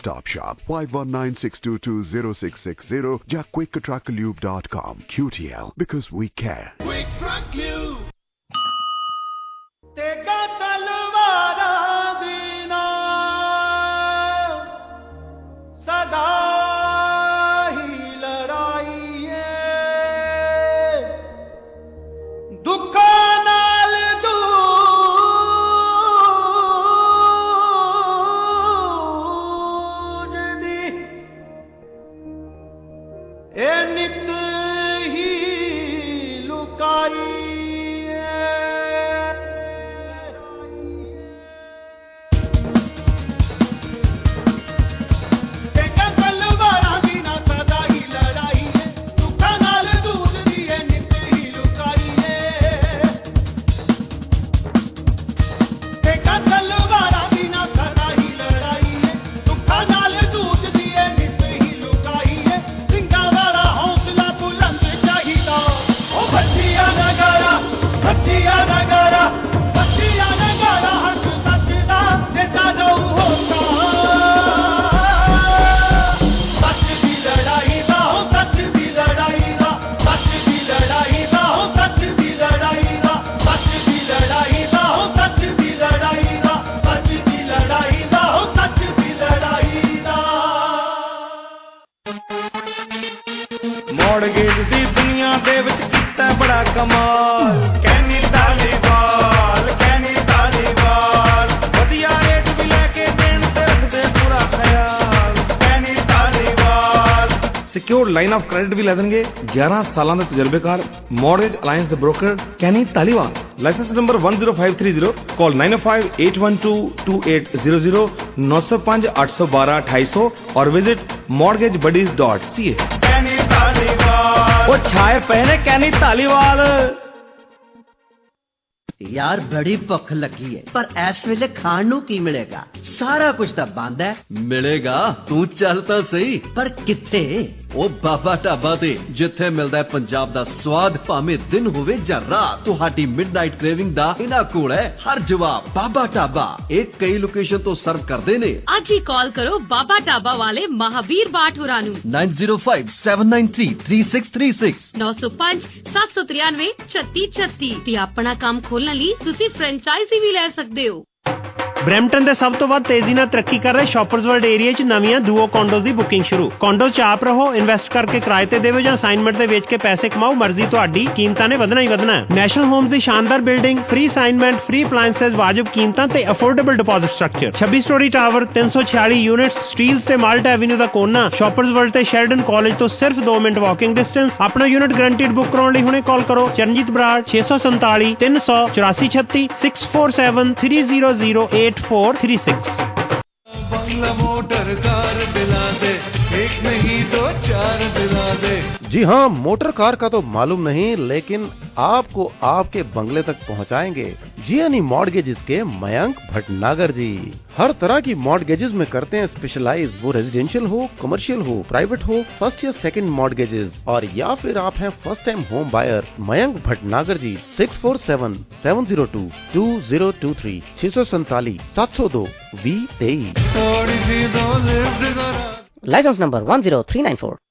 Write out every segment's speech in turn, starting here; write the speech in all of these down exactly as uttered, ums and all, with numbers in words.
Top Shop five one nine six two two zero six six zero या quick truck lube dot com. Q T L, because we care. Quick Truck Lube. तेगा तलवारा दीना सदा ही लड़ाई है दुखा नाल दूज दी ए नित ही लुकाई ਮੌੜਗੇਜ ਦੀ ਦੁਨੀਆ ਦੇ ਵਿੱਚ ਕੀਤਾ ਬੜਾ ਕਮਾਲ ਕੈਨੀ ਧਾਲੀਵਾਲ ਕੈਨੀ ਧਾਲੀਵਾਲ ਵਧੀਆ ਰੇਟ ਵੀ ਲੈ ਕੇ ਦੇਣ ਤੇ ਰੱਖਦੇ ਪੂਰਾ ਖਿਆਲ Kenny Dhaliwal secured line of credit ਵੀ ਲੈ ਦੇਣਗੇ ਗਿਆਰਾਂ ਸਾਲਾਂ ਦੇ ਤਜਰਬੇਕਾਰ ਮੌਰਗੇਜ ਅਲਾਈਅੰਸ ਦੇ broker Kenny Dhaliwal licence number one zero five three zero call nine oh five eight one two two eight zero zero nine oh five eight one two two eight zero zero और visit mortgage buddies dot c a ਉਹ ਛਾਏ ਪਏ ਨੇ ਕੈਨੀ ਧਾਲੀਵਾਲ यार बड़ी भुख लगी है पर इस वेले खाण नूं की मिलेगा सारा कुछ तो बंद है मिलेगा तू चल तो सही पर किथे ओ बाबा ढाबा ते जिथे मिलदा है पंजाब दा स्वाद भावें दिन होवे जां रात तुहाडी मिडनाइट क्रेविंग दा इना कोल है हर जवाब बाबा ढाबा एक कई लोकेशन तो सर्व करदे ने आज ही कॉल करो बाबा ढाबा वाले महावीर बाट होरां नूं nine zero five seven nine three three six three six नौ सौ पाँच सात सौ तिरानवे छत्ती छत्ती ते अपना काम खोलने ਲਈ ਤੁਸੀਂ ਫਰੈਂਚਾਈਜ਼ੀ ਵੀ ਲੈ ਸਕਦੇ ਹੋ ਬਰੈਂਪਟਨ ਦੇ ਸਭ ਤੋਂ ਵੱਧ ਤੇਜ਼ੀ ਨਾਲ ਤਰੱਕੀ ਕਰ ਰਹੇ ਸ਼ਾਪਰਸ ਵਰਲਡ ਏਰੀਆ 'ਚ ਨਵੀਆਂ ਡੂਓ ਕੰਡੋਜ਼ ਦੀ ਬੁਕਿੰਗ ਸ਼ੁਰੂ ਕੰਡੋ 'ਚ ਆਪ ਰਹੋ ਇਨਵੈਸਟ ਕਰਕੇ ਕਿਰਾਏ ਤੇ ਦੇਵੋ ਜਾਂ ਅਸਾਈਨਮੈਂਟ ਤੇ ਵੇਚ ਕੇ ਪੈਸੇ ਕਮਾਓ ਮਰਜ਼ੀ ਤੁਹਾਡੀ ਕੀਮਤਾਂ ਨੇ ਵਧਣਾ ਹੀ ਵਧਣਾ ਹੈ ਨੈਸ਼ਨਲ ਹੋਮਸ ਦੀ ਸ਼ਾਨਦਾਰ building free assignment free appliances ਵਾਜਬ ਕੀਮਤਾਂ ਤੇ ਅਫੋਰਡੇਬਲ ਡਿਪੋਜ਼ਿਟ ਸਟਰਕਚਰ ਛੱਬੀ ਸਟੋਰੀ ਟਾਵਰ ਤਿੰਨ ਸੌ ਛਿਆਲੀ ਯੂਨਿਟਸ ਸਟੀਲਸ ਤੇ ਮਾਲਟਾ ਐਵਨਿਊ ਦਾ ਕੋਨਾ ਸ਼ਾਪਰਸ ਵਰਲਡ ਤੇ ਸ਼ੈਰਡਨ ਕਾਲਜ ਤੋਂ ਸਿਰਫ ਦੋ ਮਿੰਟ ਵਾਕਿੰਗ ਡਿਸਟੈਂਸ ਆਪਣਾ ਯੂਨਿਟ ਗਰੰਟੀਡ ਬੁੱਕ ਕਰਾਉਣ ਲਈ ਹੁਣੇ ਕਾਲ ਕਰੋ ਚਰਨਜੀਤ ਬਰਾੜ ਛੇ ਸੌ ਸੰਤਾਲੀ ਤਿੰਨ ਸੌ ਚੁਰਾਸੀ ਛੱਤੀ six four seven three zero zero eight four three six बंगला मोटर कार दिला दे एक नहीं दो चार दिला दे जी हाँ मोटर कार का तो मालूम नहीं लेकिन आपको आपके बंगले तक पहुँचाएंगे जियानी मॉर्गेजेस के मयंक भटनागर जी हर तरह की मॉर्गेजेस में करते हैं स्पेशलाइज वो रेजिडेंशियल हो कमर्शियल हो प्राइवेट हो फर्स्ट या सेकंड मॉर्गेजेस और या फिर आप हैं first time home buyer Mayank Bhatnagar ji six four seven seven zero two two zero two three छह सौ संताली सात सौ दो वी तेईस licence number one zero three nine four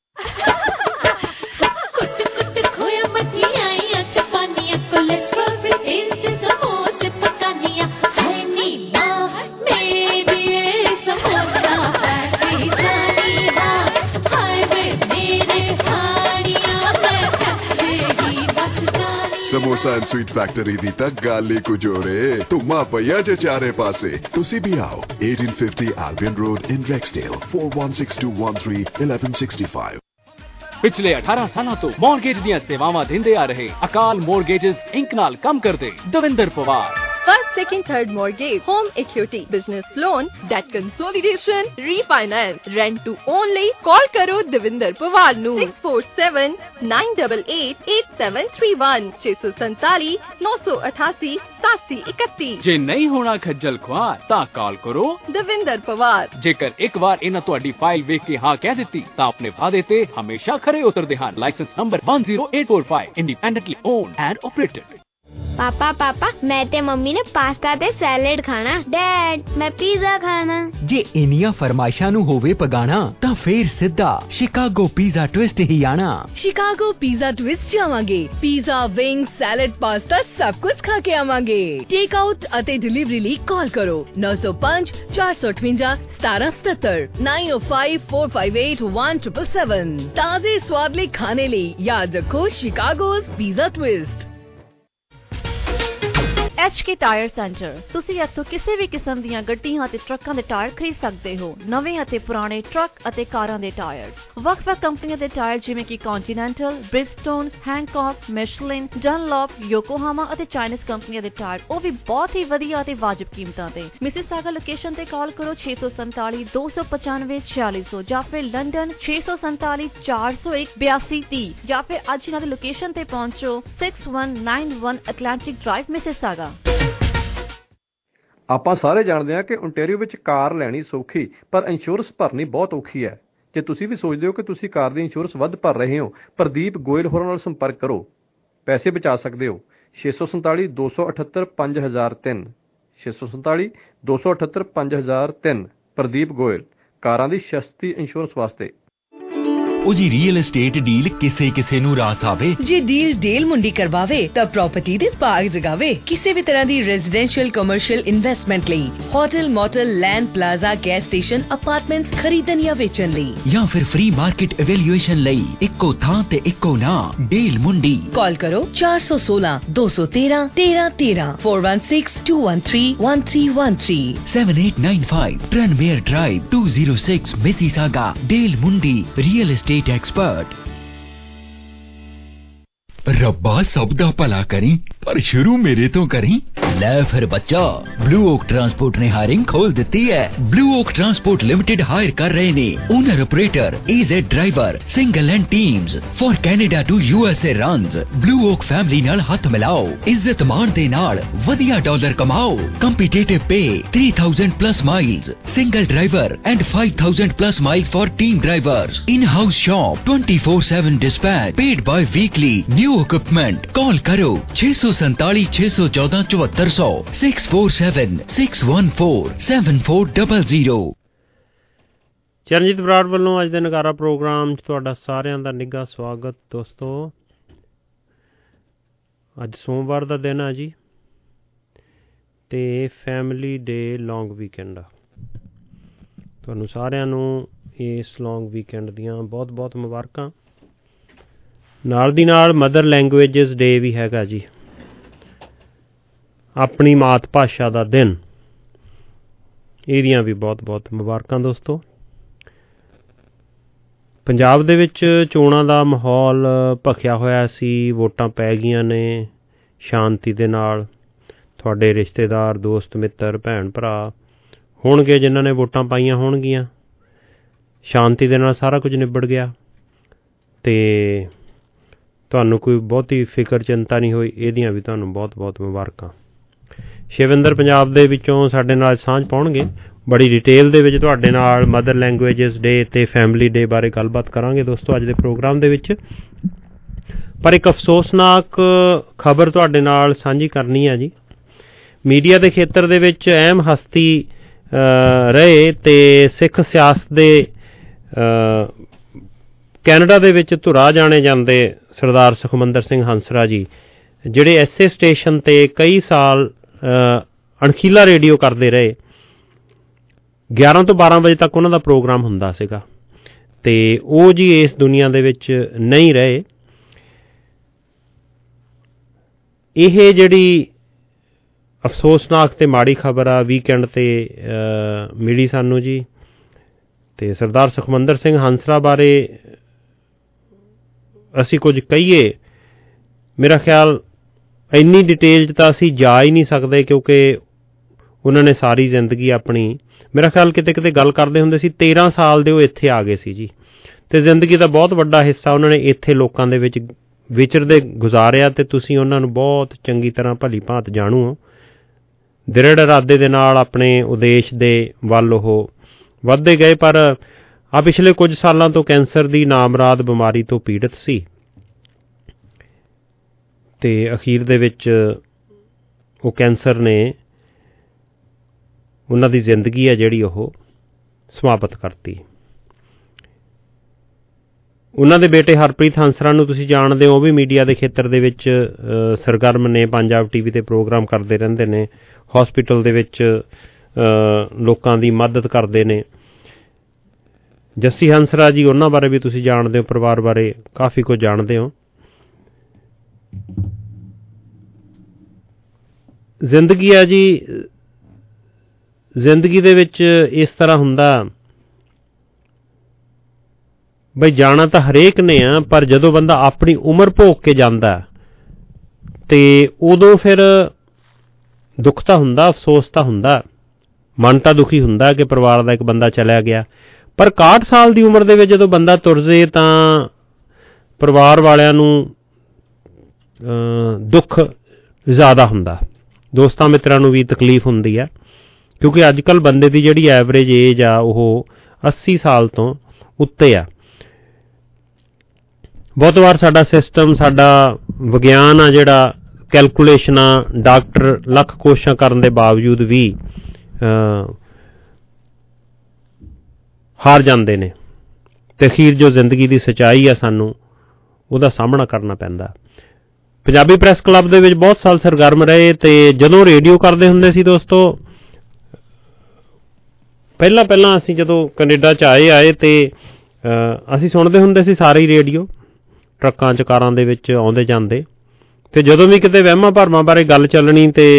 samosa and sweet factory ਦੀ ਤਾਂ ਗੱਲ ਹੀ ਕੁਝ ਹੋ ਰੇ ਧੁਮਾ ਪਈਆ ਜੇ ਚਾਰੇ ਪਾਸੇ ਤੁਸੀਂ ਵੀ ਆਓ eighteen fifty Albion Road in Rexdale four one six two one three eleven sixty-five ਪਿਛਲੇ ਅਠਾਰਾਂ ਸਾਲਾਂ ਤੋਂ ਮੌਰਗੇਜ ਦੀਆਂ ਸੇਵਾਵਾਂ ਦਿੰਦੇ ਆ ਰਹੇ ਅਕਾਲ ਮੌਰਗੇਜਸ ਇੰਕ ਨਾਲ ਕੰਮ ਕਰਦੇ Davinder Pawar First, second, third mortgage, home equity, business loan, debt consolidation, refinance, rent to only. Call karo Devinder Pawar nu six four seven nine eight eight eight seven three one six four seven nine eight eight seven seven one one ਜੇ ਨਹੀਂ ਹੋਣਾ ਖੱਜਲ ਖੁਆਰ ਤਾਂ ਕਾਲ ਕਰੋ Devinder Pawar ਜੇਕਰ ਇੱਕ ਵਾਰ ਇਹਨਾਂ ਤੁਹਾਡੀ ਫਾਈਲ ਵੇਖ ਕੇ ਹਾਂ ਕਹਿ ਦਿੱਤੀ ਤਾਂ ਆਪਣੇ ਵਾਅਦੇ ਤੇ ਹਮੇਸ਼ਾ ਖਰੇ ਉਤਰਦੇ ਹਨ licence number one zero eight four five independently owned and operated पापा पापा मैं ते मम्मी ने पास्ता ते सैलेड खाना। डैड मैं पिज़्ज़ा खाना। जे इनिया फरमाइशां नू होवे पगाना तां फेर सिद्धा शिकागो पिज़्ज़ा ट्विस्ट ही आना। शिकागो पिज़्ज़ा ट्विस्ट जावांगे। पिज़्ज़ा, विंग, सैलेड, पास्ता सब कुछ खा के आवांगे। टेक आउट अते डिलीवरी ਲਈ कॉल करो नौ सौ पाँच चार सौ अठवंजा सतारह सतहत्तर nine oh five four five eight one triple seven. ताजे स्वाद ਲਈ खाने ਲਈ याद रखो Chicago's pizza twist. H K tyre centre ਤੁਸੀਂ ਇੱਥੋਂ ਕਿਸੇ ਵੀ ਕਿਸਮ ਦੀਆਂ ਗੱਡੀਆਂ ਅਤੇ ਟਰੱਕਾਂ ਦੇ ਟਾਇਰ ਖਰੀਦ ਸਕਦੇ ਹੋ। ਨਵੇਂ ਅਤੇ ਪੁਰਾਣੇ ਟਰੱਕ ਅਤੇ ਕਾਰਾਂ ਦੇ ਟਾਇਰਸ, ਵੱਖ-ਵੱਖ ਕੰਪਨੀਆਂ ਦੇ ਟਾਇਰ ਜਿਵੇਂ ਕਿ ਕੰਟੀਨੈਂਟਲ, ਬ੍ਰਿਜਸਟੋਨ, ਹੈਂਕੌਕ, ਮਿਸ਼ਲਿਨ, ਡਨਲੌਪ, ਯੋਕੋਹਾਮਾ ਅਤੇ ਚਾਈਨੀਜ਼ ਕੰਪਨੀਆਂ ਦੇ ਟਾਇਰ, ਉਹ ਵੀ ਬਹੁਤ ਹੀ ਵਧੀਆ ਅਤੇ ਵਾਜਬ ਕੀਮਤਾਂ ਤੇ। ਮਿਸੀਸਾਗਾ ਲੋਕੇਸ਼ਨ ਤੇ ਕਾਲ ਕਰੋ ਛੇ ਸੌ ਸੰਤਾਲੀ ਦੋ ਸੌ ਪਚਾਨਵੇਂ ਛਿਆਲੀ ਸੌ ਜਾਂ ਫਿਰ ਲੰਡਨ ਛੇ ਸੌ ਸੰਤਾਲੀ ਚਾਰ ਸੌ ਇੱਕ ਬਿਆਸੀ ਤੀਹ ਜਾਂ ਫਿਰ ਅੱਜ ਇਹਨਾਂ ਦੀ ਲੋਕੇਸ਼ਨ ਤੇ ਪਹੁੰਚੋ six one nine one Atlantic drive Mississauga. ਆਪਾਂ ਸਾਰੇ ਜਾਣਦੇ ਹਾਂ ਕਿ ਓਨਟਾਰੀਓ ਵਿੱਚ ਕਾਰ ਲੈਣੀ ਸੌਖੀ ਪਰ ਇੰਸ਼ੋਰੈਂਸ ਭਰਨੀ ਬਹੁਤ ਔਖੀ ਹੈ। ਜੇ ਤੁਸੀਂ ਵੀ ਸੋਚਦੇ ਹੋ ਕਿ ਤੁਸੀਂ ਕਾਰ ਦੀ ਇੰਸ਼ੋਰੈਂਸ ਵੱਧ ਭਰ ਰਹੇ ਹੋ, ਪ੍ਰਦੀਪ ਗੋਇਲ ਹੋਰਾਂ ਨਾਲ ਸੰਪਰਕ ਕਰੋ, ਪੈਸੇ ਬਚਾ ਸਕਦੇ ਹੋ। ਛੇ ਸੌ ਸੰਤਾਲੀ ਦੋ ਸੌ ਅਠੱਤਰ ਪੰਜ ਹਜ਼ਾਰ ਤਿੰਨ ਛੇ ਸੌ ਸੰਤਾਲੀ ਦੋ ਸੌ ਅਠੱਤਰ ਪੰਜ ਹਜ਼ਾਰ ਤਿੰਨ ਪ੍ਰਦੀਪ ਗੋਇਲ, ਕਾਰਾਂ ਦੀ ਸਸਤੀ ਇੰਸ਼ੋਰੈਂਸ ਵਾਸਤੇ। ਉਹ ਜੀ ਰੀਅਲ एस्टेट ਡੀਲ ਕਿਸੇ ਕਿਸੇ ਨੂੰ ਰਾਸ ਆਵੇ। ਜੇ ਡੀਲ ਡੇਲ ਮੁੰਡੀ ਕਰਵਾਵੇ ਤਾਂ ਪ੍ਰਾਪਰਟੀ ਦੇ ਭਾਗ ਜਗਾਵੇ। ਕਿਸੇ ਵੀ ਤਰ੍ਹਾਂ ਦੀ ਰੈਜ਼ੀਡੈਂਸ਼ੀਅਲ ਕਮਰਸ਼ੀਅਲ ਇਨਵੈਸਟਮੈਂਟ ਲਈ, hotel, motel, land, plaza, gas station, apartments ਖਰੀਦਣ ਜਾਂ ਵੇਚਣ ਲਈ ਜਾਂ ਫਿਰ ਫ੍ਰੀ ਮਾਰਕੀਟ ਇਵੈਲੂਏਸ਼ਨ ਲਈ ਇੱਕੋ ਥਾਂ ਤੇ ਇੱਕੋ ਨਾਂ ਡੇਲ ਮੁੰਡੀ। ਕਾਲ ਕਰੋ ਚਾਰ ਸੌ ਸੋਲਾਂ ਦੋ ਸੌ ਤੇਰਾਂ ਤੇਰਾਂ ਤੇਰਾਂ four one six two one three one three one three seven eight nine five Tranmere drive two zero six Mississauga. Del Mundi real estate expert. रब्बा सब दा भला करी पर शुरू मेरे तो करी। ले फिर बच्चा, ब्लू ओक ट्रांसपोर्ट ने हायरिंग खोल दी है। Blue Oak Transport Limited hire कर रहे ने owner operator, EZ driver, single and teams for Canada to USA runs. Blue Oak family नाल हाथ मिलाओ, इज्जत मान दे नाल वधिया डॉलर कमाओ। Competitive pay three thousand plus miles single driver and five thousand plus miles for team drivers. In house shop twenty four seven dispatch paid by weekly new equipment. Call करो छे सौ संताली छे सौ चौदह चौहत्तर सौ six four seven six one four seven four double zero. Charanjit Brar ਵੱਲੋਂ ਅੱਜ ਦੇ ਨਗਾਰਾ ਪ੍ਰੋਗਰਾਮ 'ਚ ਤੁਹਾਡਾ ਸਾਰਿਆਂ ਦਾ ਨਿੱਘਾ ਸਵਾਗਤ। ਦੋਸਤੋ, ਅੱਜ ਸੋਮਵਾਰ ਦਾ ਦਿਨ ਆ ਜੀ ਤੇ ਫੈਮਿਲੀ ਡੇ ਲੌਂਗ ਵੀਕਐਂਡ ਆ। ਤੁਹਾਨੂੰ ਸਾਰਿਆਂ ਨੂੰ ਇਸ ਲੌਂਗ ਵੀਕਐਂਡ ਦੀਆਂ ਬਹੁਤ ਬਹੁਤ ਮੁਬਾਰਕਾਂ। ਨਾਲ ਦੀ ਨਾਲ ਮਦਰ ਲੈਂਗੁਏਜਸ ਡੇ ਵੀ ਹੈਗਾ ਜੀ, ਆਪਣੀ ਮਾਤ ਭਾਸ਼ਾ ਦਾ ਦਿਨ, ਇਹਦੀਆਂ ਵੀ ਬਹੁਤ ਬਹੁਤ ਮੁਬਾਰਕਾਂ ਦੋਸਤੋ। ਪੰਜਾਬ ਦੇ ਵਿੱਚ ਚੋਣਾਂ ਦਾ ਮਾਹੌਲ ਭਖਿਆ ਹੋਇਆ ਸੀ, ਵੋਟਾਂ ਪੈ ਗਈਆਂ ਨੇ ਸ਼ਾਂਤੀ ਦੇ ਨਾਲ। ਤੁਹਾਡੇ ਰਿਸ਼ਤੇਦਾਰ, ਦੋਸਤ ਮਿੱਤਰ, ਭੈਣ ਭਰਾ ਹੋਣਗੇ ਜਿਨ੍ਹਾਂ ਨੇ ਵੋਟਾਂ ਪਾਈਆਂ ਹੋਣਗੀਆਂ। ਸ਼ਾਂਤੀ ਦੇ ਨਾਲ ਸਾਰਾ ਕੁਝ ਨਿਬੜ ਗਿਆ ਅਤੇ ਤੁਹਾਨੂੰ ਕੋਈ ਬਹੁਤੀ ਫਿਕਰ ਚਿੰਤਾ ਨਹੀਂ ਹੋਈ, ਇਹਦੀਆਂ ਵੀ ਤੁਹਾਨੂੰ ਬਹੁਤ ਬਹੁਤ ਮੁਬਾਰਕਾਂ। ਸ਼ਿਵਿੰਦਰ ਪੰਜਾਬ ਦੇ ਵਿੱਚੋਂ ਸਾਡੇ ਨਾਲ ਸਾਂਝ ਪਾਉਣਗੇ। ਬੜੀ ਡਿਟੇਲ ਦੇ ਵਿੱਚ ਤੁਹਾਡੇ ਨਾਲ ਮਦਰ ਲੈਂਗੁਏਜਸ ਡੇ ਅਤੇ ਫੈਮਿਲੀ ਡੇ ਬਾਰੇ ਗੱਲਬਾਤ ਕਰਾਂਗੇ ਦੋਸਤੋ ਅੱਜ ਦੇ ਪ੍ਰੋਗਰਾਮ ਦੇ ਵਿੱਚ। ਪਰ ਇੱਕ ਅਫਸੋਸਨਾਕ ਖਬਰ ਤੁਹਾਡੇ ਨਾਲ ਸਾਂਝੀ ਕਰਨੀ ਹੈ ਜੀ। ਮੀਡੀਆ ਦੇ ਖੇਤਰ ਦੇ ਵਿੱਚ ਅਹਿਮ ਹਸਤੀ ਰਹੇ ਅਤੇ ਸਿੱਖ ਸਿਆਸਤ ਦੇ ਕੈਨੇਡਾ ਦੇ ਵਿੱਚ ਧੁਰਾ ਜਾਣੇ ਜਾਂਦੇ ਸਰਦਾਰ ਸੁਖਮੰਦਰ ਸਿੰਘ ਹੰਸਰਾ ਜੀ, ਜਿਹੜੇ ਐਸੇ ਸਟੇਸ਼ਨ 'ਤੇ ਕਈ ਸਾਲ ਅਣਖੀਲਾ ਰੇਡੀਓ ਕਰਦੇ ਰਹੇ। ਗਿਆਰਾਂ ਤੋਂ ਬਾਰਾਂ ਵਜੇ ਤੱਕ ਉਹਨਾਂ ਦਾ ਪ੍ਰੋਗਰਾਮ ਹੁੰਦਾ ਸੀਗਾ ਅਤੇ ਉਹ ਜੀ ਇਸ ਦੁਨੀਆ ਦੇ ਵਿੱਚ ਨਹੀਂ ਰਹੇ। ਇਹ ਜਿਹੜੀ ਅਫਸੋਸਨਾਕ ਅਤੇ ਮਾੜੀ ਖਬਰ ਆ ਵੀਕਐਂਡ 'ਤੇ ਮਿਲੀ ਸਾਨੂੰ ਜੀ, ਅਤੇ ਸਰਦਾਰ ਸੁਖਮੰਦਰ ਸਿੰਘ ਹੰਸਰਾ ਬਾਰੇ ਅਸੀਂ ਕੁਝ ਕਹੀਏ, ਮੇਰਾ ਖਿਆਲ ਇੰਨੀ ਡਿਟੇਲ 'ਚ ਤਾਂ ਅਸੀਂ ਜਾ ਹੀ ਨਹੀਂ ਸਕਦੇ, ਕਿਉਂਕਿ ਉਹਨਾਂ ਨੇ ਸਾਰੀ ਜ਼ਿੰਦਗੀ ਆਪਣੀ, ਮੇਰਾ ਖਿਆਲ ਕਿਤੇ ਕਿਤੇ ਗੱਲ ਕਰਦੇ ਹੁੰਦੇ ਸੀ ਤੇਰਾਂ ਸਾਲ ਦੇ ਉਹ ਇੱਥੇ ਆ ਗਏ ਸੀ ਜੀ, ਅਤੇ ਜ਼ਿੰਦਗੀ ਦਾ ਬਹੁਤ ਵੱਡਾ ਹਿੱਸਾ ਉਹਨਾਂ ਨੇ ਇੱਥੇ ਲੋਕਾਂ ਦੇ ਵਿੱਚ ਵਿਚਰਦੇ ਗੁਜ਼ਾਰਿਆ ਅਤੇ ਤੁਸੀਂ ਉਹਨਾਂ ਨੂੰ ਬਹੁਤ ਚੰਗੀ ਤਰ੍ਹਾਂ ਭਲੀ ਭਾਂਤ ਜਾਣੂ ਹੋ। ਦ੍ਰਿੜ ਇਰਾਦੇ ਦੇ ਨਾਲ ਆਪਣੇ ਉਦੇਸ਼ ਦੇ ਵੱਲ ਉਹ ਵੱਧਦੇ ਗਏ, ਪਰ ਆ ਪਿਛਲੇ ਕੁਝ ਸਾਲਾਂ ਤੋਂ ਕੈਂਸਰ ਦੀ ਨਾਮਰਾਦ ਬਿਮਾਰੀ ਤੋਂ ਪੀੜਤ ਸੀ ਅਤੇ ਅਖੀਰ ਦੇ ਵਿੱਚ ਉਹ ਕੈਂਸਰ ਨੇ ਉਹਨਾਂ ਦੀ ਜ਼ਿੰਦਗੀ ਹੈ ਜਿਹੜੀ ਉਹ ਸਮਾਪਤ ਕਰਤੀ। ਉਹਨਾਂ ਦੇ ਬੇਟੇ ਹਰਪ੍ਰੀਤ ਹੰਸਰਾਜ ਨੂੰ ਤੁਸੀਂ ਜਾਣਦੇ ਹੋ, ਉਹ ਵੀ ਮੀਡੀਆ ਦੇ ਖੇਤਰ ਦੇ ਵਿੱਚ ਸਰਗਰਮ ਨੇ, ਪੰਜਾਬ ਟੀ ਵੀ 'ਤੇ ਪ੍ਰੋਗਰਾਮ ਕਰਦੇ ਰਹਿੰਦੇ ਨੇ, ਹੌਸਪੀਟਲ ਦੇ ਵਿੱਚ ਲੋਕਾਂ ਦੀ ਮਦਦ ਕਰਦੇ ਨੇ। ਜੱਸੀ ਹੰਸਰਾਜ ਜੀ, ਉਹਨਾਂ ਬਾਰੇ ਵੀ ਤੁਸੀਂ ਜਾਣਦੇ ਹੋ, ਪਰਿਵਾਰ ਬਾਰੇ ਕਾਫੀ ਕੁਝ ਜਾਣਦੇ ਹੋ। ਜ਼ਿੰਦਗੀ ਆ ਜੀ, ਜ਼ਿੰਦਗੀ ਦੇ ਵਿੱਚ ਇਸ ਤਰ੍ਹਾਂ ਹੁੰਦਾ ਬਈ ਜਾਣਾ ਤਾਂ ਹਰੇਕ ਨੇ ਆ, ਪਰ ਜਦੋਂ ਬੰਦਾ ਆਪਣੀ ਉਮਰ ਭੋਗ ਕੇ ਜਾਂਦਾ ਤੇ ਉਦੋਂ ਫਿਰ ਦੁੱਖ ਤਾਂ ਹੁੰਦਾ, ਅਫਸੋਸ ਤਾਂ ਹੁੰਦਾ, ਮਨ ਤਾਂ ਦੁਖੀ ਹੁੰਦਾ ਕਿ ਪਰਿਵਾਰ ਦਾ ਇੱਕ ਬੰਦਾ ਚਲਿਆ ਗਿਆ। ਪਰ ਇਕਾਹਠ ਸਾਲ ਦੀ ਉਮਰ ਦੇ ਵਿੱਚ ਜਦੋਂ ਬੰਦਾ ਤੁਰ ਜੇ ਤਾਂ ਪਰਿਵਾਰ ਵਾਲਿਆਂ ਨੂੰ ਦੁੱਖ ਜ਼ਿਆਦਾ ਹੁੰਦਾ, ਦੋਸਤਾਂ ਮਿੱਤਰਾਂ ਨੂੰ ਵੀ ਤਕਲੀਫ ਹੁੰਦੀ ਹੈ, ਕਿਉਂਕਿ ਅੱਜ ਕੱਲ੍ਹ ਬੰਦੇ ਦੀ ਜਿਹੜੀ ਐਵਰੇਜ ਏਜ ਆ ਉਹ ਅੱਸੀ ਸਾਲ ਤੋਂ ਉੱਤੇ ਆ। ਬਹੁਤ ਵਾਰ ਸਾਡਾ ਸਿਸਟਮ, ਸਾਡਾ ਵਿਗਿਆਨ ਆ ਜਿਹੜਾ, ਕੈਲਕੂਲੇਸ਼ਨਾਂ, ਡਾਕਟਰ ਲੱਖ ਕੋਸ਼ਿਸ਼ਾਂ ਕਰਨ ਦੇ ਬਾਵਜੂਦ ਵੀ ਹਾਰ ਜਾਂਦੇ ਨੇ ਤੇ ਅਖੀਰ ਜੋ ਜ਼ਿੰਦਗੀ ਦੀ ਸੱਚਾਈ ਆ ਸਾਨੂੰ ਉਹਦਾ ਸਾਹਮਣਾ ਕਰਨਾ ਪੈਂਦਾ। ਪੰਜਾਬੀ ਪ੍ਰੈਸ ਕਲੱਬ ਦੇ ਵਿੱਚ ਬਹੁਤ ਸਾਲ ਸਰਗਰਮ ਰਹੇ ਤੇ ਜਦੋਂ ਰੇਡੀਓ ਕਰਦੇ ਹੁੰਦੇ ਸੀ ਦੋਸਤੋ, ਪਹਿਲਾਂ ਪਹਿਲਾਂ ਅਸੀਂ ਜਦੋਂ ਕੈਨੇਡਾ 'ਚ ਆਏ ਆਏ ਤੇ ਅਸੀਂ ਸੁਣਦੇ ਹੁੰਦੇ ਸੀ ਸਾਰੇ ਹੀ ਰੇਡੀਓ, ਟਰੱਕਾਂ 'ਚ ਕਾਰਾਂ ਦੇ ਵਿੱਚ ਆਉਂਦੇ ਜਾਂਦੇ, ਤੇ ਜਦੋਂ ਵੀ ਕਿਤੇ ਵਹਿਮਾਂ ਭਰਮਾਂ ਬਾਰੇ ਗੱਲ ਚੱਲਣੀ ਤੇ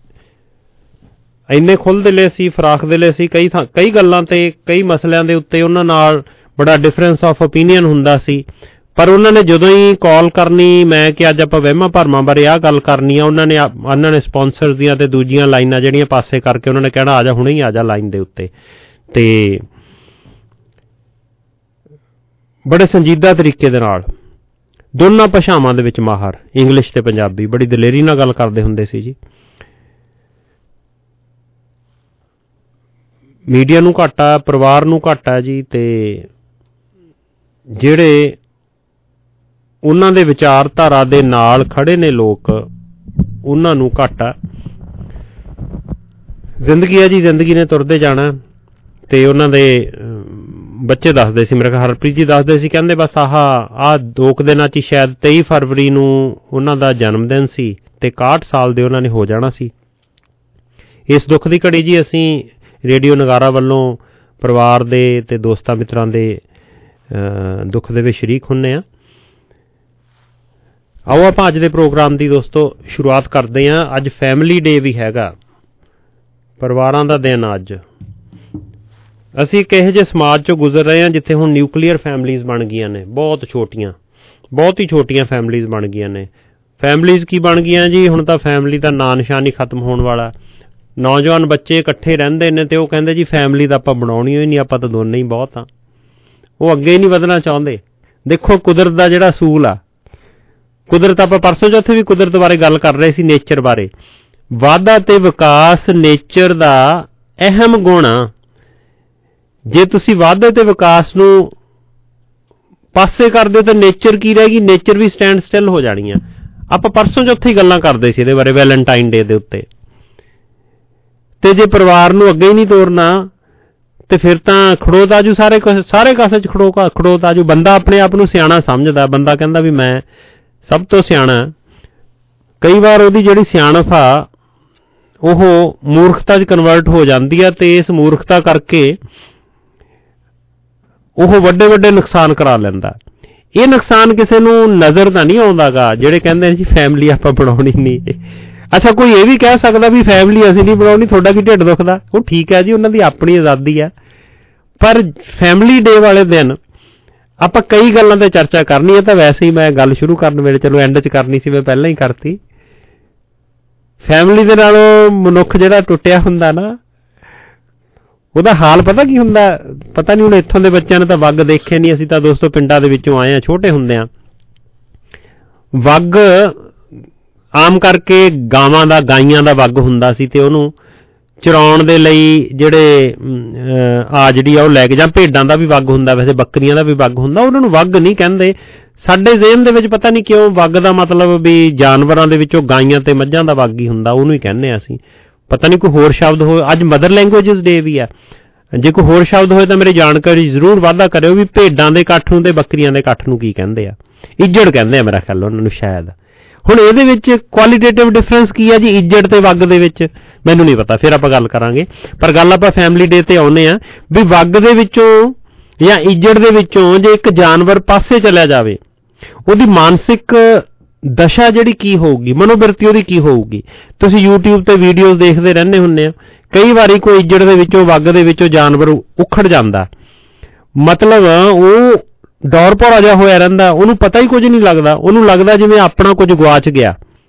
ਇੰਨੇ ਖੁੱਲ੍ਹ ਦਿਲੇ ਸੀ, ਫਰਾਖ ਦਿਲੇ ਸੀ, ਕਈ ਥਾਂ ਕਈ ਗੱਲਾਂ ਤੇ ਕਈ ਮਸਲਿਆਂ ਦੇ ਉੱਤੇ ਉਹਨਾਂ ਨਾਲ ਬੜਾ ਡਿਫਰੈਂਸ ਆਫ ਓਪੀਨੀਅਨ ਹੁੰਦਾ ਸੀ। ਪਰ ਉਹਨਾਂ ਨੇ ਜਦੋਂ ਹੀ ਕਾਲ ਕਰਨੀ, ਮੈਂ ਕਿ ਅੱਜ ਆਪਾਂ ਵਹਿਮਾਂ ਭਰਮਾਂ ਬਾਰੇ ਆਹ ਗੱਲ ਕਰਨੀ ਆ, ਉਹਨਾਂ ਨੇ ਉਹਨਾਂ ਨੇ ਸਪਾਂਸਰਸ ਦੀਆਂ ਤੇ ਦੂਜੀਆਂ ਲਾਈਨਾਂ ਜਿਹੜੀਆਂ ਪਾਸੇ ਕਰਕੇ ਉਹਨਾਂ ਨੇ ਕਹਿਣਾ ਆ ਜਾ, ਹੁਣੇ ਹੀ ਆ ਜਾ ਲਾਈਨ ਦੇ ਉੱਤੇ, ਤੇ ਬੜੇ ਸੰਜੀਦਾ ਤਰੀਕੇ ਦੇ ਨਾਲ ਦੋਨਾਂ ਭਾਸ਼ਾਵਾਂ ਦੇ ਵਿੱਚ ਮਾਹਰ, ਇੰਗਲਿਸ਼ ਤੇ ਪੰਜਾਬੀ, ਬੜੀ ਦਲੇਰੀ ਨਾਲ ਗੱਲ ਕਰਦੇ ਹੁੰਦੇ ਸੀ ਜੀ। ਮੀਡੀਆ ਨੂੰ ਘੱਟ ਆ, ਪਰਿਵਾਰ ਨੂੰ ਘੱਟ ਆ ਜੀ, ਤੇ ਜਿਹੜੇ ਉਹਨਾਂ ਦੇ ਵਿਚਾਰਧਾਰਾ ਦੇ ਨਾਲ ਖੜੇ ਨੇ ਲੋਕ, ਉਹਨਾਂ ਨੂੰ ਘੱਟ ਆ। ਜ਼ਿੰਦਗੀ ਆ ਜੀ, ਜ਼ਿੰਦਗੀ ਨੇ ਤੁਰਦੇ ਜਾਣਾ। ਤੇ ਉਹਨਾਂ ਦੇ ਬੱਚੇ ਦੱਸਦੇ ਸੀ, ਮੇਰੇ ਖਿਆਲ ਹਰਪ੍ਰੀਤ ਜੀ ਦੱਸਦੇ ਸੀ, ਕਹਿੰਦੇ ਬਸ ਆਹ ਆਹ ਦੋ ਕੁ ਦਿਨਾਂ 'ਚ ਸ਼ਾਇਦ ਤੇਈ ਫਰਵਰੀ ਨੂੰ ਉਹਨਾਂ ਦਾ ਜਨਮ ਦਿਨ ਸੀ ਤੇ ਇਕਾਹਠ ਸਾਲ ਦੇ ਉਹਨਾਂ ਨੇ ਹੋ ਜਾਣਾ ਸੀ। ਇਸ ਦੁੱਖ ਦੀ ਘੜੀ ਜੀ ਅਸੀਂ ਰੇਡੀਓ ਨਗਾਰਾ ਵੱਲੋਂ ਪਰਿਵਾਰ ਦੇ ਤੇ ਦੋਸਤਾਂ ਮਿੱਤਰਾਂ ਦੇ ਦੁੱਖ ਦੇ ਵਿੱਚ ਸ਼ਰੀਕ ਹੁੰਦੇ ਹਾਂ। ਆਓ ਆਪਾਂ ਅੱਜ ਦੇ ਪ੍ਰੋਗਰਾਮ ਦੀ ਦੋਸਤੋ ਸ਼ੁਰੂਆਤ ਕਰਦੇ ਹਾਂ। ਅੱਜ ਫੈਮਿਲੀ ਡੇ ਵੀ ਹੈਗਾ, ਪਰਿਵਾਰਾਂ ਦਾ ਦਿਨ। ਅੱਜ ਅਸੀਂ ਇੱਕ ਇਹੋ ਜਿਹੇ ਸਮਾਜ 'ਚੋਂ ਗੁਜ਼ਰ ਰਹੇ ਹਾਂ ਜਿੱਥੇ ਹੁਣ ਨਿਊਕਲੀਅਰ ਫੈਮਲੀਜ਼ ਬਣ ਗਈਆਂ ਨੇ, ਬਹੁਤ ਛੋਟੀਆਂ, ਬਹੁਤ ਹੀ ਛੋਟੀਆਂ ਫੈਮਲੀਜ਼ ਬਣ ਗਈਆਂ ਨੇ। ਫੈਮਲੀਜ਼ ਕੀ ਬਣ ਗਈਆਂ ਜੀ, ਹੁਣ ਤਾਂ ਫੈਮਲੀ ਦਾ ਨਾਂ ਨਿਸ਼ਾਨ ਹੀ ਖਤਮ ਹੋਣ ਵਾਲਾ। ਨੌਜਵਾਨ ਬੱਚੇ ਇਕੱਠੇ ਰਹਿੰਦੇ ਨੇ ਤੇ ਉਹ ਕਹਿੰਦੇ ਜੀ ਫੈਮਲੀ ਤਾਂ ਆਪਾਂ ਬਣਾਉਣੀ ਹੋਈ ਨਹੀਂ, ਆਪਾਂ ਤਾਂ ਦੋਨੇ ਹੀ ਬਹੁਤ ਆ। ਉਹ ਅੱਗੇ ਹੀ ਨਹੀਂ ਵਧਣਾ ਚਾਹੁੰਦੇ। ਦੇਖੋ ਕੁਦਰਤ ਦਾ ਜਿਹੜਾ ਅਸੂਲ ਆ, ਕੁਦਰਤ, ਆਪਾਂ ਪਰਸੋਂ ਚੌਥੇ ਵੀ ਕੁਦਰਤ ਬਾਰੇ ਗੱਲ ਕਰ ਰਹੇ ਸੀ, ਨੇਚਰ ਬਾਰੇ। ਵਾਧਾ ਤੇ ਵਿਕਾਸ ਨੇਚਰ ਦਾ ਅਹਿਮ ਗੁਣ ਆ। ਜੇ ਤੁਸੀਂ ਵਾਧੇ ਤੇ ਵਿਕਾਸ ਨੂੰ ਪਾਸੇ ਕਰਦੇ ਹੋ ਤਾਂ ਨੇਚਰ ਕੀ ਰਹੇਗੀ, ਨੇਚਰ ਵੀ ਸਟੈਂਡ ਸਟਿਲ ਹੋ ਜਾਣੀ ਆ। ਆਪਾਂ ਪਰਸੋਂ ਚੌਥੇ ਹੀ ਗੱਲਾਂ ਕਰਦੇ ਸੀ ਇਹਦੇ ਬਾਰੇ, ਵੈਲੈਂਟਾਈਨ ਡੇ ਦੇ ਉੱਤੇ। ਤੇ ਜੇ ਪਰਿਵਾਰ ਨੂੰ ਅੱਗੇ ਹੀ ਨਹੀਂ ਤੋਰਨਾ ਤੇ ਫਿਰ ਤਾਂ ਖੜੋ ਤਾਜੂ, ਸਾਰੇ ਸਾਰੇ ਕਾਸੇ 'ਚ ਖੜੋ ਖੜੋ ਤਾਜੂ। ਬੰਦਾ ਆਪਣੇ ਆਪ ਨੂੰ ਸਿਆਣਾ ਸਮਝਦਾ, ਬੰਦਾ ਕਹਿੰਦਾ ਵੀ ਮੈਂ ਸਭ ਤੋਂ ਸਿਆਣਾ। ਕਈ ਵਾਰ ਉਹਦੀ ਜਿਹੜੀ ਸਿਆਣਪ ਆ ਉਹ ਮੂਰਖਤਾ 'ਚ ਕਨਵਰਟ ਹੋ ਜਾਂਦੀ ਆ ਤੇ ਇਸ ਮੂਰਖਤਾ ਕਰਕੇ ਉਹ ਵੱਡੇ ਵੱਡੇ ਨੁਕਸਾਨ ਕਰਾ ਲੈਂਦਾ। ਇਹ ਨੁਕਸਾਨ ਕਿਸੇ ਨੂੰ ਨਜ਼ਰ ਤਾਂ ਨਹੀਂ ਆਉਂਦਾ ਗਾ ਜਿਹੜੇ ਕਹਿੰਦੇ ਜੀ ਫੈਮਿਲੀ ਆਪਾਂ ਬਣਾਉਣੀ ਨਹੀਂ। ਅੱਛਾ, ਕੋਈ ਇਹ ਵੀ ਕਹਿ ਸਕਦਾ ਵੀ ਫੈਮਿਲੀ ਅਸੀਂ ਨਹੀਂ ਬਣਾਉਣੀ, ਤੁਹਾਡਾ ਕੀ ਢਿੱਡ ਦੁਖਦਾ? ਉਹ ਠੀਕ ਹੈ ਜੀ, ਉਹਨਾਂ ਦੀ ਆਪਣੀ ਆਜ਼ਾਦੀ ਆ। ਪਰ ਫੈਮਿਲੀ ਡੇ ਵਾਲੇ ਦਿਨ ਆਪਾਂ ਕਈ ਗੱਲਾਂ 'ਤੇ ਚਰਚਾ ਕਰਨੀ ਹੈ। ਤਾਂ ਵੈਸੇ ਹੀ ਮੈਂ ਗੱਲ ਸ਼ੁਰੂ ਕਰਨ ਵੇਲੇ ਚਲੋ ਐਂਡ 'ਚ ਕਰਨੀ ਸੀ, ਮੈਂ ਪਹਿਲਾਂ ਹੀ ਕਰਤੀ। ਫੈਮਿਲੀ ਦੇ ਨਾਲੋਂ ਮਨੁੱਖ ਜਿਹੜਾ ਟੁੱਟਿਆ ਹੁੰਦਾ ਨਾ, ਉਹਦਾ ਹਾਲ ਪਤਾ ਕੀ ਹੁੰਦਾ? ਪਤਾ ਨਹੀਂ, ਹੁਣ ਇੱਥੋਂ ਦੇ ਬੱਚਿਆਂ ਨੇ ਤਾਂ ਵੱਗ ਦੇਖੇ ਨਹੀਂ। ਅਸੀਂ ਤਾਂ ਦੋਸਤੋ ਪਿੰਡਾਂ ਦੇ ਵਿੱਚੋਂ ਆਏ ਹਾਂ, ਛੋਟੇ ਹੁੰਦੇ ਹਾਂ। ਵੱਗ ਆਮ ਕਰਕੇ ਗਾਵਾਂ ਦਾ, ਗਾਈਆਂ ਦਾ ਵੱਗ ਹੁੰਦਾ ਸੀ ਤੇ ਉਹਨੂੰ ਚਰਾਉਣ ਦੇ ਲਈ ਜਿਹੜੇ ਆ ਜਿਹੜੀ ਆ ਉਹ ਲੈ ਕੇ, ਜਾਂ ਭੇਡਾਂ ਦਾ ਵੀ ਵੱਗ ਹੁੰਦਾ, ਵੈਸੇ ਬੱਕਰੀਆਂ ਦਾ ਵੀ ਵੱਗ ਹੁੰਦਾ। ਉਹਨਾਂ ਨੂੰ ਵੱਗ ਨਹੀਂ ਕਹਿੰਦੇ, ਸਾਡੇ ਜ਼ਿਹਨ ਦੇ ਵਿੱਚ ਪਤਾ ਨਹੀਂ ਕਿਉਂ ਵੱਗ ਦਾ ਮਤਲਬ ਵੀ ਜਾਨਵਰਾਂ ਦੇ ਵਿੱਚੋਂ ਗਾਈਆਂ ਤੇ ਮੱਝਾਂ ਦਾ ਵੱਗ ਹੀ ਹੁੰਦਾ, ਉਹਨੂੰ ਹੀ ਕਹਿੰਦੇ ਆ ਅਸੀਂ। ਪਤਾ ਨਹੀਂ ਕੋਈ ਹੋਰ ਸ਼ਬਦ ਹੋਵੇ। ਅੱਜ ਮਦਰ ਲੈਂਗੁਏਜਸ ਡੇ ਵੀ ਆ, ਜੇ ਕੋਈ ਹੋਰ ਸ਼ਬਦ ਹੋਏ ਤਾਂ ਮੇਰੀ ਜਾਣਕਾਰੀ ਜ਼ਰੂਰ ਵਾਧਾ ਕਰਿਓ ਵੀ ਭੇਡਾਂ ਦੇ ਇਕੱਠ ਨੂੰ ਤੇ ਬੱਕਰੀਆਂ ਦੇ ਇਕੱਠ ਨੂੰ ਕੀ ਕਹਿੰਦੇ ਆ। ਇੱਜੜ ਕਹਿੰਦੇ ਆ ਮੇਰਾ ਖਿਆਲ ਉਹਨਾਂ ਨੂੰ ਸ਼ਾਇਦ। ਹੁਣ ਇਹਦੇ ਵਿੱਚ ਕੁਆਲੀਟੇਟਿਵ ਡਿਫਰੈਂਸ ਕੀ ਆ ਜੀ ਇੱਜੜ ਤੇ ਵੱਗ ਦੇ ਵਿੱਚ? ਮੈਨੂੰ ਨਹੀਂ ਪਤਾ, ਫਿਰ ਆਪਾਂ ਗੱਲ ਕਰਾਂਗੇ। ਪਰ ਗੱਲ ਆਪਾਂ ਫੈਮਿਲੀ ਡੇ ਤੇ ਆਉਂਦੇ ਆ ਵੀ ਵੱਗ ਦੇ ਵਿੱਚੋਂ ਜਾਂ ਇੱਜੜ ਦੇ ਵਿੱਚੋਂ ਜੇ ਇੱਕ ਜਾਨਵਰ ਪਾਸੇ ਚਲਿਆ ਜਾਵੇ ਉਹਦੀ ਮਾਨਸਿਕ ਦਸ਼ਾ ਜਿਹੜੀ ਕੀ ਹੋਊਗੀ, ਮਨੋਬਿਰਤੀ ਉਹਦੀ ਕੀ ਹੋਊਗੀ। ਤੁਸੀਂ ਯੂਟਿਊਬ ਤੇ ਵੀਡੀਓਜ਼ ਦੇਖਦੇ ਰਹਿੰਦੇ ਹੁੰਦੇ ਆ, ਕਈ ਵਾਰੀ ਕੋਈ ਇੱਜੜ ਦੇ ਵਿੱਚੋਂ ਵੱਗ ਦੇ ਵਿੱਚੋਂ ਜਾਨਵਰ ਉਖੜ ਜਾਂਦਾ, ਮਤਲਬ ਉਹ ਦੌਰ ਭੌਰਾ ਜਿਹਾ ਹੋਇਆ ਰਹਿੰਦਾ, ਉਹਨੂੰ ਪਤਾ ਹੀ ਕੁਝ ਨਹੀਂ ਲੱਗਦਾ, ਉਹਨੂੰ ਲੱਗਦਾ ਜਿਵੇਂ ਆਪਣਾ ਕੁਝ ਗੁਆਚ ਗਿਆ।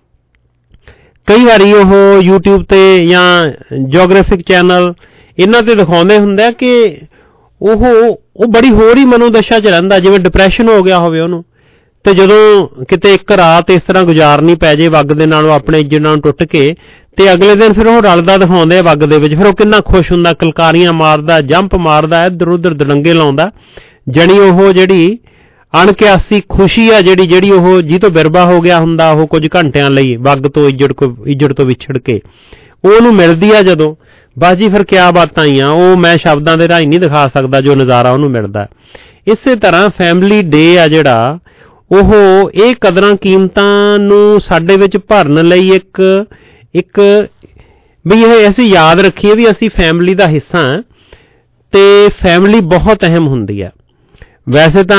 ਕਈ ਵਾਰੀ ਉਹ ਯੂਟਿਊਬ ਤੇ ਜਾਂ ਜੀਓਗ੍ਰਾਫਿਕ ਚੈਨਲ ਇਹਨਾਂ ਤੇ ਦਿਖਾਉਂਦੇ ਹੁੰਦੇ ਆ ਕਿ ਉਹ ਉਹ ਬੜੀ ਹੋਰ ਹੀ ਮਨੋਦਸ਼ਾ 'ਚ ਰਹਿੰਦਾ, ਜਿਵੇਂ ਡਿਪਰੈਸ਼ਨ ਹੋ ਗਿਆ ਹੋਵੇ ਉਹਨੂੰ। ਤੇ ਜਦੋਂ ਕਿਤੇ ਇੱਕ ਰਾਤ ਇਸ ਤਰ੍ਹਾਂ ਗੁਜ਼ਾਰਨੀ ਪੈ ਜੇ ਵੱਗ ਦੇ ਨਾਲੋਂ, ਆਪਣੇ ਇੱਜੜ ਨਾਲੋਂ ਟੁੱਟ ਕੇ, ਤੇ ਅਗਲੇ ਦਿਨ ਫਿਰ ਉਹ ਰਲਦਾ ਦਿਖਾਉਂਦੇ ਆ ਵੱਗ ਦੇ ਵਿੱਚ, ਫਿਰ ਉਹ ਕਿੰਨਾ ਖੁਸ਼ ਹੁੰਦਾ, ਕਲਕਾਰੀਆਂ ਮਾਰਦਾ, ਜੰਪ ਮਾਰਦਾ, ਇੱਧਰ ਉੱਧਰ ਦੜੰਗੇ ਲਾਉਂਦਾ। ਜਣੀ ਉਹ ਜਿਹੜੀ ਅਣਕਿਆਸੀ ਖੁਸ਼ੀ ਆ ਜਿਹੜੀ ਜਿਹੜੀ ਉਹ ਜੀ ਤੋਂ ਬਿਰਬਾ ਹੋ ਗਿਆ ਹੁੰਦਾ ਉਹ ਕੁਝ ਘੰਟਿਆਂ ਲਈ ਵੱਗ ਤੋਂ ਇੱਜੜ ਕੋ ਇੱਜੜ ਤੋਂ ਵਿਛੜ ਕੇ, ਉਹਨੂੰ ਮਿਲਦੀ ਆ ਜਦੋਂ, ਬਸ ਜੀ ਫਿਰ ਕਿਆ ਬਾਤਾਂ ਹੀ ਆ, ਉਹ ਮੈਂ ਸ਼ਬਦਾਂ ਦੇ ਰਾਹੀਂ ਨਹੀਂ ਦਿਖਾ ਸਕਦਾ ਜੋ ਨਜ਼ਾਰਾ ਉਹਨੂੰ ਮਿਲਦਾ। ਇਸੇ ਤਰ੍ਹਾਂ ਫੈਮਿਲੀ ਡੇ ਆ ਜਿਹੜਾ, ਉਹ ਇਹ ਕਦਰਾਂ ਕੀਮਤਾਂ ਨੂੰ ਸਾਡੇ ਵਿੱਚ ਭਰਨ ਲਈ ਇੱਕ ਇੱਕ ਵੀ ਇਹ ਅਸੀਂ ਯਾਦ ਰੱਖੀਏ ਵੀ ਅਸੀਂ ਫੈਮਿਲੀ ਦਾ ਹਿੱਸਾ ਹਾਂ ਤੇ ਫੈਮਿਲੀ ਬਹੁਤ ਅਹਿਮ ਹੁੰਦੀ ਹੈ। ਵੈਸੇ ਤਾਂ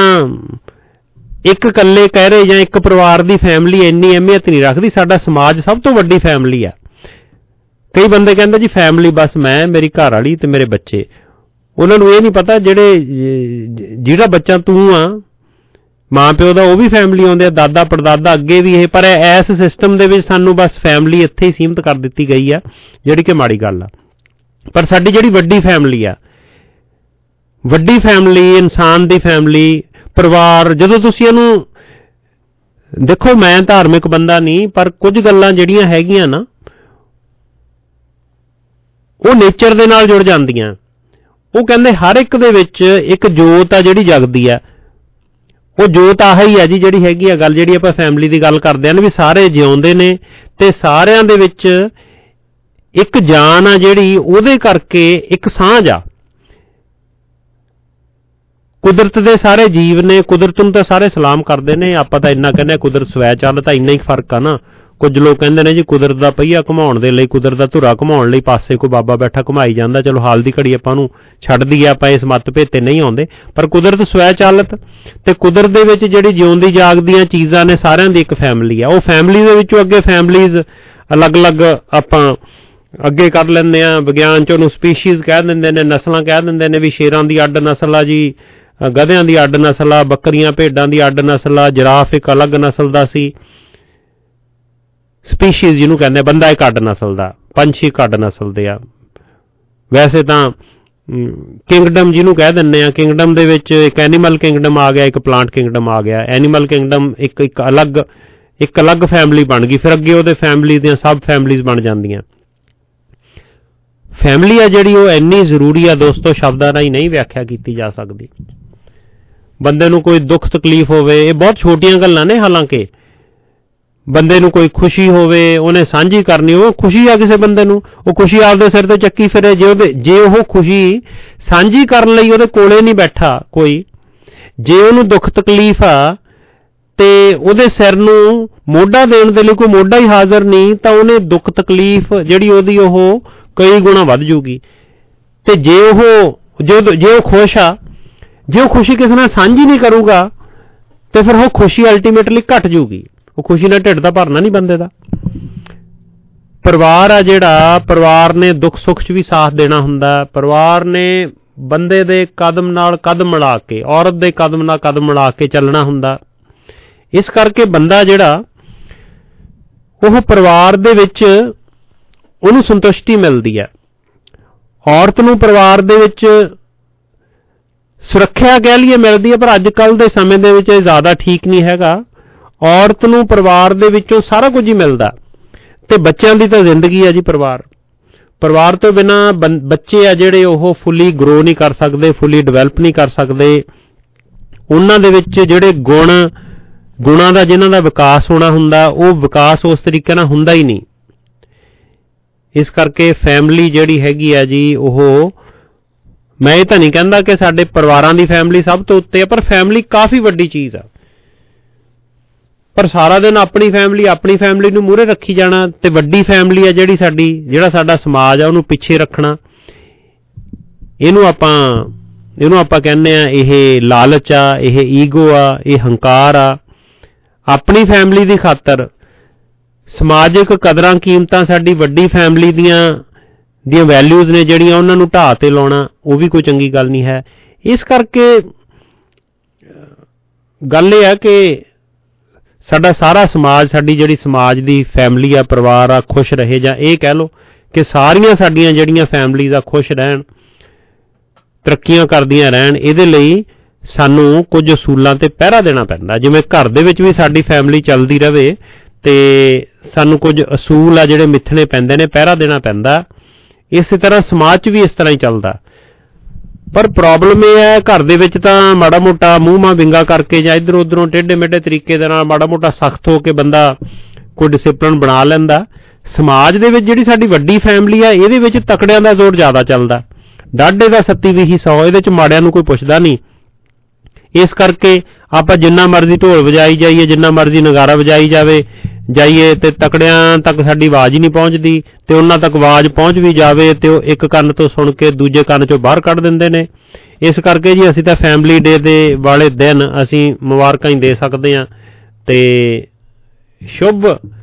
ਇੱਕ ਇਕੱਲੇ ਕਹਿ ਰਹੇ ਜਾਂ ਇੱਕ ਪਰਿਵਾਰ ਦੀ ਫੈਮਿਲੀ ਇੰਨੀ ਅਹਿਮੀਅਤ ਨਹੀਂ ਰੱਖਦੀ, ਸਾਡਾ ਸਮਾਜ ਸਭ ਤੋਂ ਵੱਡੀ ਫੈਮਿਲੀ ਆ। ਕਈ ਬੰਦੇ ਕਹਿੰਦੇ ਜੀ ਫੈਮਿਲੀ ਬਸ ਮੈਂ, ਮੇਰੀ ਘਰ ਵਾਲੀ ਤੇ ਮੇਰੇ ਬੱਚੇ। ਉਹਨਾਂ ਨੂੰ ਇਹ ਨਹੀਂ ਪਤਾ ਜਿਹੜੇ ਜਿਹੜਾ ਬੱਚਾ ਤੂੰ ਆ, ਮਾਂ ਪਿਓ ਦਾ ਉਹ ਵੀ ਫੈਮਿਲੀ ਆਉਂਦੇ ਆ, ਦਾਦਾ ਪੜਦਾਦਾ ਅੱਗੇ ਵੀ ਇਹ। ਪਰ ਇਸ ਸਿਸਟਮ ਦੇ ਵਿੱਚ ਸਾਨੂੰ ਬਸ ਫੈਮਿਲੀ ਇੱਥੇ ਹੀ ਸੀਮਿਤ ਕਰ ਦਿੱਤੀ ਗਈ ਆ, ਜਿਹੜੀ ਕਿ ਮਾੜੀ ਗੱਲ ਆ। ਪਰ ਸਾਡੀ ਜਿਹੜੀ ਵੱਡੀ ਫੈਮਿਲੀ ਆ, ਵੱਡੀ ਫੈਮਿਲੀ, ਇਨਸਾਨ ਦੀ ਫੈਮਿਲੀ, ਪਰਿਵਾਰ, ਜਦੋਂ ਤੁਸੀਂ ਇਹਨੂੰ ਦੇਖੋ, ਮੈਂ ਧਾਰਮਿਕ ਬੰਦਾ ਨਹੀਂ, ਪਰ ਕੁਝ ਗੱਲਾਂ ਜਿਹੜੀਆਂ ਹੈਗੀਆਂ ਨਾ ਉਹ ਨੇਚਰ ਦੇ ਨਾਲ ਜੁੜ ਜਾਂਦੀਆਂ। ਉਹ ਕਹਿੰਦੇ ਹਰ ਇੱਕ ਦੇ ਵਿੱਚ ਇੱਕ ਜੋਤ ਆ ਜਿਹੜੀ ਜਗਦੀ ਆ, ਉਹ ਜੋਤ ਆਹੀ ਆ ਜੀ ਜਿਹੜੀ ਹੈਗੀ ਆ ਗੱਲ, ਜਿਹੜੀ ਆਪਾਂ ਫੈਮਿਲੀ ਦੀ ਗੱਲ ਕਰਦੇ ਹਾਂ ਨਾ, ਵੀ ਸਾਰੇ ਜਿਉਂਦੇ ਨੇ ਤੇ ਸਾਰਿਆਂ ਦੇ ਵਿੱਚ ਇੱਕ ਜਾਨ ਆ ਜਿਹੜੀ, ਉਹਦੇ ਕਰਕੇ ਇੱਕ ਸਾਂਝ ਆ। ਕੁਦਰਤ ਦੇ ਸਾਰੇ ਜੀਵ ਨੇ, ਕੁਦਰਤ ਨੂੰ ਤਾਂ ਸਾਰੇ ਸਲਾਮ ਕਰਦੇ ਨੇ, ਆਪਾਂ ਤਾਂ ਇੰਨਾ ਕਹਿੰਦੇ ਕੁਦਰਤ ਸਵੈ ਚੱਲ, ਤਾਂ ਇੰਨਾ ਹੀ ਫਰਕ ਆ ਨਾ। ਕੁਝ ਲੋਕ ਕਹਿੰਦੇ ਨੇ ਜੀ ਕੁਦਰਤ ਦਾ ਪਹੀਆ ਘੁਮਾਉਣ ਦੇ ਲਈ, ਕੁਦਰਤ ਦਾ ਧੁਰਾ ਘੁਮਾਉਣ ਲਈ ਪਾਸੇ ਕੋਈ ਬਾਬਾ ਬੈਠਾ ਘੁਮਾਈ ਜਾਂਦਾ। ਚਲੋ ਹਾਲ ਦੀ ਘੜੀ ਆਪਾਂ ਨੂੰ ਛੱਡਦੀ ਆ, ਆਪਾਂ ਇਸ ਮਤਭੇਦ ਤੇ ਨਹੀਂ ਆਉਂਦੇ, ਪਰ ਕੁਦਰਤ ਸਵੈ ਚਾਲਤ ਤੇ ਕੁਦਰਤ ਦੇ ਵਿੱਚ ਜਿਹੜੀ ਜਿਉਂਦੀ ਜਾਗਦੀਆਂ ਚੀਜ਼ਾਂ ਨੇ, ਸਾਰਿਆਂ ਦੀ ਇੱਕ ਫੈਮਿਲੀ ਆ। ਉਹ ਫੈਮਿਲੀ ਦੇ ਵਿੱਚੋਂ ਅੱਗੇ ਫੈਮਿਲੀਜ਼ ਅਲੱਗ-ਅਲੱਗ ਆਪਾਂ ਅੱਗੇ ਕਰ ਲੈਂਦੇ ਆ, ਵਿਗਿਆਨ 'ਚ ਉਹਨੂੰ ਸਪੀਸ਼ੀਜ਼ ਕਹਿ ਦਿੰਦੇ ਨੇ, ਨਸਲਾਂ ਕਹਿ ਦਿੰਦੇ ਨੇ, ਵੀ ਸ਼ੇਰਾਂ ਦੀ ਅੱਡ ਨਸਲ ਆ ਜੀ, ਗਧਿਆਂ ਦੀ ਅੱਡ ਨਸਲ ਆ, ਬੱਕਰੀਆਂ ਭੇਡਾਂ ਦੀ ਅੱਡ ਨਸਲ ਆ, ਜਿਰਾਫ ਇੱਕ ਅਲੱਗ ਨਸਲ ਦਾ ਸੀ। ਸਪੀਸ਼ੀਜ਼ ਜਿਹਨੂੰ ਕਹਿੰਦੇ, ਬੰਦਾ ਇੱਕ ਅੱਡ ਨਸਲ ਦਾ, ਪੰਛੀ ਇੱਕ ਅੱਡ ਨਸਲ ਦੇ ਆ। ਵੈਸੇ ਤਾਂ ਕਿੰਗਡਮ ਜਿਹਨੂੰ ਕਹਿ ਦਿੰਦੇ ਆ, ਕਿੰਗਡਮ ਦੇ ਵਿੱਚ ਇੱਕ ਐਨੀਮਲ ਕਿੰਗਡਮ ਆ ਗਿਆ, ਇੱਕ ਪਲਾਂਟ ਕਿੰਗਡਮ ਆ ਗਿਆ। ਐਨੀਮਲ ਕਿੰਗਡਮ ਇੱਕ ਇੱਕ ਅਲੱਗ ਇੱਕ ਅਲੱਗ ਫੈਮਿਲੀ ਬਣ ਗਈ, ਫਿਰ ਅੱਗੇ ਉਹਦੇ ਫੈਮਿਲੀ ਦੀਆਂ ਸਬ ਫੈਮਿਲੀਜ਼ ਬਣ ਜਾਂਦੀਆਂ। ਫੈਮਿਲੀ ਆ ਜਿਹੜੀ ਉਹ ਇੰਨੀ ਜ਼ਰੂਰੀ ਆ ਦੋਸਤੋ, ਸ਼ਬਦਾਂ ਰਾਹੀਂ ਨਹੀਂ ਵਿਆਖਿਆ ਕੀਤੀ ਜਾ ਸਕਦੀ। ਬੰਦੇ ਨੂੰ ਕੋਈ ਦੁੱਖ ਤਕਲੀਫ ਹੋਵੇ, ਇਹ ਬਹੁਤ ਛੋਟੀਆਂ ਗੱਲਾਂ ਨੇ, ਹਾਲਾਂਕਿ ਬੰਦੇ ਨੂੰ ਕੋਈ ਖੁਸ਼ੀ ਹੋਵੇ, ਉਹਨੇ ਸਾਂਝੀ ਕਰਨੀ, ਉਹ ਖੁਸ਼ੀ ਆ ਕਿਸੇ ਬੰਦੇ ਨੂੰ, ਉਹ ਖੁਸ਼ੀ ਆਪਦੇ ਸਿਰ ਤੇ ਚੱਕੀ ਫਿਰੇ। ਜੇ ਉਹਦੇ ਜੇ ਉਹ ਖੁਸ਼ੀ ਸਾਂਝੀ ਕਰਨ ਲਈ ਉਹਦੇ ਕੋਲੇ ਨਹੀਂ ਬੈਠਾ ਕੋਈ, ਜੇ ਉਹਨੂੰ ਦੁੱਖ ਤਕਲੀਫ ਆ ਤੇ ਉਹਦੇ ਸਿਰ ਨੂੰ ਮੋਢਾ ਦੇਣ ਦੇ ਲਈ ਕੋਈ ਮੋਢਾ ਹੀ ਹਾਜ਼ਰ ਨਹੀਂ, ਤਾਂ ਉਹਨੇ ਦੁੱਖ ਤਕਲੀਫ ਜਿਹੜੀ ਉਹਦੀ ਉਹ ਕਈ ਗੁਣਾ ਵੱਧ ਜੂਗੀ। ਤੇ ਜੇ ਉਹ ਜੇ ਉਹ ਖੁਸ਼ ਆ, ਜੇ ਉਹ ਖੁਸ਼ੀ ਕਿਸੇ ਨਾਲ ਸਾਂਝੀ ਨਹੀਂ ਕਰੂਗਾ, ਤੇ ਫਿਰ ਉਹ ਖੁਸ਼ੀ ਅਲਟੀਮੇਟਲੀ ਘਟ ਜੂਗੀ। ਉਹ ਖੁਸ਼ੀ ਨਾਲ ਢਿੱਡ ਦਾ ਭਰਨਾ ਨਹੀਂ ਬੰਦੇ ਦਾ। ਪਰਿਵਾਰ ਆ ਜਿਹੜਾ, ਪਰਿਵਾਰ ਨੇ ਦੁੱਖ ਸੁੱਖ 'ਚ ਵੀ ਸਾਥ ਦੇਣਾ ਹੁੰਦਾ। ਪਰਿਵਾਰ ਨੇ ਬੰਦੇ ਦੇ ਕਦਮ ਨਾਲ ਕਦਮ ਮਿਲਾ ਕੇ, ਔਰਤ ਦੇ ਕਦਮ ਨਾਲ ਕਦਮ ਮਿਲਾ ਕੇ ਚੱਲਣਾ ਹੁੰਦਾ। ਇਸ ਕਰਕੇ ਬੰਦਾ ਜਿਹੜਾ ਉਹ ਪਰਿਵਾਰ ਦੇ ਵਿੱਚ ਉਹਨੂੰ ਸੰਤੁਸ਼ਟੀ ਮਿਲਦੀ ਹੈ। ਔਰਤ ਨੂੰ ਪਰਿਵਾਰ ਦੇ ਵਿੱਚ ਸੁਰੱਖਿਆ ਕਹਿ ਲਈਏ ਮਿਲਦੀ ਹੈ, ਪਰ ਅੱਜ ਕੱਲ੍ਹ ਦੇ ਸਮੇਂ ਦੇ ਵਿੱਚ ਇਹ ਜ਼ਿਆਦਾ ਠੀਕ ਨਹੀਂ ਹੈਗਾ। ਔਰਤ ਨੂੰ ਪਰਿਵਾਰ ਦੇ ਵਿੱਚੋਂ ਸਾਰਾ ਕੁਝ ਹੀ ਮਿਲਦਾ, ਤੇ ਬੱਚਿਆਂ ਦੀ ਤਾਂ ਜ਼ਿੰਦਗੀ ਹੈ ਜੀ ਪਰਿਵਾਰ। ਪਰਿਵਾਰ ਤੋਂ ਬਿਨਾਂ ਬੱਚੇ ਆ ਜਿਹੜੇ ਉਹ ਫੁੱਲੀ ਗਰੋ ਨਹੀਂ ਕਰ ਸਕਦੇ, ਫੁੱਲੀ ਡਿਵੈਲਪ ਨਹੀਂ ਕਰ ਸਕਦੇ। ਉਹਨਾਂ ਦੇ ਵਿੱਚ ਜਿਹੜੇ ਗੁਣ ਗੁਣਾਂ ਦਾ ਜਿਨ੍ਹਾਂ ਦਾ ਵਿਕਾਸ ਹੋਣਾ ਹੁੰਦਾ ਉਹ ਵਿਕਾਸ ਉਸ ਤਰੀਕੇ ਨਾਲ ਹੁੰਦਾ ਹੀ ਨਹੀਂ। ਇਸ ਕਰਕੇ ਫੈਮਿਲੀ ਜਿਹੜੀ ਹੈਗੀ ਆ ਜੀ, ਉਹ ਮੈਂ ਇਹ ਤਾਂ ਨਹੀਂ ਕਹਿੰਦਾ ਕਿ ਸਾਡੇ ਪਰਿਵਾਰਾਂ ਦੀ ਫੈਮਿਲੀ ਸਭ ਤੋਂ ਉੱਤੇ ਆ, ਪਰ ਫੈਮਿਲੀ ਕਾਫੀ ਵੱਡੀ ਚੀਜ਼ ਆ। ਪਰ ਸਾਰਾ ਦਿਨ ਆਪਣੀ ਫੈਮਿਲੀ ਆਪਣੀ ਫੈਮਿਲੀ ਨੂੰ ਮੂਹਰੇ ਰੱਖੀ ਜਾਣਾ ਤੇ ਵੱਡੀ ਫੈਮਿਲੀ ਆ ਜਿਹੜੀ ਸਾਡੀ, ਜਿਹੜਾ ਸਾਡਾ ਸਮਾਜ ਆ, ਉਹਨੂੰ ਪਿੱਛੇ ਰੱਖਣਾ, ਇਹਨੂੰ ਆਪਾਂ ਇਹਨੂੰ ਆਪਾਂ ਕਹਿੰਦੇ ਆ ਇਹ ਲਾਲਚ ਆ, ਇਹ ਈਗੋ ਆ, ਇਹ ਹੰਕਾਰ ਆ। ਆਪਣੀ ਫੈਮਿਲੀ ਦੀ ਖਾਤਰ ਸਮਾਜਿਕ ਕਦਰਾਂ ਕੀਮਤਾਂ ਸਾਡੀ ਵੱਡੀ ਫੈਮਿਲੀ ਦੀਆਂ ਦੀਆਂ ਵੈਲਿਊਜ਼ ਨੇ ਜਿਹੜੀਆਂ, ਉਹਨਾਂ ਨੂੰ ਢਾਹ ਤੇ ਲਾਉਣਾ ਉਹ ਵੀ ਕੋਈ ਚੰਗੀ ਗੱਲ ਨਹੀਂ ਹੈ। ਇਸ ਕਰਕੇ ਗੱਲ ਇਹ ਹੈ ਕਿ ਸਾਡਾ ਸਾਰਾ ਸਮਾਜ, ਸਾਡੀ ਜਿਹੜੀ ਸਮਾਜ ਦੀ ਫੈਮਿਲੀ ਆ, ਪਰਿਵਾਰ ਆ, ਖੁਸ਼ ਰਹੇ, ਜਾਂ ਇਹ ਕਹਿ ਲਓ ਕਿ ਸਾਰੀਆਂ ਸਾਡੀਆਂ ਜਿਹੜੀਆਂ ਫੈਮਿਲੀਜ਼ ਆ ਖੁਸ਼ ਰਹਿਣ, ਤਰੱਕੀਆਂ ਕਰਦੀਆਂ ਰਹਿਣ। ਇਹਦੇ ਲਈ ਸਾਨੂੰ ਕੁਝ ਅਸੂਲਾਂ ਤੇ ਪਹਿਰਾ ਦੇਣਾ ਪੈਂਦਾ। ਜਿਵੇਂ ਘਰ ਦੇ ਵਿੱਚ ਵੀ ਸਾਡੀ ਫੈਮਿਲੀ ਚੱਲਦੀ ਰਹੇ ਤੇ ਸਾਨੂੰ ਕੁਝ ਅਸੂਲ ਆ ਜਿਹੜੇ ਮਿੱਥਣੇ ਪੈਂਦੇ ਨੇ, ਪਹਿਰਾ ਦੇਣਾ ਪੈਂਦਾ। ਇਸੇ ਤਰ੍ਹਾਂ ਸਮਾਜ 'ਚ ਵੀ ਇਸ ਤਰ੍ਹਾਂ ਹੀ ਚੱਲਦਾ। ਪਰ ਪ੍ਰੋਬਲਮ ਇਹ ਹੈ, ਘਰ ਦੇ ਵਿੱਚ ਤਾਂ ਮਾੜਾ ਮੋਟਾ ਮੂੰਹ ਮਾਂ ਵਿੰਗਾ ਕਰਕੇ ਜਾਂ ਇੱਧਰ ਉੱਧਰੋਂ ਟੇਢੇ ਮੇਢੇ ਤਰੀਕੇ ਦੇ ਨਾਲ ਮਾੜਾ ਮੋਟਾ ਸਖਤ ਹੋ ਕੇ ਬੰਦਾ ਕੋਈ ਡਿਸਿਪਲਿਨ ਬਣਾ ਲੈਂਦਾ। ਸਮਾਜ ਦੇ ਵਿੱਚ ਜਿਹੜੀ ਸਾਡੀ ਵੱਡੀ ਫੈਮਿਲੀ ਆ, ਇਹਦੇ ਵਿੱਚ ਤਕੜਿਆਂ ਦਾ ਜ਼ੋਰ ਜ਼ਿਆਦਾ ਚੱਲਦਾ। ਡਾਢੇ ਦਾ ਸੱਤੀ ਵੀਹੀ ਸੌ, ਇਹਦੇ 'ਚ ਮਾੜਿਆਂ ਨੂੰ ਕੋਈ ਪੁੱਛਦਾ ਨਹੀਂ। ਇਸ ਕਰਕੇ ਆਪਾਂ ਜਿੰਨਾ ਮਰਜ਼ੀ ਢੋਲ ਵਜਾਈ ਜਾਈਏ, ਜਿੰਨਾ ਮਰਜ਼ੀ ਨਗਾਰਾ ਵਜਾਈ ਜਾਵੇ ਜਾਈਏ ਤੇ ਤਕੜਿਆਂ ਤੱਕ ਸਾਡੀ ਆਵਾਜ਼ ਹੀ ਨਹੀਂ ਪਹੁੰਚਦੀ, ਤੇ ਉਹਨਾਂ ਤੱਕ ਆਵਾਜ਼ ਪਹੁੰਚ ਵੀ ਜਾਵੇ ਤੇ ਉਹ ਇੱਕ ਕੰਨ ਤੋਂ ਸੁਣ ਕੇ ਦੂਜੇ ਕੰਨ 'ਚੋਂ ਬਾਹਰ ਕੱਢ ਦਿੰਦੇ ਨੇ। ਇਸ ਕਰਕੇ ਜੀ ਅਸੀਂ ਤਾਂ ਫੈਮਿਲੀ ਡੇ ਦੇ ਵਾਲੇ ਦਿਨ ਅਸੀਂ ਮੁਬਾਰਕਾਂ ਹੀ ਦੇ ਸਕਦੇ ਹਾਂ ਤੇ ਸ਼ੁਭ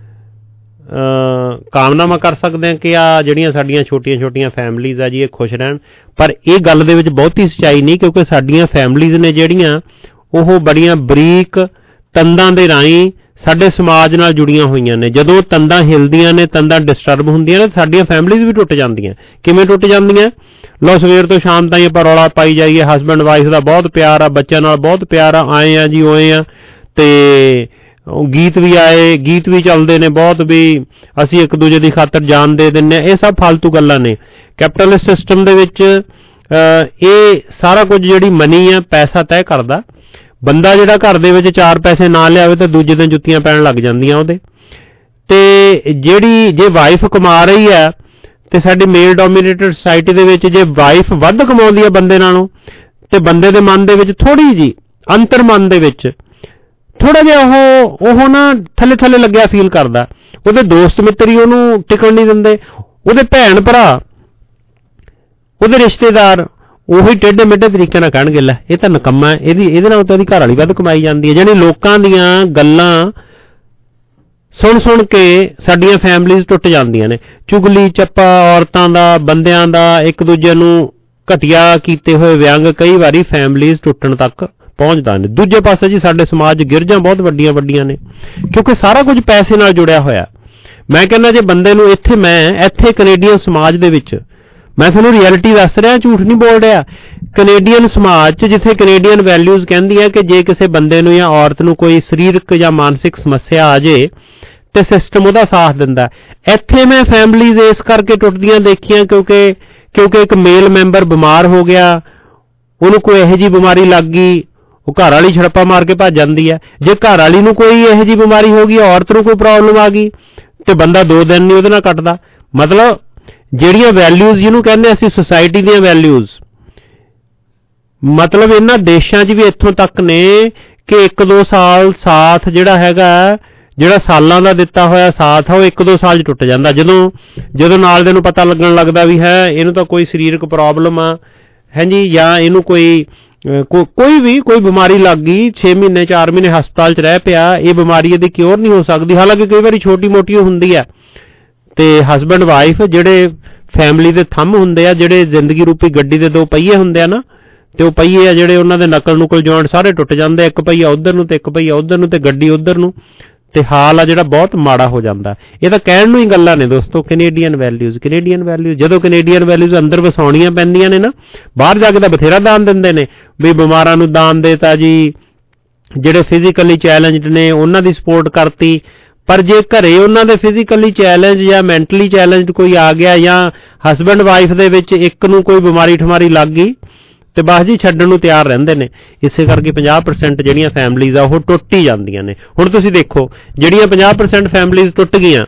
ਕਾਮਨਾਵਾਂ ਕਰ ਸਕਦੇ ਹਾਂ ਕਿ ਆ ਜਿਹੜੀਆਂ ਸਾਡੀਆਂ ਛੋਟੀਆਂ ਛੋਟੀਆਂ ਫੈਮਿਲੀਜ਼ ਆ ਜੀ, ਇਹ ਖੁਸ਼ ਰਹਿਣ। ਪਰ ਇਹ ਗੱਲ ਦੇ ਵਿੱਚ ਬਹੁਤੀ ਸੱਚਾਈ ਨਹੀਂ, ਕਿਉਂਕਿ ਸਾਡੀਆਂ ਫੈਮਿਲੀਜ਼ ਨੇ ਜਿਹੜੀਆਂ ਉਹ ਬੜੀਆਂ ਬਰੀਕ ਤੰਦਾਂ ਦੇ ਰਾਹੀਂ ਸਾਡੇ ਸਮਾਜ ਨਾਲ ਜੁੜੀਆਂ ਹੋਈਆਂ ਨੇ। ਜਦੋਂ ਤੰਦਾਂ ਹਿਲਦੀਆਂ ਨੇ, ਤੰਦਾਂ ਡਿਸਟਰਬ ਹੁੰਦੀਆਂ ਨੇ, ਸਾਡੀਆਂ ਫੈਮਿਲੀਜ਼ ਵੀ ਟੁੱਟ ਜਾਂਦੀਆਂ। ਕਿਵੇਂ ਟੁੱਟ ਜਾਂਦੀਆਂ? ਲਓ, ਸਵੇਰ ਤੋਂ ਸ਼ਾਮ ਤਾਈਂ ਆਪਾਂ ਰੌਲਾ ਪਾਈ ਜਾਈਏ, ਹਸਬੈਂਡ ਵਾਈਫ ਦਾ ਬਹੁਤ ਪਿਆਰ ਆ, ਬੱਚਿਆਂ ਨਾਲ ਬਹੁਤ ਪਿਆਰ ਆ, ਆਏ ਆ ਜੀ ਉਏ ਆ, ਤੇ ਗੀਤ ਵੀ ਆਏ, ਗੀਤ ਵੀ ਚੱਲਦੇ ਨੇ ਬਹੁਤ, ਵੀ ਅਸੀਂ ਇੱਕ ਦੂਜੇ ਦੀ ਖਾਤਰ ਜਾਨ ਦੇ ਦਿੰਦੇ ਹਾਂ। ਇਹ ਸਭ ਫਾਲਤੂ ਗੱਲਾਂ ਨੇ। ਕੈਪੀਟਲਿਸਟ ਸਿਸਟਮ ਦੇ ਵਿੱਚ ਇਹ ਸਾਰਾ ਕੁਝ ਜਿਹੜੀ ਮਨੀ ਆ, ਪੈਸਾ ਤੈਅ ਕਰਦਾ। ਬੰਦਾ ਜਿਹੜਾ ਘਰ ਦੇ ਵਿੱਚ ਚਾਰ ਪੈਸੇ ਨਾ ਲਿਆਵੇ ਤਾਂ ਦੂਜੇ ਦਿਨ ਜੁੱਤੀਆਂ ਪੈਣ ਲੱਗ ਜਾਂਦੀਆਂ ਉਹਦੇ। ਤੇ ਜਿਹੜੀ ਜੇ ਵਾਈਫ ਕਮਾ ਰਹੀ ਆ, ਤੇ ਸਾਡੀ ਮੇਲ ਡੋਮੀਨੇਟਡ ਸੋਸਾਇਟੀ ਦੇ ਵਿੱਚ ਜੇ ਵਾਈਫ ਵੱਧ ਕਮਾਉਂਦੀ ਆ ਬੰਦੇ ਨਾਲੋਂ, ਤੇ ਬੰਦੇ ਦੇ ਮਨ ਦੇ ਵਿੱਚ ਥੋੜੀ ਜੀ ਅੰਤਰ ਮਨ ਦੇ ਵਿੱਚ ਥੋੜਾ ਜਿਹਾ ਉਹ ਉਹ ਨਾ ਥੱਲੇ ਥੱਲੇ ਲੱਗਿਆ ਫੀਲ ਕਰਦਾ। ਉਹਦੇ ਦੋਸਤ ਮਿੱਤਰ ਹੀ ਉਹਨੂੰ ਟਿਕਣ ਨਹੀਂ ਦਿੰਦੇ, ਉਹਦੇ ਭੈਣ ਭਰਾ, ਉਹਦੇ ਰਿਸ਼ਤੇਦਾਰ ਉਹੀ ਟੇਢੇ ਮੇਢੇ ਤਰੀਕੇ ਨਾਲ ਕਹਿਣਗੇ, ਲੈ ਇਹ ਤਾਂ ਨਕੰਮਾ ਹੈ, ਇਹਦੀ ਇਹਦੇ ਨਾਲ ਤਾਂ ਉਹਦੀ ਘਰ ਵਾਲੀ ਵੱਧ ਕਮਾਈ ਜਾਂਦੀ ਹੈ। ਜਾਣੀ ਲੋਕਾਂ ਦੀਆਂ ਗੱਲਾਂ ਸੁਣ ਸੁਣ ਕੇ ਸਾਡੀਆਂ ਫੈਮਿਲੀਜ਼ ਟੁੱਟ ਜਾਂਦੀਆਂ ਨੇ। ਚੁਗਲੀ ਚੱਪਾ ਔਰਤਾਂ ਦਾ, ਬੰਦਿਆਂ ਦਾ, ਇੱਕ ਦੂਜੇ ਨੂੰ ਘਟੀਆ ਕੀਤੇ ਹੋਏ ਵਿਅੰਗ ਕਈ ਵਾਰੀ ਫੈਮਿਲੀਜ਼ ਟੁੱਟਣ ਤੱਕ ਪਹੁੰਚਦਾ ਨੇ। ਦੂਜੇ ਪਾਸੇ ਜੀ ਸਾਡੇ ਸਮਾਜ 'ਚ ਗਿਰਜਾਂ ਬਹੁਤ ਵੱਡੀਆਂ ਵੱਡੀਆਂ ਨੇ, ਕਿਉਂਕਿ ਸਾਰਾ ਕੁਝ ਪੈਸੇ ਨਾਲ ਜੁੜਿਆ ਹੋਇਆ। ਮੈਂ ਕਹਿੰਦਾ ਜੇ ਬੰਦੇ ਨੂੰ ਇੱਥੇ, ਮੈਂ ਇੱਥੇ ਕੈਨੇਡੀਅਨ ਸਮਾਜ ਦੇ ਵਿੱਚ, ਮੈਂ ਤੁਹਾਨੂੰ ਰਿਐਲਿਟੀ ਦੱਸ ਰਿਹਾ, ਝੂਠ ਨਹੀਂ ਬੋਲ ਰਿਹਾ। ਕੈਨੇਡੀਅਨ ਸਮਾਜ 'ਚ ਜਿੱਥੇ ਕੈਨੇਡੀਅਨ ਵੈਲਿਊਜ਼ ਕਹਿੰਦੀ ਹੈ ਕਿ ਜੇ ਕਿਸੇ ਬੰਦੇ ਨੂੰ ਜਾਂ ਔਰਤ ਨੂੰ ਕੋਈ ਸਰੀਰਕ ਜਾਂ ਮਾਨਸਿਕ ਸਮੱਸਿਆ ਆ ਜੇ ਤੇ ਸਿਸਟਮ ਉਹਦਾ ਸਾਥ ਦਿੰਦਾ। ਇੱਥੇ ਮੈਂ ਫੈਮਿਲੀਜ਼ ਇਸ ਕਰਕੇ ਟੁੱਟਦੀਆਂ ਦੇਖੀਆਂ ਕਿਉਂਕਿ ਕਿਉਂਕਿ ਇੱਕ ਮੇਲ ਮੈਂਬਰ ਬਿਮਾਰ ਹੋ ਗਿਆ, ਉਹਨੂੰ ਕੋਈ ਇਹੋ ਜਿਹੀ ਬਿਮਾਰੀ ਲੱਗ ਗਈ, ਉਹ ਘਰ ਵਾਲੀ ਛੜੱਪਾ ਮਾਰ ਕੇ ਭੱਜ ਜਾਂਦੀ ਹੈ। ਜੇ ਘਰ ਵਾਲੀ ਨੂੰ ਕੋਈ ਇਹੋ ਜਿਹੀ ਬਿਮਾਰੀ ਹੋ ਗਈ, ਔਰਤ ਨੂੰ ਕੋਈ ਪ੍ਰੋਬਲਮ ਆ ਗਈ, ਤੇ ਬੰਦਾ ਦੋ ਦਿਨ ਨਹੀਂ ਉਹਦੇ ਨਾਲ ਕੱਟਦਾ। ਮਤਲਬ ਜਿਹੜੀਆਂ ਵੈਲਿਊਜ਼ ਜਿਹਨੂੰ ਕਹਿੰਦੇ ਅਸੀਂ ਸੁਸਾਇਟੀ ਦੀਆਂ ਵੈਲਿਊਜ਼, ਮਤਲਬ ਇਹਨਾਂ ਦੇਸ਼ਾਂ 'ਚ ਵੀ ਇੱਥੋਂ ਤੱਕ ਨੇ ਕਿ ਇੱਕ ਦੋ ਸਾਲ ਸਾਥ ਜਿਹੜਾ ਹੈਗਾ, ਜਿਹੜਾ ਸਾਲਾਂ ਦਾ ਦਿੱਤਾ ਹੋਇਆ ਸਾਥ ਆ, ਉਹ ਇੱਕ ਦੋ ਸਾਲ 'ਚ ਟੁੱਟ ਜਾਂਦਾ। ਜਦੋਂ ਜਦੋਂ ਨਾਲ ਦੇ ਨੂੰ ਪਤਾ ਲੱਗਣ ਲੱਗਦਾ ਵੀ ਹੈ ਇਹਨੂੰ ਤਾਂ ਕੋਈ ਸਰੀਰਕ ਪ੍ਰੋਬਲਮ ਆ ਹੈ ਜੀ, ਜਾਂ ਇਹਨੂੰ ਕੋਈ ਕੋਈ ਵੀ ਕੋਈ ਬਿਮਾਰੀ ਲੱਗ ਗਈ, ਛੇ ਮਹੀਨੇ ਚਾਰ ਮਹੀਨੇ ਹਸਪਤਾਲ 'ਚ ਰਹਿ ਪਿਆ, ਇਹ ਬਿਮਾਰੀ ਇਹਦੀ ਕਿਉਰ ਨਹੀਂ ਹੋ ਸਕਦੀ। ਹਾਲਾਂਕਿ ਕਈ ਵਾਰੀ ਛੋਟੀ ਮੋਟੀ ਹੁੰਦੀ ਆ। ਤੇ ਹਸਬੈਂਡ ਵਾਈਫ ਜਿਹੜੇ ਫੈਮਿਲੀ ਦੇ ਥੰਮ ਹੁੰਦੇ ਆ, ਜਿਹੜੇ ਜ਼ਿੰਦਗੀ ਰੂਪੀ ਗੱਡੀ ਦੇ ਦੋ ਪਹੀਏ ਹੁੰਦੇ ਆ ਨਾ, ਤੇ ਉਹ ਪਹੀਏ ਆ ਜਿਹੜੇ ਉਹਨਾਂ ਦੇ ਨਕਲ ਨੁਕਲ ਜੁਆਇੰਟ ਸਾਰੇ ਟੁੱਟ ਜਾਂਦੇ, ਇੱਕ ਪਹੀਆ ਉੱਧਰ ਨੂੰ ਤੇ ਇੱਕ ਪਹੀਆ ਉੱਧਰ ਨੂੰ ਤੇ ਗੱਡੀ ਉੱਧਰ ਨੂੰ, ਤੇ ਹਾਲ ਆ ਜਿਹੜਾ ਬਹੁਤ ਮਾੜਾ ਹੋ ਜਾਂਦਾ। ਇਹ ਤਾਂ ਕਹਿਣ ਨੂੰ ਹੀ ਗੱਲਾਂ ਨੇ ਦੋਸਤੋ। ਕੈਨੇਡੀਅਨ ਵੈਲਿਊਜ਼, ਕੈਨੇਡੀਅਨ ਵੈਲਿਊਜ਼ ਜਦੋਂ ਕੈਨੇਡੀਅਨ ਵੈਲਿਊਜ਼ ਅੰਦਰ ਵਸਾਉਣੀਆਂ ਪੈਂਦੀਆਂ ਨੇ ਨਾ, ਬਾਹਰ ਜਾ ਕੇ ਤਾਂ ਬਥੇਰਾ ਦਾਨ ਦਿੰਦੇ ਨੇ ਵੀ ਬਿਮਾਰਾਂ ਨੂੰ ਦਾਨ ਦੇਤਾ ਜੀ, ਜਿਹੜੇ ਫਿਜ਼ੀਕਲੀ ਚੈਲੰਜਡ ਨੇ ਉਹਨਾਂ ਦੀ ਸਪੋਰਟ ਕਰਤੀ। ਪਰ ਜੇ ਘਰੇ ਉਹਨਾਂ ਦੇ ਫਿਜ਼ੀਕਲੀ ਚੈਲੰਜ ਜਾਂ ਮੈਂਟਲੀ ਚੈਲੰਜਡ ਕੋਈ ਆ ਗਿਆ, ਜਾਂ ਹਸਬੈਂਡ ਵਾਈਫ ਦੇ ਵਿੱਚ ਇੱਕ ਨੂੰ ਕੋਈ ਬਿਮਾਰੀ ਠਮਾਰੀ ਲੱਗ ਗਈ, ਤੇ ਬਸ ਜੀ ਛੱਡਣ ਨੂੰ ਤਿਆਰ ਰਹਿੰਦੇ ਨੇ। ਇਸੇ ਕਰਕੇ ਪੰਜਾਹ ਪਰਸੈਂਟ ਜਿਹੜੀਆਂ ਫੈਮਲੀਜ਼ ਆ ਉਹ ਟੁੱਟ ਹੀ ਜਾਂਦੀਆਂ ਨੇ। ਹੁਣ ਤੁਸੀਂ ਦੇਖੋ ਜਿਹੜੀਆਂ ਪੰਜਾਹ ਪਰਸੈਂਟ ਫੈਮਲੀਜ਼ ਟੁੱਟ ਗਈਆਂ,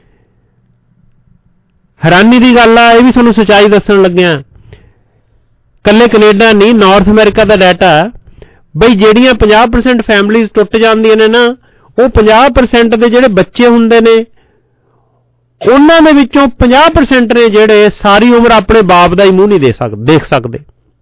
ਹੈਰਾਨੀ ਦੀ ਗੱਲ ਆ, ਇਹ ਵੀ ਤੁਹਾਨੂੰ ਸੱਚਾਈ ਦੱਸਣ ਲੱਗਿਆ, ਕੱਲੇ ਕੈਨੇਡਾ ਨਹੀਂ, ਨਾਰਥ ਅਮਰੀਕਾ ਦਾ ਡਾਟਾ ਬਈ ਜਿਹੜੀਆਂ ਪੰਜਾਹ ਪਰਸੈਂਟ ਫੈਮਲੀਜ਼ ਟੁੱਟ ਜਾਂਦੀਆਂ ਨੇ ਨਾ, ਉਹ ਪੰਜਾਹ ਪਰਸੈਂਟ ਦੇ ਜਿਹੜੇ ਬੱਚੇ ਹੁੰਦੇ ਨੇ ਉਹਨਾਂ ਦੇ ਵਿੱਚੋਂ ਪੰਜਾਹ ਪਰਸੈਂਟ ਨੇ ਜਿਹੜੇ ਸਾਰੀ ਉਮਰ ਆਪਣੇ ਬਾਪ ਦਾ ਹੀ ਮੂੰਹ ਨਹੀਂ ਦੇ ਸਕਦੇ ਦੇਖ ਸਕਦੇ।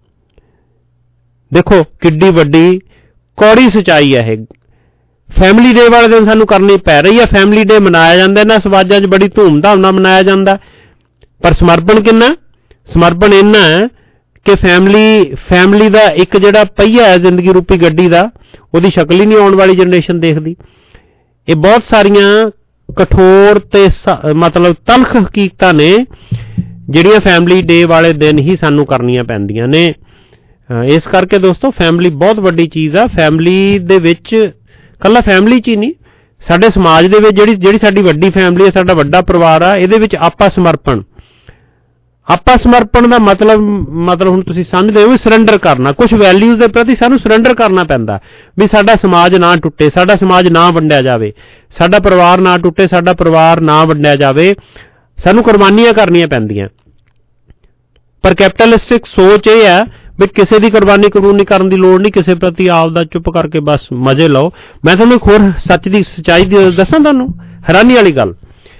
ਦੇਖੋ ਕਿੱਡੀ ਵੱਡੀ ਕੌੜੀ ਸੱਚਾਈ ਹੈ ਇਹ। ਫੈਮਿਲੀ ਡੇ ਵਾਲੇ ਦਿਨ ਸਾਨੂੰ ਕਰਨੀ ਪੈ ਰਹੀ ਹੈ। ਫੈਮਿਲੀ ਡੇ ਮਨਾਇਆ ਜਾਂਦਾ ਨਾ ਸਮਾਜਾਂ 'ਚ ਬੜੀ ਧੂਮਧਾਮ ਨਾਲ ਮਨਾਇਆ ਜਾਂਦਾ, ਪਰ ਸਮਰਪਣ ਕਿੰਨਾ? ਸਮਰਪਣ ਇੰਨਾ ਹੈ ਕਿ ਫੈਮਿਲੀ ਫੈਮਿਲੀ ਦਾ ਇੱਕ ਜਿਹੜਾ ਪਹੀਆ ਹੈ ਜ਼ਿੰਦਗੀ ਰੂਪੀ ਗੱਡੀ ਦਾ, ਉਹਦੀ ਸ਼ਕਲ ਹੀ ਨਹੀਂ ਆਉਣ ਵਾਲੀ ਜਨਰੇਸ਼ਨ ਦੇਖਦੀ। ਇਹ ਬਹੁਤ ਸਾਰੀਆਂ ਕਠੋਰ ਤੇ ਮਤਲਬ ਤਲਖ ਹਕੀਕਤਾਂ ਨੇ ਜਿਹੜੀਆਂ ਫੈਮਿਲੀ ਡੇ ਵਾਲੇ ਦਿਨ ਹੀ ਸਾਨੂੰ ਕਰਨੀਆਂ ਪੈਂਦੀਆਂ ਨੇ। ਇਸ ਕਰਕੇ ਦੋਸਤੋ ਫੈਮਿਲੀ ਬਹੁਤ ਵੱਡੀ ਚੀਜ਼ ਆ। ਫੈਮਿਲੀ ਦੇ ਵਿੱਚ ਇਕੱਲਾ ਫੈਮਿਲੀ 'ਚ ਹੀ ਨਹੀਂ, ਸਾਡੇ ਸਮਾਜ ਦੇ ਵਿੱਚ ਜਿਹੜੀ ਜਿਹੜੀ ਸਾਡੀ ਵੱਡੀ ਫੈਮਿਲੀ ਹੈ, ਸਾਡਾ ਵੱਡਾ ਪਰਿਵਾਰ ਆ, ਇਹਦੇ ਵਿੱਚ ਆਪਾ ਸਮਰਪਣ ਆਪਾ ਸਮਰਪਣ ਦਾ ਮਤਲਬ ਮਤਲਬ ਹੁਣ ਤੁਸੀਂ ਸਮਝਦੇ ਹੋ ਸਰੈਂਡਰ ਕਰਨਾ। ਕੁਝ ਵੈਲਿਊਜ਼ ਦੇ ਪ੍ਰਤੀ ਸਾਨੂੰ ਸਰੈਂਡਰ ਕਰਨਾ ਪੈਂਦਾ ਵੀ ਸਾਡਾ ਸਮਾਜ ਨਾ ਟੁੱਟੇ, ਸਾਡਾ ਸਮਾਜ ਨਾ ਵੰਡਿਆ ਜਾਵੇ, ਸਾਡਾ ਪਰਿਵਾਰ ਨਾ ਟੁੱਟੇ, ਸਾਡਾ ਪਰਿਵਾਰ ਨਾ ਵੰਡਿਆ ਜਾਵੇ। ਸਾਨੂੰ ਕੁਰਬਾਨੀਆਂ ਕਰਨੀਆਂ ਪੈਂਦੀਆਂ। ਪਰ ਕੈਪੀਟਲਿਸਟਿਕ ਸੋਚ ਇਹ ਹੈ ਵੀ ਕਿਸੇ ਦੀ ਕੁਰਬਾਨੀ ਕੁਰਬਾਨੀ ਕਰਨ ਦੀ ਲੋੜ ਨਹੀਂ, ਕਿਸੇ ਪ੍ਰਤੀ ਆਪ ਦਾ ਚੁੱਪ ਕਰਕੇ ਬਸ ਮਜ਼ੇ ਲਓ। ਮੈਂ ਤੁਹਾਨੂੰ ਇੱਕ ਹੋਰ ਸੱਚ ਦੀ ਸੱਚਾਈ ਦੱਸਾਂ, ਤੁਹਾਨੂੰ ਹੈਰਾਨੀ ਵਾਲੀ ਗੱਲ,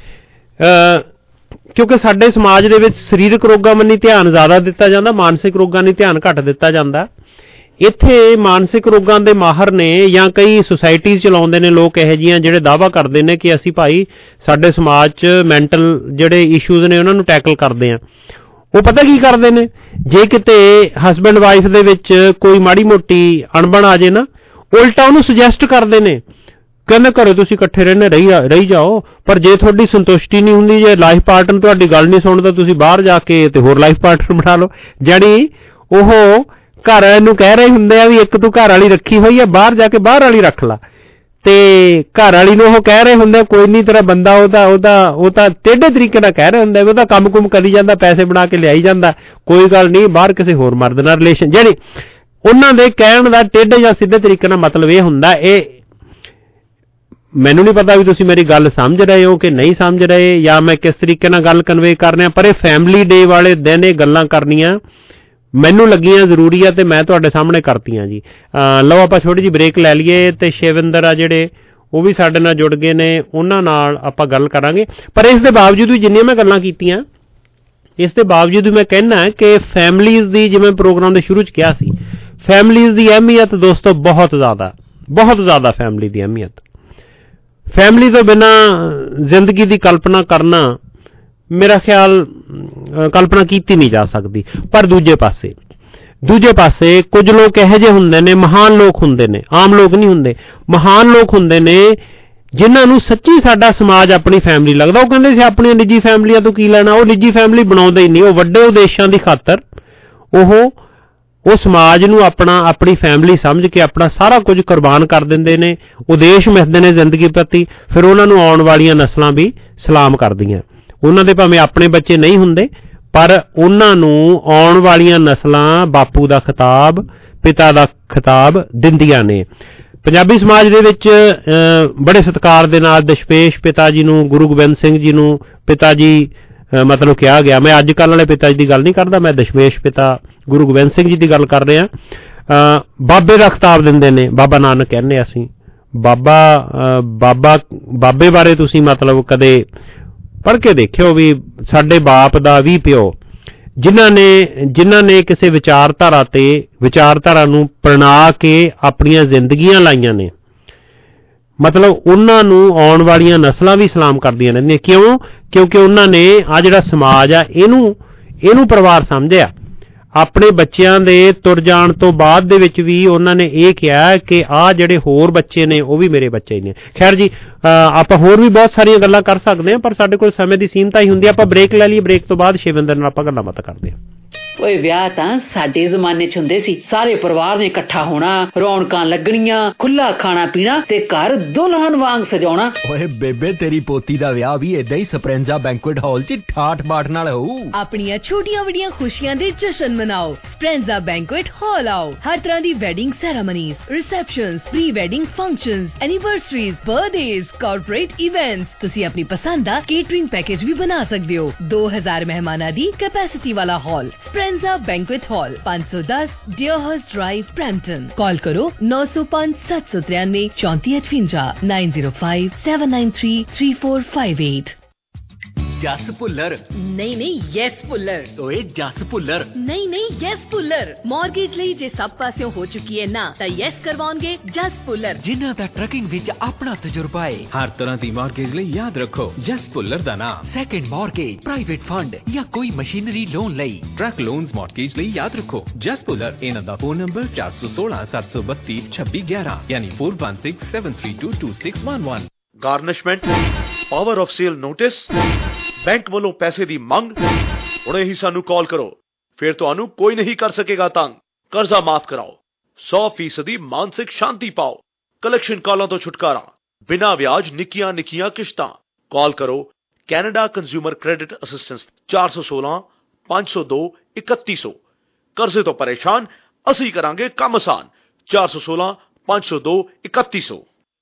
ਕਿਉਂਕਿ ਸਾਡੇ ਸਮਾਜ ਦੇ ਵਿੱਚ ਸਰੀਰਕ ਰੋਗਾਂ ਵੱਲ ਧਿਆਨ ਜ਼ਿਆਦਾ ਦਿੱਤਾ ਜਾਂਦਾ, ਮਾਨਸਿਕ ਰੋਗਾਂ ਨੂੰ ਧਿਆਨ ਘੱਟ ਦਿੱਤਾ ਜਾਂਦਾ। ਇੱਥੇ ਮਾਨਸਿਕ ਰੋਗਾਂ ਦੇ ਮਾਹਰ ਨੇ ਜਾਂ ਕਈ ਸੁਸਾਇਟੀਜ਼ ਚਲਾਉਂਦੇ ਨੇ ਲੋਕ ਇਹੋ ਜਿਹੀਆਂ ਜਿਹੜੇ ਦਾਅਵਾ ਕਰਦੇ ਨੇ ਕਿ ਅਸੀਂ ਭਾਈ ਸਾਡੇ ਸਮਾਜ 'ਚ ਮੈਂਟਲ ਜਿਹੜੇ ਇਸ਼ੂਜ਼ ਨੇ ਉਹਨਾਂ ਨੂੰ ਟੈਕਲ ਕਰਦੇ ਹਾਂ। ਉਹ ਪਤਾ ਕੀ ਕਰਦੇ ਨੇ, ਜੇ ਕਿਤੇ ਹਸਬੈਂਡ ਵਾਈਫ ਦੇ ਵਿੱਚ ਕੋਈ ਮਾੜੀ ਮੋਟੀ ਅਣਬਣ ਆ ਜੇ ਨਾ, ਉਲਟਾ ਉਹਨੂੰ ਸੁਜੈਸਟ ਕਰਦੇ ਨੇ, ਕਹਿੰਦੇ ਘਰੇ ਤੁਸੀਂ ਇਕੱਠੇ ਰਹਿੰਦੇ ਰਹੀ ਰਹੀ ਜਾਓ, ਪਰ ਜੇ ਤੁਹਾਡੀ ਸੰਤੁਸ਼ਟੀ ਨਹੀਂ ਹੁੰਦੀ, ਜੇ ਲਾਈਫ ਪਾਰਟਨਰ ਤੁਹਾਡੀ ਗੱਲ ਨਹੀਂ ਸੁਣਦਾ, ਤੁਸੀਂ ਬਾਹਰ ਜਾ ਕੇ ਤੇ ਹੋਰ ਲਾਈਫ ਪਾਰਟਨਰ ਬਣਾ ਲਓ। ਜਾਣੀ ਉਹ ਘਰ ਵਾਲੇ ਨੂੰ ਕਹਿ ਰਹੇ ਹੁੰਦੇ ਆ ਵੀ ਇੱਕ ਤੂੰ ਘਰ ਵਾਲੀ ਰੱਖੀ ਹੋਈ ਆ, ਬਾਹਰ ਜਾ ਕੇ ਬਾਹਰ ਵਾਲੀ ਰੱਖ ਲਾ, ਤੇ ਘਰ ਵਾਲੀ ਨੂੰ ਉਹ ਕਹਿ ਰਹੇ ਹੁੰਦੇ ਕੋਈ ਨਹੀਂ ਤੇਰਾ ਬੰਦਾ ਉਹਦਾ ਉਹਦਾ ਉਹ ਤਾਂ ਟੇਢੇ ਤਰੀਕੇ ਨਾਲ ਕਹਿ ਰਹੇ ਹੁੰਦੇ, ਉਹਦਾ ਕੰਮ ਕੁਮ ਕਰੀ ਜਾਂਦਾ, ਪੈਸੇ ਬਣਾ ਕੇ ਲਿਆਈ ਜਾਂਦਾ, ਕੋਈ ਗੱਲ ਨਹੀਂ, ਬਾਹਰ ਕਿਸੇ ਹੋਰ ਮਰਦ ਨਾਲ ਰਿਲੇਸ਼ਨ। ਜਾਣੀ ਉਹਨਾਂ ਦੇ ਕਹਿਣ ਦਾ ਟੇਢੇ ਜਾਂ ਸਿੱਧੇ ਤਰੀਕੇ ਨਾਲ ਮਤਲਬ ਇਹ ਹੁੰਦਾ। ਇਹ ਮੈਨੂੰ ਨਹੀਂ ਪਤਾ ਵੀ ਤੁਸੀਂ ਮੇਰੀ ਗੱਲ ਸਮਝ ਰਹੇ ਹੋ ਕਿ ਨਹੀਂ ਸਮਝ ਰਹੇ, ਜਾਂ ਮੈਂ ਕਿਸ ਤਰੀਕੇ ਨਾਲ ਗੱਲ ਕਨਵੇ ਕਰ ਰਿਹਾ, ਪਰ ਇਹ ਫੈਮਿਲੀ ਡੇ ਵਾਲੇ ਦਿਨ ਇਹ ਗੱਲਾਂ ਕਰਨੀਆਂ ਮੈਨੂੰ ਲੱਗੀਆਂ ਜ਼ਰੂਰੀ ਆ ਤੇ ਮੈਂ ਤੁਹਾਡੇ ਸਾਹਮਣੇ ਕਰਤੀਆਂ ਜੀ। ਲਓ ਆਪਾਂ ਛੋਟੀ ਜਿਹੀ ਬ੍ਰੇਕ ਲੈ ਲਈਏ ਤੇ ਸ਼ਿਵਿੰਦਰ ਆ ਜਿਹੜੇ ਉਹ ਵੀ ਸਾਡੇ ਨਾਲ ਜੁੜ ਗਏ ਨੇ, ਉਹਨਾਂ ਨਾਲ ਆਪਾਂ ਗੱਲ ਕਰਾਂਗੇ। ਪਰ ਇਸ ਦੇ ਬਾਵਜੂਦ ਵੀ ਜਿੰਨੀਆਂ ਮੈਂ ਗੱਲਾਂ ਕੀਤੀਆਂ, ਇਸ ਦੇ ਬਾਵਜੂਦ ਵੀ ਮੈਂ ਕਹਿਣਾ ਕਿ ਫੈਮਲੀਜ਼ ਦੀ, ਜਿਵੇਂ ਪ੍ਰੋਗਰਾਮ ਦੇ ਸ਼ੁਰੂ 'ਚ ਕਿਹਾ ਸੀ, ਫੈਮਲੀਜ਼ ਦੀ ਅਹਿਮੀਅਤ ਦੋਸਤੋ ਬਹੁਤ ਜ਼ਿਆਦਾ ਬਹੁਤ ਜ਼ਿਆਦਾ ਫੈਮਲੀ ਦੀ ਅਹਿਮੀਅਤ। ਫੈਮਲੀ ਤੋਂ ਬਿਨਾਂ ਜ਼ਿੰਦਗੀ ਦੀ ਕਲਪਨਾ ਕਰਨਾ ਮੇਰਾ ਖਿਆਲ ਕਲਪਨਾ ਕੀਤੀ ਨਹੀਂ ਜਾ ਸਕਦੀ। ਪਰ ਦੂਜੇ ਪਾਸੇ ਦੂਜੇ ਪਾਸੇ ਕੁਝ ਲੋਕ ਇਹੋ ਜਿਹੇ ਹੁੰਦੇ ਨੇ, ਮਹਾਨ ਲੋਕ ਹੁੰਦੇ ਨੇ, ਆਮ ਲੋਕ ਨਹੀਂ ਹੁੰਦੇ, ਮਹਾਨ ਲੋਕ ਹੁੰਦੇ ਨੇ ਜਿਨ੍ਹਾਂ ਨੂੰ ਸੱਚੀ ਸਾਡਾ ਸਮਾਜ ਆਪਣੀ ਫੈਮਿਲੀ ਲੱਗਦਾ। ਉਹ ਕਹਿੰਦੇ ਸੀ ਆਪਣੀਆਂ ਨਿੱਜੀ ਫੈਮਲੀਆਂ ਤੋਂ ਕੀ ਲੈਣਾ, ਉਹ ਨਿੱਜੀ ਫੈਮਿਲੀ ਬਣਾਉਂਦੇ ਹੀ ਨਹੀਂ। ਉਹ ਵੱਡੇ ਉਦੇਸ਼ਾਂ ਦੀ ਖਾਤਰ ਉਹ ਉਹ ਸਮਾਜ ਨੂੰ ਆਪਣਾ ਆਪਣੀ ਫੈਮਿਲੀ ਸਮਝ ਕੇ ਆਪਣਾ ਸਾਰਾ ਕੁਝ ਕੁਰਬਾਨ ਕਰ ਦਿੰਦੇ ਨੇ, ਉਦੇਸ਼ ਮਿਥਦੇ ਨੇ ਜ਼ਿੰਦਗੀ ਪ੍ਰਤੀ। ਫਿਰ ਉਹਨਾਂ ਨੂੰ ਆਉਣ ਵਾਲੀਆਂ ਨਸਲਾਂ ਵੀ ਸਲਾਮ ਕਰਦੀਆਂ। ਉਹਨਾਂ ਦੇ ਭਾਵੇਂ ਆਪਣੇ ਬੱਚੇ ਨਹੀਂ ਹੁੰਦੇ, ਪਰ ਉਹਨਾਂ ਨੂੰ ਆਉਣ ਵਾਲੀਆਂ ਨਸਲਾਂ ਬਾਪੂ ਦਾ ਖਿਤਾਬ, ਪਿਤਾ ਦਾ ਖਿਤਾਬ ਦਿੰਦੀਆਂ ਨੇ। ਪੰਜਾਬੀ ਸਮਾਜ ਦੇ ਵਿੱਚ ਬੜੇ ਸਤਿਕਾਰ ਦੇ ਨਾਲ ਦਸ਼ਮੇਸ਼ ਪਿਤਾ ਜੀ ਨੂੰ, ਗੁਰੂ ਗੋਬਿੰਦ ਸਿੰਘ ਜੀ ਨੂੰ ਪਿਤਾ ਜੀ ਮਤਲਬ ਕਿਹਾ ਗਿਆ। ਮੈਂ ਅੱਜ ਕੱਲ੍ਹ ਵਾਲੇ ਪਿਤਾ ਜੀ ਦੀ ਗੱਲ ਨਹੀਂ ਕਰਦਾ, ਮੈਂ ਦਸ਼ਮੇਸ਼ ਪਿਤਾ ਗੁਰੂ ਗੋਬਿੰਦ ਸਿੰਘ ਜੀ ਦੀ ਗੱਲ ਕਰ ਰਿਹਾ। ਬਾਬੇ ਦਾ ਖਿਤਾਬ ਦਿੰਦੇ ਨੇ, ਬਾਬਾ ਨਾਨਕ ਕਹਿੰਦੇ ਅਸੀਂ। ਬਾਬਾ ਬਾਬਾ ਬਾਬੇ ਬਾਰੇ ਤੁਸੀਂ ਮਤਲਬ ਕਦੇ ਪੜ੍ਹ ਕੇ ਦੇਖਿਓ ਵੀ ਸਾਡੇ ਬਾਪ ਦਾ ਵੀ ਪਿਓ, ਜਿਨ੍ਹਾਂ ਨੇ ਜਿਨ੍ਹਾਂ ਨੇ ਕਿਸੇ ਵਿਚਾਰਧਾਰਾ ਤੇ ਵਿਚਾਰਧਾਰਾ ਨੂੰ ਪ੍ਰਣਾ ਕੇ ਆਪਣੀਆਂ ਜ਼ਿੰਦਗੀਆਂ ਲਾਈਆਂ ਨੇ, ਮਤਲਬ ਉਹਨਾਂ ਨੂੰ ਆਉਣ ਵਾਲੀਆਂ ਨਸਲਾਂ ਵੀ ਸਲਾਮ ਕਰਦੀਆਂ ਰਹਿੰਦੀਆਂ। ਕਿਉਂ? ਕਿਉਂਕਿ ਉਹਨਾਂ ਨੇ ਆ ਜਿਹੜਾ ਸਮਾਜ ਆ ਇਹਨੂੰ ਇਹਨੂੰ ਪਰਿਵਾਰ ਸਮਝਿਆ। ਆਪਣੇ ਬੱਚਿਆਂ ਦੇ ਤੁਰ ਜਾਣ ਤੋਂ ਬਾਅਦ ਦੇ ਵਿੱਚ ਵੀ ਉਹਨਾਂ ਨੇ ਇਹ ਕਿਹਾ ਕਿ ਆਹ ਜਿਹੜੇ ਹੋਰ ਬੱਚੇ ਨੇ ਉਹ ਵੀ ਮੇਰੇ ਬੱਚੇ ਹੀ ਨੇ। ਖੈਰ ਜੀ, ਆਪਾਂ ਹੋਰ ਵੀ ਬਹੁਤ ਸਾਰੀਆਂ ਗੱਲਾਂ ਕਰ ਸਕਦੇ ਹਾਂ, ਪਰ ਸਾਡੇ ਕੋਲ ਸਮੇਂ ਦੀ ਸੀਮਤਾ ਹੀ ਹੁੰਦੀ ਹੈ। ਆਪਾਂ ਬ੍ਰੇਕ ਲੈ ਲਈਏ, ਬ੍ਰੇਕ ਤੋਂ ਬਾਅਦ ਸ਼ਿਵਿੰਦਰ ਨਾਲ ਆਪਾਂ ਗੱਲਾਂ ਬਾਤਾਂ ਕਰਦੇ ਹਾਂ। ਓਏ ਵਿਆਹ ਤਾਂ ਸਾਡੇ ਜ਼ਮਾਨੇ ਚ ਹੁੰਦੇ ਸੀ, ਸਾਰੇ ਪਰਿਵਾਰ ਨੇ ਇਕੱਠਾ ਹੋਣਾ, ਰੌਣਕਾਂ ਲੱਗਣੀਆਂ, ਖੁੱਲਾ ਖਾਣਾ ਪੀਣਾ ਤੇ ਘਰ ਦੁਲਹਨ ਵਾਂਗ ਸਜਾਉਣਾ। ਓਏ ਬੇਬੇ ਤੇਰੀ ਪੋਤੀ ਦਾ ਵਿਆਹ ਵੀ ਏਦਾਂ ਹੀ ਸਪਰੈਂਜ਼ਾ ਬੈਂਕੁਏਟ ਹਾਲ ਚ ਠਾਠ ਬਾਠ ਨਾਲ ਹੋਊ। ਆਪਣੀਆਂ ਛੋਟੀਆਂ ਵੱਡੀਆਂ ਖੁਸ਼ੀਆਂ ਦੇ ਜਸ਼ਨ ਮਨਾਓ, ਸਪਰੈਂਜ਼ਾ ਬੈਂਕੁਏਟ ਹਾਲ ਆਓ। ਹਰ ਤਰ੍ਹਾਂ ਦੀ wedding ceremonies, receptions, pre wedding functions, anniversaries, birthdays, corporate events. ਤੁਸੀਂ ਆਪਣੀ ਪਸੰਦ ਦਾ ਕੇਟਰਿੰਗ ਪੈਕੇਜ ਵੀ ਬਣਾ ਸਕਦੇ ਹੋ। ਦੋ ਹਜ਼ਾਰ ਮਹਿਮਾਨਾਂ ਦੀ ਕੈਪੈਸਿਟੀ ਵਾਲਾ ਹਾਲ, ਸਪਰੈਂਜ਼ਾ ਬੈਂਕੁਏਟ ਹਾਲ, ਪੰਜ ਸੌ ਦਸ ਡਿਓਹਰਸ ਡਰਾਈਵ, ਬਰੈਂਪਟਨ। ਕਾਲ ਕਰੋ ਨੌ ਸੌ ਪੰਜ ਸੱਤ ਸੌ ਤਰਾਨਵੇਂ ਚੌਂਤੀ ਅਠਵੰਜਾ nine zero five seven nine three three four five eight. Jas Bhullar ਨਹੀਂ ਨਹੀਂ ਯੈਸ ਭੁੱਲਰ। ਓਏ ਜਸ ਭੁੱਲਰ ਨਹੀਂ ਨਹੀਂ ਯੈਸ ਭੁੱਲਰ। ਮਾਰਗੇਜ ਲਈ ਜੇ ਸਭ ਪਾਸਿਓਂ ਹੋ ਚੁੱਕੀ ਹੈ ਨਾ, ਤਾਂ ਯੈਸ ਕਰਵਾਉਣਗੇ ਜਸ ਭੁੱਲਰ, ਜਿਨ੍ਹਾਂ ਦਾ ਟਰੱਕਿੰਗ ਵਿੱਚ ਆਪਣਾ ਤਜਰਬਾ ਹੈ। ਹਰ ਤਰ੍ਹਾਂ ਦੀ ਮਾਰਗੇਜ ਲਈ ਯਾਦ ਰੱਖੋ ਜਸ ਭੁੱਲਰ ਦਾ ਨਾਮ। ਸੈਕੰਡ ਮਾਰਗੇਜ, ਪ੍ਰਾਈਵੇਟ ਫੰਡ ਜਾਂ ਕੋਈ ਮਸ਼ੀਨਰੀ ਲੋਨ ਲਈ, ਟਰੱਕ ਲੋਨਸ ਮਾਰਗੇਜ ਲਈ ਯਾਦ ਰੱਖੋ ਜਸ ਭੁੱਲਰ। ਇਹਨਾਂ ਦਾ ਫੋਨ ਨੰਬਰ ਚਾਰ ਸੌ ਸੋਲਾਂ ਸੱਤ ਸੌ ਬੱਤੀ ਛੱਬੀ ਗਿਆਰਾਂ ਯਾਨੀ four one six seven three two two six one one. Garnishment, power of sale notice, bank ਵੱਲੋਂ ਪੈਸੇ ਦੀ ਮੰਗ। ਹੁਣੇ ਹੀ ਸਾਨੂੰ ਕਾਲ ਕਰੋ, ਫਿਰ ਤੁਹਾਨੂੰ ਕੋਈ ਨਹੀਂ ਕਰ ਸਕੇਗਾ ਤੰਗ। ਕਰਜ਼ਾ ਮਾਫ ਕਰਾਓ, ਸੌ ਫੀਸਦੀ ਮਾਨਸਿਕ ਸ਼ਾਂਤੀ ਪਾਓ, ਕਲੈਕਸ਼ਨ ਕਾਲਾਂ ਤੋਂ ਛੁਟਕਾਰਾ, ਬਿਨਾਂ ਵਿਆਜ ਨਿੱਕੀਆਂ ਨਿੱਕੀਆਂ ਕਿਸ਼ਤਾਂ। ਕਾਲ ਕਰੋ ਕੈਨੇਡਾ ਕੰਜ਼ਿਊਮਰ ਕ੍ਰੈਡਿਟ ਅਸਿਸਟੈਂਸ ਚਾਰ ਸੌ ਸੋਲਾਂ ਪੰਜ ਸੌ ਦੋ ਇਕੱਤੀ ਸੌ। ਕਰਜ਼ੇ ਤੋਂ ਪਰੇਸ਼ਾਨ, ਅਸੀਂ ਕਰਾਂਗੇ ਕੰਮ ਆਸਾਨ। ਚਾਰ ਸੌ ਸੋਲਾਂ ਪੰਜ ਸੌ ਦੋ ਇਕੱਤੀ ਸੌ।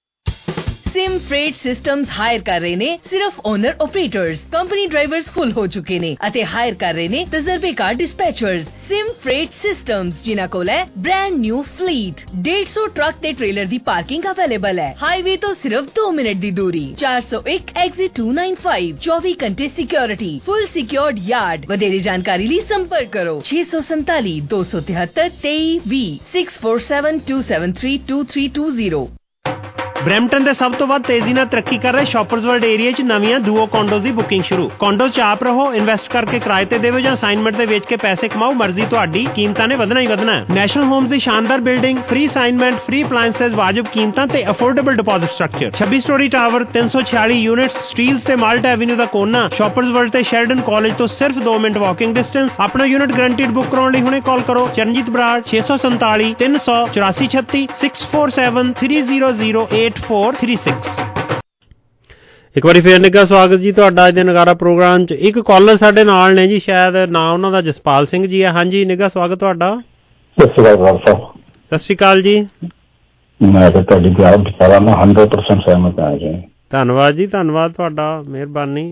सिम फ्रेट सिस्टम्स हायर कर रहे ने सिर्फ owner operators. Company drivers full हो चुके ने अते हायर कर रहे ने तजर्बेकार डिस्पैचर्स। सिम फ्रेट सिस्टम्स जिन्हां कोल है ब्रांड न्यू फ्लीट। डेढ़ सौ ट्रक ते ट्रेलर दी पार्किंग अवेलेबल है। हाईवे तो सिर्फ दो मिनट दी दूरी। चार सौ एक एग्जिट टू नाइन फाइव। चौबीस घंटे सिक्योरिटी, फुल सिक्योर्ड यार्ड। वधेरे जानकारी लिए संपर्क करो छे सौ संताली दो सौ तिहत्तर तेई भी six four seven two seven three two three two zero. Brampton ਦੇ ਸਭ ਤੋਂ ਵੱਧ ਤੇਜ਼ੀ ਨਾਲ ਤਰੱਕੀ ਕਰ ਰਹੇ ਸ਼ਾਪਰਜ਼ ਵਰਲਡ ਏਰੀਆ 'ਚ ਨਵੀਆਂ ਡੂਓ ਕੰਡੋਜ਼ ਦੀ ਬੁਕਿੰਗ ਸ਼ੁਰੂ। ਕੰਡੋਜ਼ 'ਚ ਆਪ ਰਹੋ, ਇਨਵੈਸਟ ਕਰਕੇ ਕਿਰਾਏ ਤੇ ਦੇਵੋ ਜਾਂ ਅਸਾਈਨਮੈਂਟ ਤੇ ਵੇਚ ਕੇ ਪੈਸੇ ਕਮਾਓ, ਮਰਜ਼ੀ ਤੁਹਾਡੀ। ਕੀਮਤਾਂ ਨੇ ਵਧਣਾ ਹੀ ਵਧਣਾ ਹੈ। ਨੈਸ਼ਨਲ ਹੋਮਸ ਦੀ ਸ਼ਾਨਦਾਰ building, free assignment, free appliances, ਵਾਜਬ ਕੀਮਤਾਂ ਤੇ ਅਫੋਰਡੇਬਲ ਡਿਪੋਜ਼ਿਟ ਸਟਰਕਚਰ। ਛੱਬੀ ਸਟੋਰੀ ਟਾਵਰ, ਤਿੰਨ ਸੌ ਛਿਆਲੀ ਯੂਨਿਟਸ, ਸਟੀਲਸ ਤੇ ਮਾਲਟ ਐਵਨਿਊ ਦਾ ਕੋਨਾ। ਸ਼ਾਪਰਜ਼ ਵਰਲਡ ਤੇ ਸ਼ੈਰਡਨ ਕਾਲਜ ਤੋਂ ਸਿਰਫ ਦੋ ਮਿੰਟ ਵਾਕਿੰਗ ਡਿਸਟੈਂਸ। ਆਪਣਾ ਯੂਨਿਟ ਗਰੰਟੀਡ ਬੁੱਕ ਕਰਾਉਣ ਲਈ ਹੁਣੇ ਕਾਲ ਕਰੋ ਚਰਨਜੀਤ ਬਰਾੜ ਛੇ ਸੌ ਸੰਤਾਲੀ ਤਿੰਨ ਸੌ ਚੁਰਾਸੀ ਛੱਤੀ six four seven three zero zero eight four three six. ਇੱਕ ਵਾਰੀ ਫੇਰ ਨਿੱਘਾ ਸਵਾਗਤ ਜੀ ਤੁਹਾਡਾ ਅੱਜ ਦੇ ਨਗਾਰਾ ਪ੍ਰੋਗਰਾਮ 'ਚ। ਇੱਕ ਕਾਲਰ ਸਾਡੇ ਨਾਲ ਨੇ ਜੀ, ਸ਼ਾਇਦ ਨਾਂ ਉਹਨਾਂ ਦਾ ਜਸਪਾਲ ਸਿੰਘ ਜੀ ਹੈ। ਹਾਂਜੀ, ਨਿੱਘਾ ਸਵਾਗਤ ਤੁਹਾਡਾ। ਸਤਿ ਸ਼੍ਰੀ ਅਕਾਲ ਸਾਹਿਬ। ਸਤਿ ਸ਼੍ਰੀ ਅਕਾਲ ਜੀ। ਮੈਂ ਤਾਂ ਤੁਹਾਡੀ ਗੱਲ ਵਿਚਾਰਾਂ ਨਾਲ ਹੰਡਰਡ ਪਰਸੈਂਟ ਸਹਿਮਤ ਹਾਂ ਜੀ। ਧੰਨਵਾਦ ਜੀ, ਧੰਨਵਾਦ ਤੁਹਾਡਾ, ਮਿਹਰਬਾਨੀ।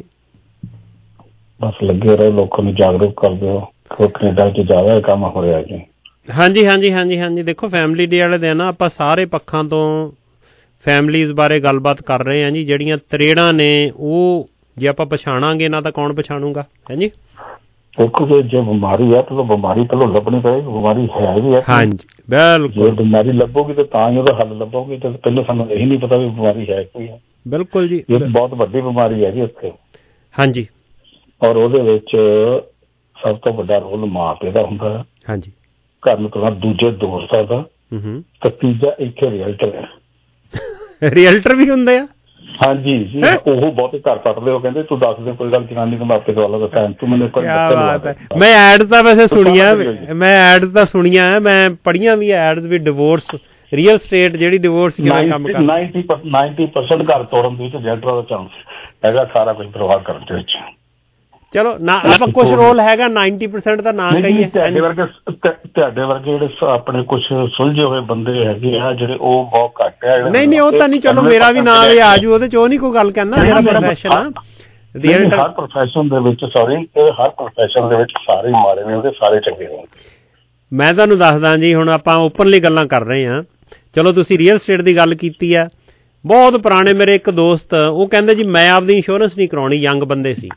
ਬਸ ਲੱਗੇ ਰਹੋ, ਲੋਕਾਂ ਨੂੰ ਜਾਗਰੂਕ ਕਰਦੇ ਹੋ। ਕੈਨੇਡਾ 'ਚ ਜ਼ਿਆਦਾ ਕੰਮ ਹੋ ਰਿਹਾ ਜੀ। ਹਾਂਜੀ ਹਾਂਜੀ ਹਾਂਜੀ ਹਾਂਜੀ ਦੇਖੋ, ਫੈਮਿਲੀ ਡੇ ਵਾਲੇ ਦਿਨ ਆਪਾਂ ਸਾਰੇ ਪੱਖਾਂ ਤੋਂ ਫੈਮਲੀਜ਼ ਬਾਰੇ ਗੱਲਬਾਤ ਕਰ ਰਹੇ ਹਾਂ ਜੀ। ਜਿਹੜੀਆਂ ਤਰੇੜਾਂ ਨੇ ਉਹ ਜੇ ਆਪਾਂ ਪਛਾਣਾਂਗੇ ਨਾ ਤਾਂ ਕੌਣ ਪਛਾਣੂਗਾ, ਹੈ ਜੀ। ਦੇਖੋ ਜੇ ਬਿਮਾਰੀ ਹੈ ਤਾਂ ਬਿਮਾਰੀ ਪਹਿਲਾਂ ਲੱਭਣੀ ਪਏਗੀ, ਬਿਮਾਰੀ ਹੈ ਵੀ ਹੈ। ਹਾਂਜੀ ਬਿਲਕੁਲ। ਜੇ ਬਿਮਾਰੀ ਲੱਭੋਗੀ ਤਾਂ ਤਾਂ ਹੀ ਉਹਦਾ ਹੱਲ ਲੱਭੋਗੇ। ਤੇ ਪਹਿਲਾਂ ਸਾਨੂੰ ਇਹੀ ਨਹੀਂ ਪਤਾ ਵੀ ਬਿਮਾਰੀ ਹੈ ਕੀ ਹੈ। ਬਿਲਕੁਲ ਜੀ, ਇਹ ਬਹੁਤ ਵੱਡੀ ਬਿਮਾਰੀ ਹੈ ਜੀ ਉੱਥੇ। ਹਾਂਜੀ, ਔਰ ਉਹਦੇ ਵਿੱਚ ਸਭ ਤੋਂ ਵੱਡਾ ਰੋਲ ਮਾਂ ਪਿਓ ਦਾ ਹੁੰਦਾ ਹੈ। ਹਾਂਜੀ, ਘਰ ਨੂੰ ਤੋਂ ਦੂਜੇ ਦੋਸਤਾਂ ਦਾ, ਤੇ ਤੀਜਾ ਇੱਥੇ ਰਿਜ਼ਲਟ ਹੈ। ਰੀਅਲਟਰ ਵੀ ਹੁੰਦੇ ਆ। ਹਾਂਜੀ ਜੀ, ਉਹ ਬਹੁਤੇ ਘਰ ਪੱਟਦੇ। ਉਹ ਕਹਿੰਦੇ ਤੂੰ ਦੱਸ ਦੇ ਕੋਈ ਗੱਲ, ਜਨਾਨੀ ਨੂੰ ਮੈਂ ਆਪੇ ਦਵਾ ਲਾ ਦੱਸਾਂ, ਤੂੰ ਮੈਨੂੰ ਕੋਈ ਦੱਸਿਆ। ਮੈਂ ਐਡ ਤਾਂ ਵੈਸੇ ਸੁਣੀਆਂ, ਮੈਂ ਐਡ ਤਾਂ ਸੁਣੀਆਂ, ਮੈਂ ਪੜ੍ਹੀਆਂ ਵੀ ਐਡਸ ਵੀ ਡਿਵੋਰਸ, ਰੀਅਲ ਸਟੇਟ ਜਿਹੜੀ ਡਿਵੋਰਸ ਕਿਵੇਂ ਕੰਮ ਕਰਦੀ। ਨਾਈਨਟੀ ਪਰਸੈਂਟ ਘਰ ਤੋੜਨ ਦੇ ਵਿੱਚ ਰਿਜ਼ਲਟਰ ਦਾ ਚਾਂਸ ਹੈਗਾ, ਸਾਰਾ ਕੁਝ ਪ੍ਰਵਾਹ ਕਰਨ ਦੇ ਵਿੱਚ। ਚਲੋ ਨਾ ਆਪਾਂ ਕੁਛ ਰੋਲ ਹੈਗਾ, ਨਾਈਨਟੀ ਪਰਸੈਂਟ ਦਾ ਨਾ ਕਹੀਏ। ਤੁਹਾਡੇ ਵਰਗੇ ਤੁਹਾਡੇ ਵਰਗੇ ਜਿਹੜੇ ਆਪਣੇ ਕੁਛ ਸੁਲਝੇ ਹੋਏ ਬੰਦੇ ਹੈਗੇ ਆ ਜਿਹੜੇ, ਉਹ ਬਹੁਤ ਘੱਟ ਆ। ਨਹੀਂ ਨਹੀਂ ਉਹ ਤਾਂ ਨਹੀਂ, ਚਲੋ ਮੇਰਾ ਵੀ ਨਾਂ ਵੀ ਆਜੂ ਉਹਦੇ ਚ, ਉਹ ਨਹੀਂ ਕੋਈ ਗੱਲ ਕਹਿੰਦਾ। ਮੇਰਾ ਪ੍ਰੋਫੈਸ਼ਨ ਆ ਰੀਅਲਟਰ। ਹਰ ਪ੍ਰੋਫੈਸ਼ਨ ਦੇ ਵਿੱਚ ਸੌਰੀ ਹਰ ਪ੍ਰੋਫੈਸ਼ਨ ਦੇ ਵਿੱਚ ਸਾਰੇ ਮਾੜੇ ਨੇ ਉਹਦੇ, ਸਾਰੇ ਚੰਗੇ ਨੇ। ਮੈਂ ਤੁਹਾਨੂੰ ਦੱਸਦਾ ਜੀ, ਹੁਣ ਆਪਾਂ ਓਪਨਲੀ ਗੱਲਾਂ ਕਰ ਰਹੇ ਹਾਂ। ਚਲੋ ਤੁਸੀਂ ਰੀਅਲ ਸਟੇਟ ਦੀ ਗੱਲ ਕੀਤੀ ਆ। ਬਹੁਤ ਪੁਰਾਣੇ ਮੇਰੇ ਇੱਕ ਦੋਸਤ, ਉਹ ਕਹਿੰਦੇ ਜੀ ਮੈਂ ਆਪਦੀ ਇੰਸ਼ੋਰੈਂਸ ਨਹੀਂ ਕਰਾਉਣੀ। ਯੰਗ ਬੰਦੇ ਸੀ,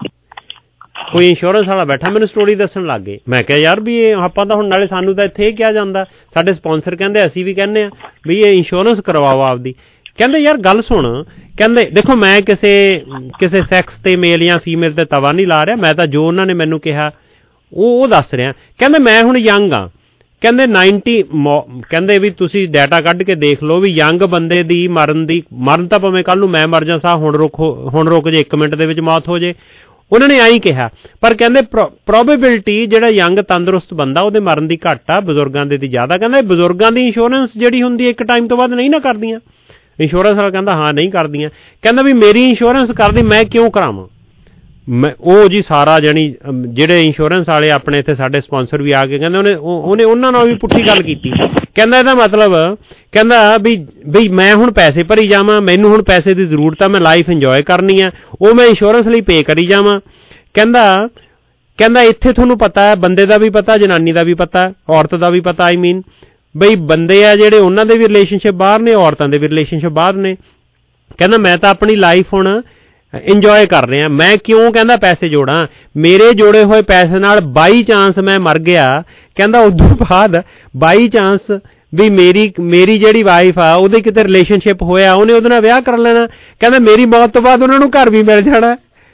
ਕੋਈ ਇੰਸ਼ੋਰੈਂਸ ਵਾਲਾ ਬੈਠਾ, ਮੈਨੂੰ ਸਟੋਰੀ ਦੱਸਣ ਲੱਗ ਗਏ। ਮੈਂ ਕਿਹਾ ਯਾਰ ਵੀ ਇਹ ਆਪਾਂ ਤਾਂ ਹੁਣ, ਨਾਲੇ ਸਾਨੂੰ ਤਾਂ ਇੱਥੇ ਇਹ ਕਿਹਾ ਜਾਂਦਾ, ਸਾਡੇ ਸਪਾਂਸਰ ਕਹਿੰਦੇ, ਅਸੀਂ ਵੀ ਕਹਿੰਦੇ ਹਾਂ ਵੀ ਇਹ ਇੰਸ਼ੋਰੈਂਸ ਕਰਵਾਓ ਆਪਦੀ। ਕਹਿੰਦੇ ਯਾਰ ਗੱਲ ਸੁਣ, ਕਹਿੰਦੇ ਦੇਖੋ ਮੈਂ ਕਿਸੇ ਕਿਸੇ ਸੈਕਸ ਤੇ ਮੇਲ ਜਾਂ ਫੀਮੇਲ ਤੇ ਤਵਾ ਨਹੀਂ ਲਾ ਰਿਹਾ, ਮੈਂ ਤਾਂ ਜੋ ਉਹਨਾਂ ਨੇ ਮੈਨੂੰ ਕਿਹਾ ਉਹ ਉਹ ਦੱਸ ਰਿਹਾ। ਕਹਿੰਦੇ ਮੈਂ ਹੁਣ ਯੰਗ ਆ, ਕਹਿੰਦੇ ਨਾਈਨਟੀ ਕਹਿੰਦੇ ਵੀ ਤੁਸੀਂ ਡਾਟਾ ਕੱਢ ਕੇ ਦੇਖ ਲਓ ਵੀ ਯੰਗ ਬੰਦੇ ਦੀ ਮਰਨ ਦੀ ਮਰਨ ਤਾਂ ਭਾਵੇਂ ਕੱਲ ਨੂੰ ਮੈਂ ਮਰ ਜਾ, ਸਾਹ ਹੁਣ ਰੁਕ ਹੁਣ ਰੁਕ ਜੇ, ਇੱਕ ਮਿੰਟ ਦੇ ਵਿੱਚ ਮੌਤ ਹੋ ਜੇ। ਉਹਨਾਂ ਨੇ ਆਈ ਕਿਹਾ। ਪਰ ਕਹਿੰਦੇ ਪ੍ਰੋਬੇਬਿਲਿਟੀ ਜਿਹੜਾ ਯੰਗ ਤੰਦਰੁਸਤ ਬੰਦਾ ਉਹਦੇ ਮਰਨ ਦੀ ਘੱਟ ਆ, ਬਜ਼ੁਰਗਾਂ ਦੇ ਦੀ ਜ਼ਿਆਦਾ। ਕਹਿੰਦਾ ਬਜ਼ੁਰਗਾਂ ਦੀ ਇੰਸ਼ੋਰੈਂਸ ਜਿਹੜੀ ਹੁੰਦੀ ਹੈ ਇੱਕ ਟਾਈਮ ਤੋਂ ਬਾਅਦ ਨਹੀਂ ਨਾ ਕਰਦੀਆਂ। ਇੰਸ਼ੋਰੈਂਸ ਵਾਲਾ ਕਹਿੰਦਾ ਹਾਂ ਨਹੀਂ ਕਰਦੀਆਂ। ਕਹਿੰਦਾ ਵੀ ਮੇਰੀ ਇੰਸ਼ੋਰੈਂਸ ਕਰਦੀ, ਮੈਂ ਕਿਉਂ ਕਰਾਵਾਂ। ਮੈਂ ਉਹ ਜੀ ਸਾਰਾ ਜਾਣੀ ਜਿਹੜੇ ਇੰਸ਼ੋਰੈਂਸ ਵਾਲੇ ਆਪਣੇ ਇੱਥੇ ਸਾਡੇ ਸਪਾਂਸਰ ਵੀ ਆ ਕੇ ਕਹਿੰਦੇ ਉਹਨੇ ਉਹਨੇ ਉਹਨਾਂ ਨਾਲ ਵੀ ਪੁੱਠੀ ਗੱਲ ਕੀਤੀ। ਕਹਿੰਦਾ ਇਹਦਾ ਮਤਲਬ ਕਹਿੰਦਾ ਵੀ ਬਈ ਮੈਂ ਹੁਣ ਪੈਸੇ ਭਰੀ ਜਾਵਾਂ, ਮੈਨੂੰ ਹੁਣ ਪੈਸੇ ਦੀ ਜ਼ਰੂਰਤ ਆ, ਮੈਂ ਲਾਈਫ ਇੰਜੋਏ ਕਰਨੀ ਆ, ਉਹ ਮੈਂ ਇੰਸ਼ੋਰੈਂਸ ਲਈ ਪੇ ਕਰੀ ਜਾਵਾਂ। ਕਹਿੰਦਾ ਕਹਿੰਦਾ ਇੱਥੇ ਤੁਹਾਨੂੰ ਪਤਾ ਹੈ, ਬੰਦੇ ਦਾ ਵੀ ਪਤਾ, ਜਨਾਨੀ ਦਾ ਵੀ ਪਤਾ, ਔਰਤ ਦਾ ਵੀ ਪਤਾ, ਆਈ ਮੀਨ ਬਈ ਬੰਦੇ ਆ ਜਿਹੜੇ ਉਹਨਾਂ ਦੇ ਵੀ ਰਿਲੇਸ਼ਨਸ਼ਿਪ ਬਾਹਰ ਨੇ, ਔਰਤਾਂ ਦੇ ਵੀ ਰਿਲੇਸ਼ਨਸ਼ਿਪ ਬਾਹਰ ਨੇ। ਕਹਿੰਦਾ ਮੈਂ ਤਾਂ ਆਪਣੀ ਲਾਈਫ ਹੁਣ ਇੰਜੋਏ ਕਰ ਰਿਹਾ, ਮੈਂ ਕਿਉਂ ਕਹਿੰਦਾ ਪੈਸੇ ਜੋੜਾਂ। ਮੇਰੇ ਜੋੜੇ ਹੋਏ ਪੈਸੇ ਨਾਲ ਬਾਈ ਚਾਂਸ ਮੈਂ ਮਰ ਗਿਆ, ਕਹਿੰਦਾ ਉਦੋਂ ਬਾਅਦ ਬਾਈ ਚਾਂਸ ਵੀ ਮੇਰੀ ਮੇਰੀ ਜਿਹੜੀ ਵਾਈਫ ਆ ਉਹਦੇ ਕਿਤੇ ਰਿਲੇਸ਼ਨਸ਼ਿਪ ਹੋਇਆ, ਉਹਨੇ ਉਹਦੇ ਨਾਲ ਵਿਆਹ ਕਰ ਲੈਣਾ। ਕਹਿੰਦਾ ਮੇਰੀ ਮੌਤ ਤੋਂ ਬਾਅਦ ਉਹਨਾਂ ਨੂੰ ਘਰ ਵੀ ਮਿਲ ਜਾਣਾ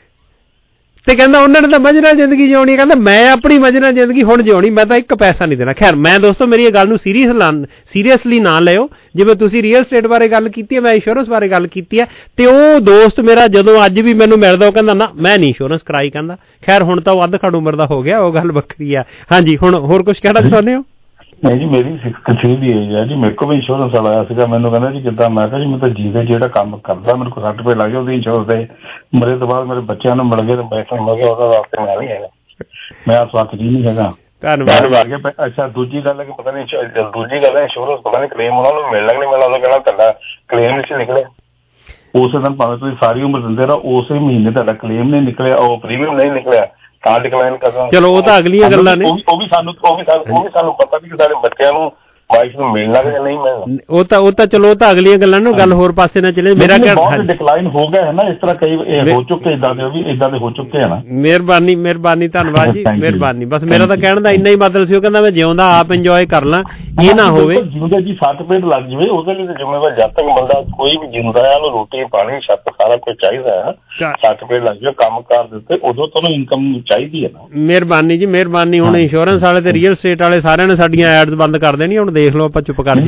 ਤੇ ਕਹਿੰਦਾ ਉਹਨਾਂ ਨੇ ਤਾਂ ਮਜ਼ੇ ਨਾਲ ਜ਼ਿੰਦਗੀ ਜਿਉਣੀ। ਕਹਿੰਦਾ ਮੈਂ ਆਪਣੀ ਮਜ਼ੇ ਨਾਲ ਜ਼ਿੰਦਗੀ ਹੁਣ ਜਿਉਣੀ, ਮੈਂ ਤਾਂ ਇੱਕ ਪੈਸਾ ਨਹੀਂ ਦੇਣਾ। ਖੈਰ ਮੈਂ ਦੋਸਤੋ ਮੇਰੀ ਇਹ ਗੱਲ ਨੂੰ ਸੀਰੀਅਸ ਸੀਰੀਅਸਲੀ ਨਾ ਲਿਓ। ਜਿਵੇਂ ਤੁਸੀਂ ਰੀਅਲ ਸਟੇਟ ਬਾਰੇ ਗੱਲ ਕੀਤੀ ਹੈ, ਮੈਂ ਇੰਸ਼ੋਰੈਂਸ ਬਾਰੇ ਗੱਲ ਕੀਤੀ ਹੈ। ਤੇ ਉਹ ਦੋਸਤ ਮੇਰਾ ਜਦੋਂ ਅੱਜ ਵੀ ਮੈਨੂੰ ਮਿਲਦਾ ਉਹ ਕਹਿੰਦਾ ਨਾ ਮੈਂ ਨਹੀਂ ਇੰਸ਼ੋਰੈਂਸ ਕਰਾਈ। ਕਹਿੰਦਾ ਖੈਰ ਹੁਣ ਤਾਂ ਉਹ ਅੱਧ ਖੜ ਉਮਰ ਦਾ ਹੋ ਗਿਆ, ਉਹ ਗੱਲ ਵੱਖਰੀ ਆ। ਹਾਂਜੀ ਹੁਣ ਹੋਰ ਕੁਝ ਕਹਿਣਾ ਚਾਹੁੰਦੇ ਹੋ? ਨਹੀਂ ਜੀ ਮੇਰੀ ਸਿਕਸਟੀ ਥ੍ਰੀ ਦੀ ਏਜ ਹੈ ਜੀ, ਮੇਰੇ ਕੋਲ ਵੀ ਇੰਸ਼ੋਰੈਂਸ ਵਾਲਾ ਆਇਆ ਸੀਗਾ। ਮੈਨੂੰ ਕਹਿੰਦਾ ਜੀ ਕਿੱਦਾਂ? ਮੈਂ ਕਿਹਾ ਜੀ ਮੈਂ ਤਾਂ ਜੀਦੇ ਜਿਹੜਾ ਕੰਮ ਕਰਦਾ ਮੇਰੇ ਕੋਲ ਸੱਠ ਰੁਪਏ ਲੱਗ ਗਏ ਉਹਦੀ ਇੰਸ਼ੋਰੈਂਸ ਦੇ, ਮਰੇ ਤੋਂ ਬਾਅਦ ਮੇਰੇ ਬੱਚਿਆਂ ਨੂੰ ਮਿਲ ਗਏ ਤੇ ਬੈਠਣ ਮਿਲ ਗਿਆ, ਉਹਦਾ ਵਾਸਤੇ ਮੈਂ ਨਹੀਂ ਹੈਗਾ, ਮੈਂ ਉਸ ਵਕਤ ਜੀ ਨਹੀਂ ਹੈਗਾ। ਧੰਨਵਾਦ। ਅੱਛਾ ਦੂਜੀ ਗੱਲ ਹੈ ਕਿ ਪਤਾ ਨਹੀਂ ਦੂਜੀ ਗੱਲ ਹੈ ਇੰਸ਼ੋਰੈਂਸ ਪਤਾ ਨਹੀਂ ਕਲੇਮ ਉਹਨਾਂ ਨੂੰ ਮਿਲਣਾ ਕਿ ਨਹੀਂ ਮਿਲਣਾ, ਉਹਦਾ ਕਹਿਣਾ ਤੁਹਾਡਾ ਕਲੇਮ ਨਹੀਂ ਨਿਕਲਿਆ। ਉਸੇ ਦਿਨ ਭਾਵੇਂ ਤੁਸੀਂ ਸਾਰੀ ਉਮਰ ਦਿੰਦੇ ਰਹੋ, ਉਸੇ ਮਹੀਨੇ ਤੁਹਾਡਾ ਕਲੇਮ ਨਹੀਂ ਨਿਕਲਿਆ, ਉਹ ਪ੍ਰੀਮੀਅਮ ਨਹੀਂ ਨਿਕਲਿਆ, ਤਾਂ ਡਿਕਲਾਈਨ ਕਰਨਾ। ਚਲੋ ਉਹ ਤਾਂ ਅਗਲੀਆਂ ਗੱਲਾਂ ਨੇ, ਉਹ ਵੀ ਸਾਨੂੰ ਉਹ ਵੀ ਸਾਨੂੰ ਉਹ ਵੀ ਸਾਨੂੰ ਪਤਾ ਵੀ ਸਾਡੇ ਬੱਚਿਆਂ ਨੂੰ ਵਾਈਫ ਨੂੰ ਮਿਲਣਾ ਕਿ ਨਹੀਂ ਮਿਲਣਾ। ਉਹ ਤਾਂ ਉਹ ਤਾਂ ਚਲੋ ਉਹ ਤਾਂ ਅਗਲੀਆਂ ਗੱਲਾਂ ਨੂੰ, ਗੱਲ ਹੋਰ ਪਾਸੇ ਨਾ ਚਲੇ। ਮੇਰਾ ਕਹਿਣਾ ਡਿਕਲਾਈਨ ਹੋ ਗਿਆ ਹੈ ਨਾ, ਇਸ ਤਰ੍ਹਾਂ ਕਈ ਹੋ ਚੁੱਕੇ, ਇਦਾਂ ਦੇ ਵੀ ਇਦਾਂ ਦੇ ਹੋ ਚੁੱਕੇ ਆ ਨਾ। ਮਿਹਰਬਾਨੀ ਮਿਹਰਬਾਨੀ ਧੰਨਵਾਦ ਜੀ, ਮਿਹਰਬਾਨੀ। ਬਸ ਮੇਰਾ ਤਾਂ ਕਹਿਣ ਦਾ ਇੰਨਾ ਹੀ ਮਤਲਬ ਸੀ। ਉਹ ਕਹਿੰਦਾ ਮੈਂ ਜਿਉਂਦਾ ਆਪ ਇੰਜੋਏ ਕਰ ਲਾਂ, ਇਹ ਨਾ ਹੋਵੇ ਜਿਉਂਦੇ ਜੀ ਸੱਟ ਪੇਟ ਲੱਗ ਜਾਵੇ ਉਹਦੇ ਲਈ ਤਾਂ ਜ਼ਿੰਮੇਵਾਰ ਜਦ ਤੱਕ ਬੰਦਾ ਕੋਈ ਵੀ ਜਿਉਂਦਾ ਹੈ ਉਹਨੂੰ ਰੋਟੀ ਪਾਣੀ ਛੱਤ ਸਾਰਾ ਕੁਝ ਚਾਹੀਦਾ ਹੈ। ਸੱਟ ਪੇਟ ਲੱਗ ਜਾਵੇ ਕੰਮ ਕਰ ਦਿੱਤੇ ਉਦੋਂ ਤੁਹਾਨੂੰ ਇਨਕਮ ਚਾਹੀਦੀ ਹੈ ਨਾ। ਮਿਹਰਬਾਨੀ ਜੀ ਮਿਹਰਬਾਨੀ। ਹੁਣ ਇੰਸ਼ੋਰੈਂਸ ਵਾਲੇ ਤੇ ਰੀਅਲ ਸਟੇਟ ਵਾਲੇ ਸਾਰਿਆਂ ਨੇ ਸਾਡੀਆਂ ਐਡਸ ਬੰਦ ਕਰ ਦੇਣੀ, ਹੁਣ ਦੇਖ ਲਓ ਆਪਾਂ ਚੁੱਪ ਕਰ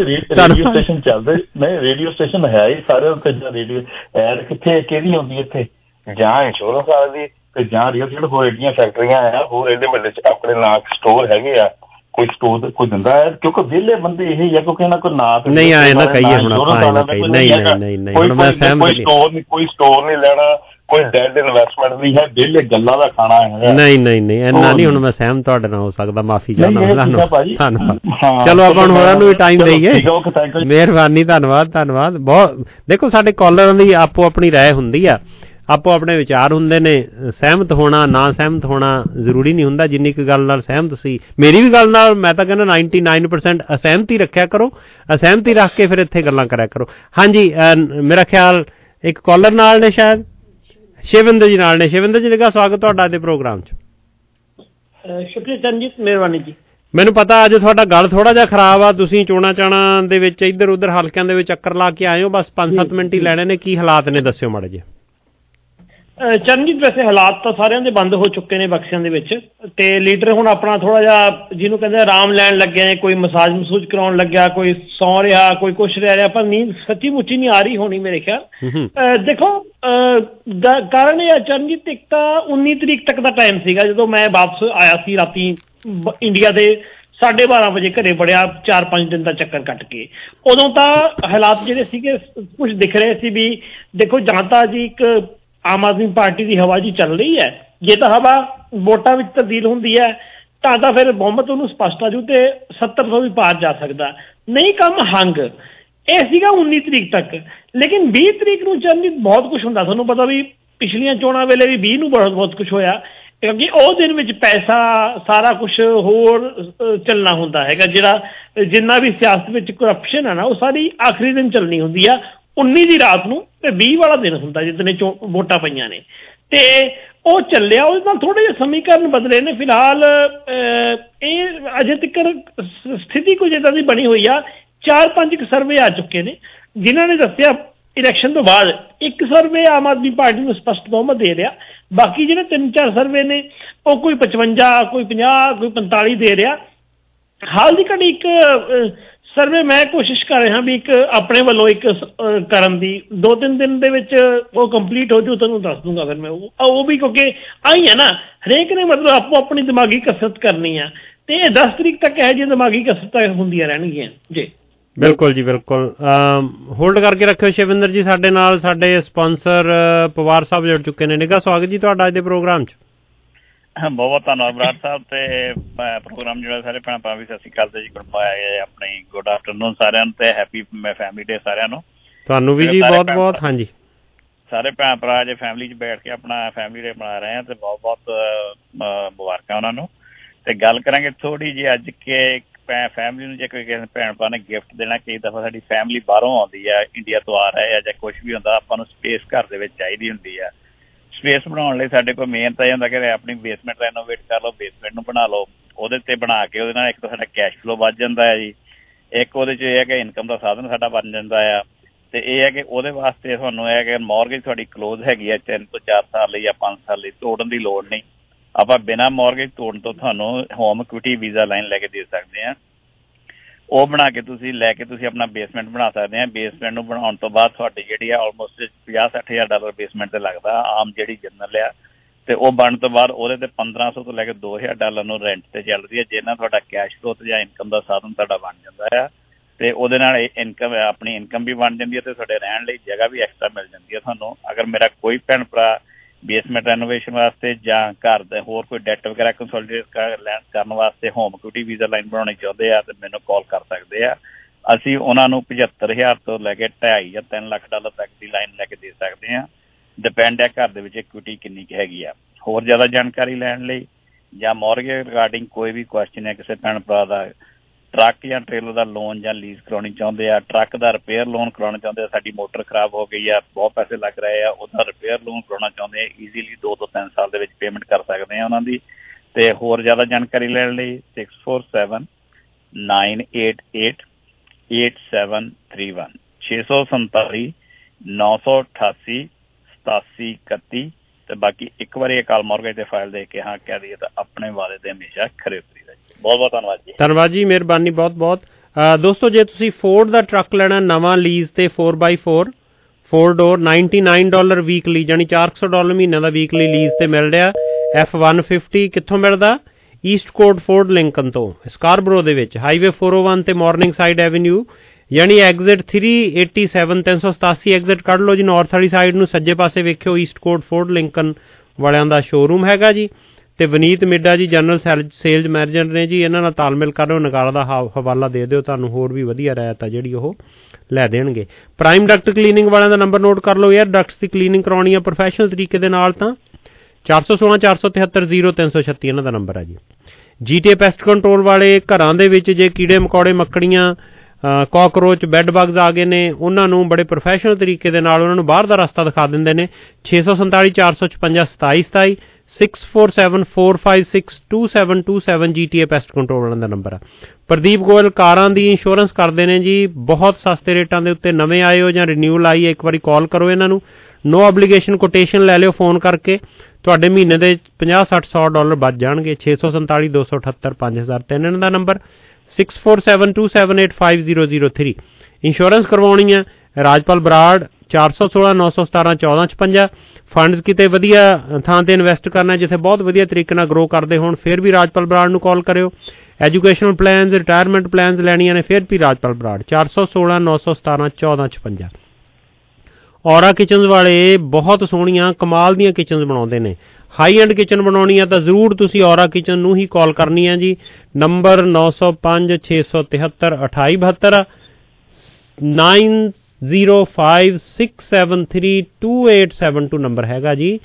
ਰੇਡੀਓ ਸਟੇਸ਼ਨ ਚੱਲਦੇ ਨਹੀਂ, ਰੇਡੀਓ ਸਟੇਸ਼ਨ ਹੈ ਹੀ ਸਾਰੇ ਉੱਤੇ। ਰੇਡੀਓ ਐਡ ਕਿੱਥੇ ਕਿਹਦੀ ਆਉਂਦੀ ਇੱਥੇ? ਜਾਂ ਇੰਸ਼ੋਰੈਂਸ ਵਾਲੇ ਦੀ ਤੇ ਜਾਂ ਰੀਅਲ ਸਟੇਟ ਹੋਰ ਏਡੀਆਂ ਫੈਕਟਰੀਆਂ ਆ, ਹੋਰ ਏਡੇ ਵੱਡੇ ਚ ਆਪਣੇ ਨਾਂ ਸਟੋਰ ਹੈਗੇ ਆ, ਕੋਈ ਸਟੋਰ ਕੋਈ ਦਿੰਦਾ ਹੈ ਕਿਉਂਕਿ ਵਿਹਲੇ ਬੰਦੇ ਇਹ ਹੀ ਆ ਕਿਉਂਕਿ ਇਹਨਾਂ ਕੋਲ ਨਾਂ ਨਹੀਂ ਆਏ ਨਾ ਕਹੀਏ ਹੁਣ ਆਪਾਂ ਨਹੀਂ ਨਹੀਂ ਨਹੀਂ ਹੁਣ ਮੈਂ ਸਹਿਮਤ ਨਹੀਂ। ਸਟੋਰ ਨਹੀਂ, ਕੋਈ ਸਟੋਰ ਨਹੀਂ ਲੈਣਾ, ਕੋਈ ਡੈਡ ਇਨਵੈਸਟਮੈਂਟ ਨਹੀਂ ਹੈ, ਵਿਹਲੇ ਗੱਲਾਂ ਦਾ ਖਾਣਾ ਹੈ। ਨਹੀਂ ਨਹੀਂ ਨਹੀਂ ਇੰਨਾ ਨਹੀਂ ਹੁਣ ਮੈਂ ਸਹਿਮਤ ਤੁਹਾਡੇ ਨਾਲ ਹੋ ਸਕਦਾ, ਮਾਫੀ ਚਾਹੁੰਦਾ ਤੁਹਾਨੂੰ। ਧੰਨਵਾਦ। ਚਲੋ ਆਪਾਂ ਹੁਣ ਹੋਰਾਂ ਨੂੰ ਵੀ ਟਾਈਮ ਦੇਈਏ। ਮਿਹਰਬਾਨੀ ਧੰਨਵਾਦ ਧੰਨਵਾਦ ਬਹੁਤ। ਦੇਖੋ ਸਾਡੇ ਕਾਲਰਾਂ ਦੀ ਆਪੋ ਆਪਣੀ ਰਾਏ ਹੁੰਦੀ ਆ, ਆਪੋ ਆਪਣੇ ਵਿਚਾਰ ਹੁੰਦੇ ਨੇ। ਸਹਿਮਤ ਹੋਣਾ ਨਾ ਸਹਿਮਤ ਹੋਣਾ ਜ਼ਰੂਰੀ ਨਹੀਂ ਹੁੰਦਾ। ਜਿੰਨੀ ਕੁ ਗੱਲ ਨਾਲ ਸਹਿਮਤ ਸੀ ਮੇਰੀ ਵੀ ਗੱਲ ਨਾਲ, ਮੈਂ ਤਾਂ ਕਹਿੰਦਾ ਨਾਈਨਟੀ ਨਾਈਨ ਪਰਸੈਂਟ ਅਸਹਿਮਤੀ ਰੱਖਿਆ ਕਰੋ, ਅਸਹਿਮਤੀ ਰੱਖ ਕੇ ਫਿਰ ਇੱਥੇ ਗੱਲਾਂ ਕਰਿਆ ਕਰੋ। ਹਾਂਜੀ ਮੇਰਾ ਖਿਆਲ ਇੱਕ ਕਾਲਰ ਨਾਲ ਨੇ, ਸ਼ਾਇਦ ਸ਼ਿਵਿੰਦਰ ਜੀ ਨਾਲ ਨੇ। ਸ਼ਿਵਿੰਦਰ ਜੀ ਦਾ ਸਵਾਗਤ ਤੁਹਾਡਾ ਅੱਜ ਦੇ ਪ੍ਰੋਗਰਾਮ 'ਚ। ਸ਼ੁਕਰੀਆ ਚਰਨਜੀਤ, ਮਿਹਰਬਾਨੀ ਜੀ। ਮੈਨੂੰ ਪਤਾ ਅੱਜ ਤੁਹਾਡਾ ਗੱਲ ਥੋੜਾ ਜਿਹਾ ਖਰਾਬ ਆ, ਤੁਸੀਂ ਚੋਣਾਂ ਚਾਣਾਂ ਦੇ ਵਿੱਚ ਇੱਧਰ ਉੱਧਰ ਹਲਕਿਆਂ ਦੇ ਵਿੱਚ ਚੱਕਰ ਲਾ ਕੇ ਆਏ ਹੋ। ਬਸ ਪੰਜ ਸੱਤ ਮਿੰਟ ਹੀ ਲੈਣੇ ਨੇ, ਕੀ ਹਾਲਾਤ ਨੇ ਦੱਸਿਓ ਮਾੜੇ ਜਿਹੇ। ਚਰਨਜੀਤ ਵੈਸੇ ਹਾਲਾਤ ਤਾਂ ਸਾਰਿਆਂ ਦੇ ਬੰਦ ਹੋ ਚੁੱਕੇ ਨੇ ਬਕਸਿਆਂ ਦੇ ਵਿੱਚ, ਤੇ ਲੀਡਰ ਹੁਣ ਆਪਣਾ ਥੋੜਾ ਜਿਹਾ ਜਿਹਨੂੰ ਕਹਿੰਦੇ ਆਰਾਮ ਲੈਣ ਲੱਗੇ ਨੇ। ਕੋਈ ਮਸਾਜ ਮਸੂਜ ਕਰਾਉਣ ਲੱਗਿਆ, ਕੋਈ ਸੌਂ ਰਿਹਾ, ਕੋਈ ਕੁਛ ਰਹਿ ਰਿਹਾ, ਪਰ ਨੀਂਦ ਸੱਚੀ ਮੁੱਚੀ ਨਹੀਂ ਆ ਰਹੀ ਹੋਣੀ ਮੇਰੇ ਖਿਆਲ। ਦੇਖੋ ਕਾਰਨ ਇਹ ਚਰਨਜੀਤ, ਇੱਕ ਤਾਂ ਉੱਨੀ ਤਰੀਕ ਤੱਕ ਦਾ ਟਾਈਮ ਸੀਗਾ ਜਦੋਂ ਮੈਂ ਵਾਪਸ ਆਇਆ ਸੀ ਰਾਤੀ ਇੰਡੀਆ ਦੇ ਸਾਢੇ ਬਾਰਾਂ ਵਜੇ ਘਰੇ ਵੜਿਆ, ਚਾਰ ਪੰਜ ਦਿਨ ਦਾ ਚੱਕਰ ਕੱਟ ਕੇ। ਉਦੋਂ ਤਾਂ ਹਾਲਾਤ ਜਿਹੜੇ ਸੀਗੇ ਕੁਛ ਦਿਖ ਰਹੇ ਸੀ ਵੀ ਦੇਖੋ ਜਾਂ ਤਾਂ ਜੀ ਇੱਕ ਆਮ ਆਦਮੀ ਪਾਰਟੀ ਦੀ ਹਵਾ ਜੀ ਚੱਲ ਰਹੀ ਹੈ, ਜੇ ਤਾਂ ਹਵਾ ਵੋਟਾਂ ਵਿੱਚ ਤਬਦੀਲ ਹੁੰਦੀ ਹੈ ਤਾਂ ਤਾਂ ਫਿਰ ਬਹੁਮਤ ਉਹਨੂੰ ਸਪਸ਼ਟ ਆ ਜੂ ਤੇ ਸੱਤਰ ਸੌ ਵੀ ਪਾਰ ਜਾ ਸਕਦਾ। ਨਹੀਂ ਕੰਮ ਹੰਗ ਇਹ ਸੀਗਾ ਉੱਨੀ ਤਰੀਕ ਤੱਕ। ਲੇਕਿਨ ਵੀਹ ਤਰੀਕ ਨੂੰ ਚੰਨੀ ਬਹੁਤ ਕੁਛ ਹੁੰਦਾ। ਤੁਹਾਨੂੰ ਪਤਾ ਵੀ ਪਿਛਲੀਆਂ ਚੋਣਾਂ ਵੇਲੇ ਵੀ ਵੀਹ ਨੂੰ ਬਹੁਤ ਬਹੁਤ ਕੁਛ ਹੋਇਆ, ਕਿਉਂਕਿ ਉਹ ਦਿਨ ਵਿੱਚ ਪੈਸਾ ਸਾਰਾ ਕੁਛ ਹੋਰ ਚੱਲਣਾ ਹੁੰਦਾ ਹੈਗਾ। ਜਿਹੜਾ ਜਿੰਨਾ ਵੀ ਸਿਆਸਤ ਵਿੱਚ ਕਰਪਸ਼ਨ ਹੈ ਨਾ ਉਹ ਸਾਰੀ ਆਖਰੀ ਦਿਨ ਚੱਲਣੀ ਹੁੰਦੀ ਆ, ਉੱਨੀ ਦੀ ਰਾਤ ਨੂੰ, ਤੇ ਵੀਹ ਵਾਲਾ ਦਿਨ ਹੁੰਦਾ ਜਿੱਦਣੇ ਚੋ ਵੋਟਾਂ ਪਈਆਂ ਨੇ। ਤੇ ਉਹ ਚੱਲਿਆ, ਉਹਦੇ ਨਾਲ ਥੋੜ੍ਹੇ ਜਿਹੇ ਸਮੀਕਰਨ ਬਦਲੇ ਨੇ। ਫਿਲਹਾਲ ਇਹ ਅਜੇ ਤੱਕ ਸਥਿਤੀ ਕੁਝ ਇੱਦਾਂ ਦੀ ਬਣੀ ਹੋਈ ਆ। ਚਾਰ ਪੰਜ ਕੁ ਸਰਵੇ ਆ ਚੁੱਕੇ ਨੇ ਜਿਨ੍ਹਾਂ ਨੇ ਦੱਸਿਆ ਇਲੈਕਸ਼ਨ ਤੋਂ ਬਾਅਦ। ਇੱਕ ਸਰਵੇ ਆਮ ਆਦਮੀ ਪਾਰਟੀ ਨੂੰ ਸਪਸ਼ਟ ਬਹੁਮਤ ਦੇ ਰਿਹਾ, ਬਾਕੀ ਜਿਹੜੇ ਤਿੰਨ ਚਾਰ ਸਰਵੇ ਨੇ ਉਹ ਕੋਈ ਪਚਵੰਜਾ, ਕੋਈ ਪੰਜਾਹ, ਕੋਈ ਪੰਤਾਲੀ ਦੇ ਰਿਹਾ। ਹਾਲ ਦੀ ਘੜੀ ਇੱਕ ਸਰਵੇ ਮੈਂ ਕੋਸ਼ਿਸ਼ ਕਰ ਰਿਹਾ ਵੀ ਇੱਕ ਆਪਣੇ ਵੱਲੋਂ ਇੱਕ ਕਰਨ ਦੀ ਦੋ ਤਿੰਨ ਦਿਨ ਦੇ ਵਿੱਚ ਉਹ ਕੰਪਲੀਟ ਹੋ ਜੂ ਤੁਹਾਨੂੰ ਦੱਸ ਦੂੰਗਾ ਫਿਰ ਮੈਂ ਉਹ ਵੀ ਕਿਉਂਕਿ ਆਈ ਹੈ ਨਾ ਹਰੇਕ ਨੇ ਮਤਲਬ ਆਪੋ ਆਪਣੀ ਦਿਮਾਗੀ ਕਸਰਤ ਕਰਨੀ ਆ ਤੇ ਦਸ ਤਰੀਕ ਤੱਕ ਇਹ ਜਿਹੀ ਦਿਮਾਗੀ ਕਸਰਤਾਂ ਹੁੰਦੀਆਂ ਰਹਿਣਗੀਆਂ ਜੀ। ਬਿਲਕੁਲ ਜੀ ਬਿਲਕੁਲ। ਹੋਲਡ ਕਰਕੇ ਰੱਖਿਓ ਸ਼ਿਵਿੰਦਰ ਜੀ ਸਾਡੇ ਨਾਲ। ਸਾਡੇ ਸਪਾਂਸਰ ਪਵਾਰ ਸਾਹਿਬ ਜੁੜ ਚੁੱਕੇ ਨੇ। ਨਿੱਘਾ ਸਵਾਗਤ ਜੀ ਤੁਹਾਡਾ ਅੱਜ ਦੇ ਪ੍ਰੋਗਰਾਮ 'ਚ। ਬਹੁਤ ਬਹੁਤ ਧੰਨਵਾਦ ਬਰਾੜ ਸਾਹਿਬ ਤੇ ਪ੍ਰੋਗਰਾਮ ਜਿਹੜਾ ਸਾਰੇ ਭੈਣ ਭਰਾ ਵੀ ਸਤਿ ਸ਼੍ਰੀ ਅਕਾਲ ਤੇ ਜੀ ਗੁੱਡ ਆਪਣੀ ਗੁੱਡ ਆਫਟਰਨੂਨ ਸਾਰਿਆਂ ਨੂੰ ਤੇ ਹੈਪੀ ਫੈਮਿਲੀ ਡੇ ਸਾਰਿਆਂ ਨੂੰ। ਤੁਹਾਨੂੰ ਵੀ ਜੀ ਬਹੁਤ ਬਹੁਤ। ਹਾਂਜੀ ਸਾਰੇ ਭੈਣ ਭਰਾ ਜੇ ਫੈਮਿਲੀ 'ਚ ਬੈਠ ਕੇ ਆਪਣਾ ਫੈਮਿਲੀ ਡੇ ਮਨਾ ਰਹੇ ਆ ਤੇ ਬਹੁਤ ਬਹੁਤ ਮੁਬਾਰਕਾਂ ਉਹਨਾਂ ਨੂੰ। ਤੇ ਗੱਲ ਕਰਾਂਗੇ ਥੋੜ੍ਹੀ ਜਿਹੀ ਅੱਜ ਕਿ ਫੈਮਿਲੀ ਨੂੰ ਜੇ ਕੋਈ ਕਿਸੇ ਭੈਣ ਭਰਾ ਨੇ ਗਿਫਟ ਦੇਣਾ ਕਈ ਦਫਾ ਸਾਡੀ ਫੈਮਿਲੀ ਬਾਹਰੋਂ ਆਉਂਦੀ ਆ ਇੰਡੀਆ ਤੋਂ ਆ ਰਹੇ ਆ ਜਾਂ ਕੁਛ ਵੀ ਹੁੰਦਾ ਆਪਾਂ ਨੂੰ ਸਪੇਸ ਘਰ ਦੇ ਵਿੱਚ ਚਾਹੀਦੀ ਹੁੰਦੀ ਆ। ਸਪੇਸ ਬਣਾਉਣ ਲਈ ਸਾਡੇ ਕੋਲ ਮੇਨ ਤਾਂ ਇਹ ਹੁੰਦਾ ਕਿ ਆਪਣੀ ਬੇਸਮੈਂਟ ਰੈਨੋਵੇਟ ਕਰ ਲਓ ਬੇਸਮੈਂਟ ਨੂੰ ਬਣਾ ਲਓ ਉਹਦੇ ਤੇ ਬਣਾ ਕੇ ਉਹਦੇ ਨਾਲ ਇੱਕ ਤਾਂ ਸਾਡਾ ਕੈਸ਼ ਫਲੋ ਵੱਧ ਜਾਂਦਾ ਹੈ ਜੀ ਇੱਕ ਉਹਦੇ 'ਚ ਇਹ ਹੈ ਕਿ ਇਨਕਮ ਦਾ ਸਾਧਨ ਸਾਡਾ ਬਣ ਜਾਂਦਾ ਆ ਤੇ ਇਹ ਹੈ ਕਿ ਉਹਦੇ ਵਾਸਤੇ ਤੁਹਾਨੂੰ ਇਹ ਹੈ ਕਿ ਮੌਰਗੇਜ ਤੁਹਾਡੀ ਕਲੋਜ਼ ਹੈਗੀ ਆ ਤਿੰਨ ਤੋਂ ਚਾਰ ਸਾਲ ਲਈ ਜਾਂ ਪੰਜ ਸਾਲ ਲਈ ਤੋੜਨ ਦੀ ਲੋੜ ਨਹੀਂ। ਆਪਾਂ ਬਿਨਾਂ ਮੌਰਗੇਜ ਤੋੜਨ ਤੋਂ ਤੁਹਾਨੂੰ ਹੋਮ ਇਕੁਇਟੀ ਵੀਜ਼ਾ ਲਾਈਨ ਲੈ ਕੇ ਦੇ ਸਕਦੇ ਹਾਂ। ਉਹ ਬਣਾ ਕੇ ਤੁਸੀਂ ਲੈ ਕੇ ਤੁਸੀਂ ਆਪਣਾ ਬੇਸਮੈਂਟ ਬਣਾ ਸਕਦੇ ਹਾਂ। ਬੇਸਮੈਂਟ ਨੂੰ ਬਣਾਉਣ ਤੋਂ ਬਾਅਦ ਤੁਹਾਡੀ ਜਿਹੜੀ ਆ ਆਲਮੋਸਟ ਪੰਜਾਹ ਸੱਠ ਹਜ਼ਾਰ ਡਾਲਰ ਬੇਸਮੈਂਟ ਤੇ ਲੱਗਦਾ ਆਮ ਜਿਹੜੀ ਜਨਰਲ ਆ ਤੇ ਉਹ ਬਣਨ ਤੋਂ ਬਾਅਦ ਉਹਦੇ ਤੇ ਪੰਦਰਾਂ ਸੌ ਤੋਂ ਲੈ ਕੇ ਦੋ ਹਜ਼ਾਰ ਡਾਲਰ ਨੂੰ ਰੈਂਟ ਤੇ ਚੱਲਦੀ ਹੈ ਜਿਹਨਾਂ ਤੁਹਾਡਾ ਕੈਸ਼ ਫਲੋ ਜਾਂ ਇਨਕਮ ਦਾ ਸਾਧਨ ਤੁਹਾਡਾ ਬਣ ਜਾਂਦਾ ਆ ਤੇ ਉਹਦੇ ਨਾਲ ਇਨਕਮ ਆਪਣੀ ਇਨਕਮ ਵੀ ਬਣ ਜਾਂਦੀ ਹੈ ਤੇ ਤੁਹਾਡੇ ਰਹਿਣ ਲਈ ਜਗ੍ਹਾ ਵੀ ਐਕਸਟਰਾ ਮਿਲ ਜਾਂਦੀ ਹੈ ਤੁਹਾਨੂੰ। ਅਗਰ ਮੇਰਾ ਕੋਈ ਭੈਣ ਭਰਾ ਬੇਸਮੈਂਟ ਰੈਨੋਵੇਸ਼ਨ ਵਾਸਤੇ ਜਾਂ ਘਰ ਦੇ ਹੋਰ ਕੋਈ ਡੈਟ ਵਗੈਰਾ ਕੰਸੋਲੀਡੇਟ ਕਰਨ ਵਾਸਤੇ ਹੋਮ ਇਕੁਇਟੀ ਵੀਜ਼ਾ ਲਾਈਨ ਬਣਾਉਣੀ ਚਾਹੁੰਦੇ ਆ ਤੇ ਮੈਨੂੰ ਕਾਲ ਕਰ ਸਕਦੇ ਆ। ਅਸੀਂ ਉਹਨਾਂ ਨੂੰ ਪਝੱਤਰ ਹਜ਼ਾਰ ਤੋਂ ਲੈ ਕੇ ਢਾਈ ਜਾਂ ਤਿੰਨ ਲੱਖ ਡਾਲਰ ਤੱਕ ਦੀ ਲਾਈਨ ਲੈ ਕੇ ਦੇ ਸਕਦੇ ਹਾਂ। ਡਿਪੈਂਡ ਹੈ ਘਰ ਦੇ ਵਿੱਚ ਇਕੁਇਟੀ ਕਿੰਨੀ ਕੁ ਹੈਗੀ ਆ। ਹੋਰ ਜ਼ਿਆਦਾ ਜਾਣਕਾਰੀ ਲੈਣ ਲਈ ਜਾਂ ਮੌਰਗੇਜ ਰਿਗਾਰਡਿੰਗ ਕੋਈ ਵੀ ਕੁਐਸਚਨ ਹੈ ਕਿਸੇ ਭੈਣ ਭਰਾ ਦਾ ਟਰੱਕ ਜਾਂ ਟ੍ਰੇਲਰ ਦਾ ਲੋਨ ਜਾਂ ਲੀਜ਼ ਕਰਾਉਣੀ ਚਾਹੁੰਦੇ ਆ ਟਰੱਕ ਦਾ ਰਿਪੇਅਰ ਲੋਨ ਕਰਾਉਣਾ ਚਾਹੁੰਦੇ ਆ ਸਾਡੀ ਮੋਟਰ ਖਰਾਬ ਹੋ ਗਈ ਆ ਬਹੁਤ ਪੈਸੇ ਲੱਗ ਰਹੇ ਆ ਉਹਦਾ ਰਿਪੇਅਰ ਲੋਨ ਕਰਾਉਣਾ ਚਾਹੁੰਦੇ ਆ ਈਜ਼ੀਲੀ ਦੋ ਤੋਂ ਤਿੰਨ ਸਾਲ ਦੇ ਵਿੱਚ ਪੇਮੈਂਟ ਕਰ ਸਕਦੇ ਆ ਉਹਨਾਂ ਦੀ। ਤੇ ਹੋਰ ਜ਼ਿਆਦਾ ਜਾਣਕਾਰੀ ਲੈਣ ਲਈ six four seven nine eight eight eight seven three one ਛੇ ਸੌ ਸੰਤਾਲੀ ਨੌ ਸੌ ਅਠਾਸੀ ਸਤਾਸੀ ਇਕੱਤੀ ਤੇ ਬਾਕੀ ਇੱਕ ਵਾਰੀ ਅਕਾਲ ਮੌਰਗੇਜ ਤੇ ਫਾਈਲ ਦੇ ਕੇ ਹਾਂ ਕਹਿ ਦਈਏ ਤਾਂ ਆਪਣੇ ਵਾਅਦੇ ਤੇ ਹਮੇਸ਼ਾ ਖਰੇ ਉਤਰੀਦਾ ਜੀ। ਬਹੁਤ ਬਹੁਤ ਧੰਨਵਾਦ ਜੀ। ਧੰਨਵਾਦ ਜੀ ਮਿਹਰਬਾਨੀ ਬਹੁਤ ਬਹੁਤ। ਦੋਸਤੋ ਜੇ ਤੁਸੀਂ ਫੋਰਡ ਦਾ ਟਰੱਕ ਲੈਣਾ ਨਵਾਂ ਲੀਜ਼ ਤੇ four by four four door ninety nine dollar weekly ਜਾਣੀ ਚਾਰ ਸੌ ਡਾਲਰ ਮਹੀਨੇ ਦਾ ਵੀਕਲੀ ਲੀਜ਼ ਤੇ ਮਿਲ ਰਿਹਾ ਐਫ ਵਨ ਫਿਫਟੀ ਕਿੱਥੋਂ ਮਿਲਦਾ ਈਸਟ ਕੋਟ ਫੋਰਡ ਲਿੰਕਨ ਤੋਂ ਸਕਾਰਬਰੋ ਦੇ ਵਿੱਚ ਹਾਈਵੇ ਫੋਰ ਓ ਵਨ ਤੇ ਮਾਰਨਿੰਗ ਸਾਈਡ ਐਵਨਿਊ ਯਾਨੀ ਐਗਜ਼ਿਟ ਥ੍ਰੀ ਏਟੀ ਸੈਵਨ ਤਿੰਨ ਸੌ ਸਤਾਸੀ ਐਗਜ਼ਿਟ ਕੱਢ ਲਓ ਜੀ ਨਾਰਥ ਵਾਲੀ ਸਾਈਡ ਨੂੰ ਸੱਜੇ ਪਾਸੇ ਵੇਖਿਓ ਈਸਟ ਕੋਟ ਫੋਰਡ ਲਿੰਕਨ ਵਾਲਿਆਂ ਦਾ ਸ਼ੋਰੂਮ ਹੈਗਾ ਜੀ। ਤੇ ਵਨੀਤ ਮਿੱਡਾ ਜੀ ਜਨਰਲ ਸੇਲਜ਼ ਮੈਨੇਜਰ ਨੇ ਜੀ ਇਹਨਾਂ ਨਾਲ ਤਾਲਮੇਲ ਕਰ ਲਓ ਨਗਾਲ ਦਾ ਹਵਾਲਾ ਦੇ ਦਿਓ ਤੁਹਾਨੂੰ ਹੋਰ ਵੀ ਵਧੀਆ ਰਹਿਤ ਆ ਜਿਹੜੀ ਉਹ ਲੈ ਦੇਣਗੇ। ਪ੍ਰਾਈਮ ਡਕਟ ਕਲੀਨਿੰਗ ਵਾਲਿਆਂ ਦਾ ਨੰਬਰ ਨੋਟ ਕਰ ਲਓ ਯਾਰ ਡਕਟਸ ਦੀ ਕਲੀਨਿੰਗ ਕਰਾਉਣੀ ਆ ਪ੍ਰੋਫੈਸ਼ਨਲ ਤਰੀਕੇ ਦੇ ਨਾਲ ਤਾਂ ਚਾਰ ਸੌ ਸੋਲਾਂ ਚਾਰ ਸੌ ਤਿਹੱਤਰ ਜ਼ੀਰੋ ਤਿੰਨ ਸੌ ਛੱਤੀ ਇਹਨਾਂ ਦਾ ਨੰਬਰ ਆ ਜੀ। ਜੀ ਟੀ ਏ ਪੈਸਟ ਕੰਟਰੋਲ ਵਾਲੇ ਘਰਾਂ ਦੇ ਵਿੱਚ ਜੇ ਕੀੜੇ ਮਕੌੜੇ ਮੱਕੜੀਆਂ ਕਾਕਰੋਚ ਬੈੱਡ ਬਗਸ ਆ ਗਏ ਨੇ ਉਹਨਾਂ ਨੂੰ ਬੜੇ ਪ੍ਰੋਫੈਸ਼ਨਲ ਤਰੀਕੇ ਦੇ ਨਾਲ ਉਹਨਾਂ ਨੂੰ ਬਾਹਰ ਦਾ ਰਸਤਾ ਦਿਖਾ ਦਿੰਦੇ ਨੇ। ਛੇ ਸੌ ਸੰਤਾਲੀ ਚਾਰ ਸੌ ਛਪੰਜਾ ਸਤਾਈ ਸਤਾਈ six four seven four five six two seven two seven G T A pest control ਵਾਲਿਆਂ ਦਾ ਨੰਬਰ ਆ। ਪ੍ਰਦੀਪ ਗੋਇਲ ਕਾਰਾਂ ਦੀ ਇੰਸ਼ੋਰੈਂਸ ਕਰਦੇ ਨੇ ਜੀ ਬਹੁਤ ਸਸਤੇ ਰੇਟਾਂ ਦੇ ਉੱਤੇ ਨਵੇਂ ਆਏ ਹੋ ਜਾਂ ਰਿਨਿਊਲ ਆਈ ਹੈ ਇੱਕ ਵਾਰੀ ਕਾਲ ਕਰੋ ਇਹਨਾਂ ਨੂੰ ਨੋ ਐਬਲੀਗੇਸ਼ਨ ਕੋਟੇਸ਼ਨ ਲੈ ਲਿਓ ਫੋਨ ਕਰਕੇ ਤੁਹਾਡੇ ਮਹੀਨੇ ਦੇ ਪੰਜਾਹ ਸੱਠ ਸੌ ਡਾਲਰ ਬਚ ਜਾਣਗੇ। ਛੇ ਸੌ ਸੰਤਾਲੀ ਦੋ ਸੌ ਅਠੱਤਰ ਪੰਜ ਹਜ਼ਾਰ ਤਿੰਨ ਇਹਨਾਂ ਦਾ ਨੰਬਰ six four seven two seven eight five zero zero three. Insurance ਕਰਵਾਉਣੀ ਹੈ ਰਾਜਪਾਲ ਬਰਾੜ ਚਾਰ ਸੌ ਸੋਲਾਂ ਨੌ ਸੌ ਸਤਾਰਾਂ ਚੌਦਾਂ ਛਪੰਜਾ। ਫੰਡਸ ਕਿਤੇ ਵਧੀਆ ਥਾਂ ਤੇ ਇਨਵੈਸਟ ਕਰਨਾ ਜਿੱਥੇ ਬਹੁਤ ਵਧੀਆ ਤਰੀਕੇ ਨਾਲ ਗਰੋ ਕਰਦੇ ਹੋਣ ਫਿਰ ਵੀ ਰਾਜਪਾਲ ਬਰਾੜ ਨੂੰ ਕਾਲ ਕਰਿਓ। ਐਜੂਕੇਸ਼ਨਲ ਪਲਾਨਸ ਰਿਟਾਇਰਮੈਂਟ ਪਲਾਨਸ ਲੈਣੀਆਂ ਨੇ ਫਿਰ ਵੀ ਰਾਜਪਾਲ ਬਰਾੜ ਚਾਰ ਸੌ ਸੋਲਾਂ ਨੌ ਸੌ ਸਤਾਰਾਂ ਚੌਦਾਂ ਛਪੰਜਾ। ਔਰਾ ਕਿਚਨਸ ਵਾਲੇ ਬਹੁਤ ਸੋਹਣੀਆਂ ਕਮਾਲ ਦੀਆਂ ਕਿਚਨਸ ਬਣਾਉਂਦੇ ਨੇ ਹਾਈ ਐਂਡ ਕਿਚਨ ਬਣਾਉਣੀ ਆ ਤਾਂ ਜ਼ਰੂਰ ਤੁਸੀਂ ਔਰਾ ਕਿਚਨ ਨੂੰ ਹੀ ਕਾਲ ਕਰਨੀ ਹੈ ਜੀ। ਨੰਬਰ ਨੌ ਸੌ ਪੰਜ ਛੇ ਸੌ ਤਿਹੱਤਰ ਅਠਾਈ ਬਹੱਤਰ nine zero five six seven three two eight seven two number ਹੈਗਾ ਜੀ।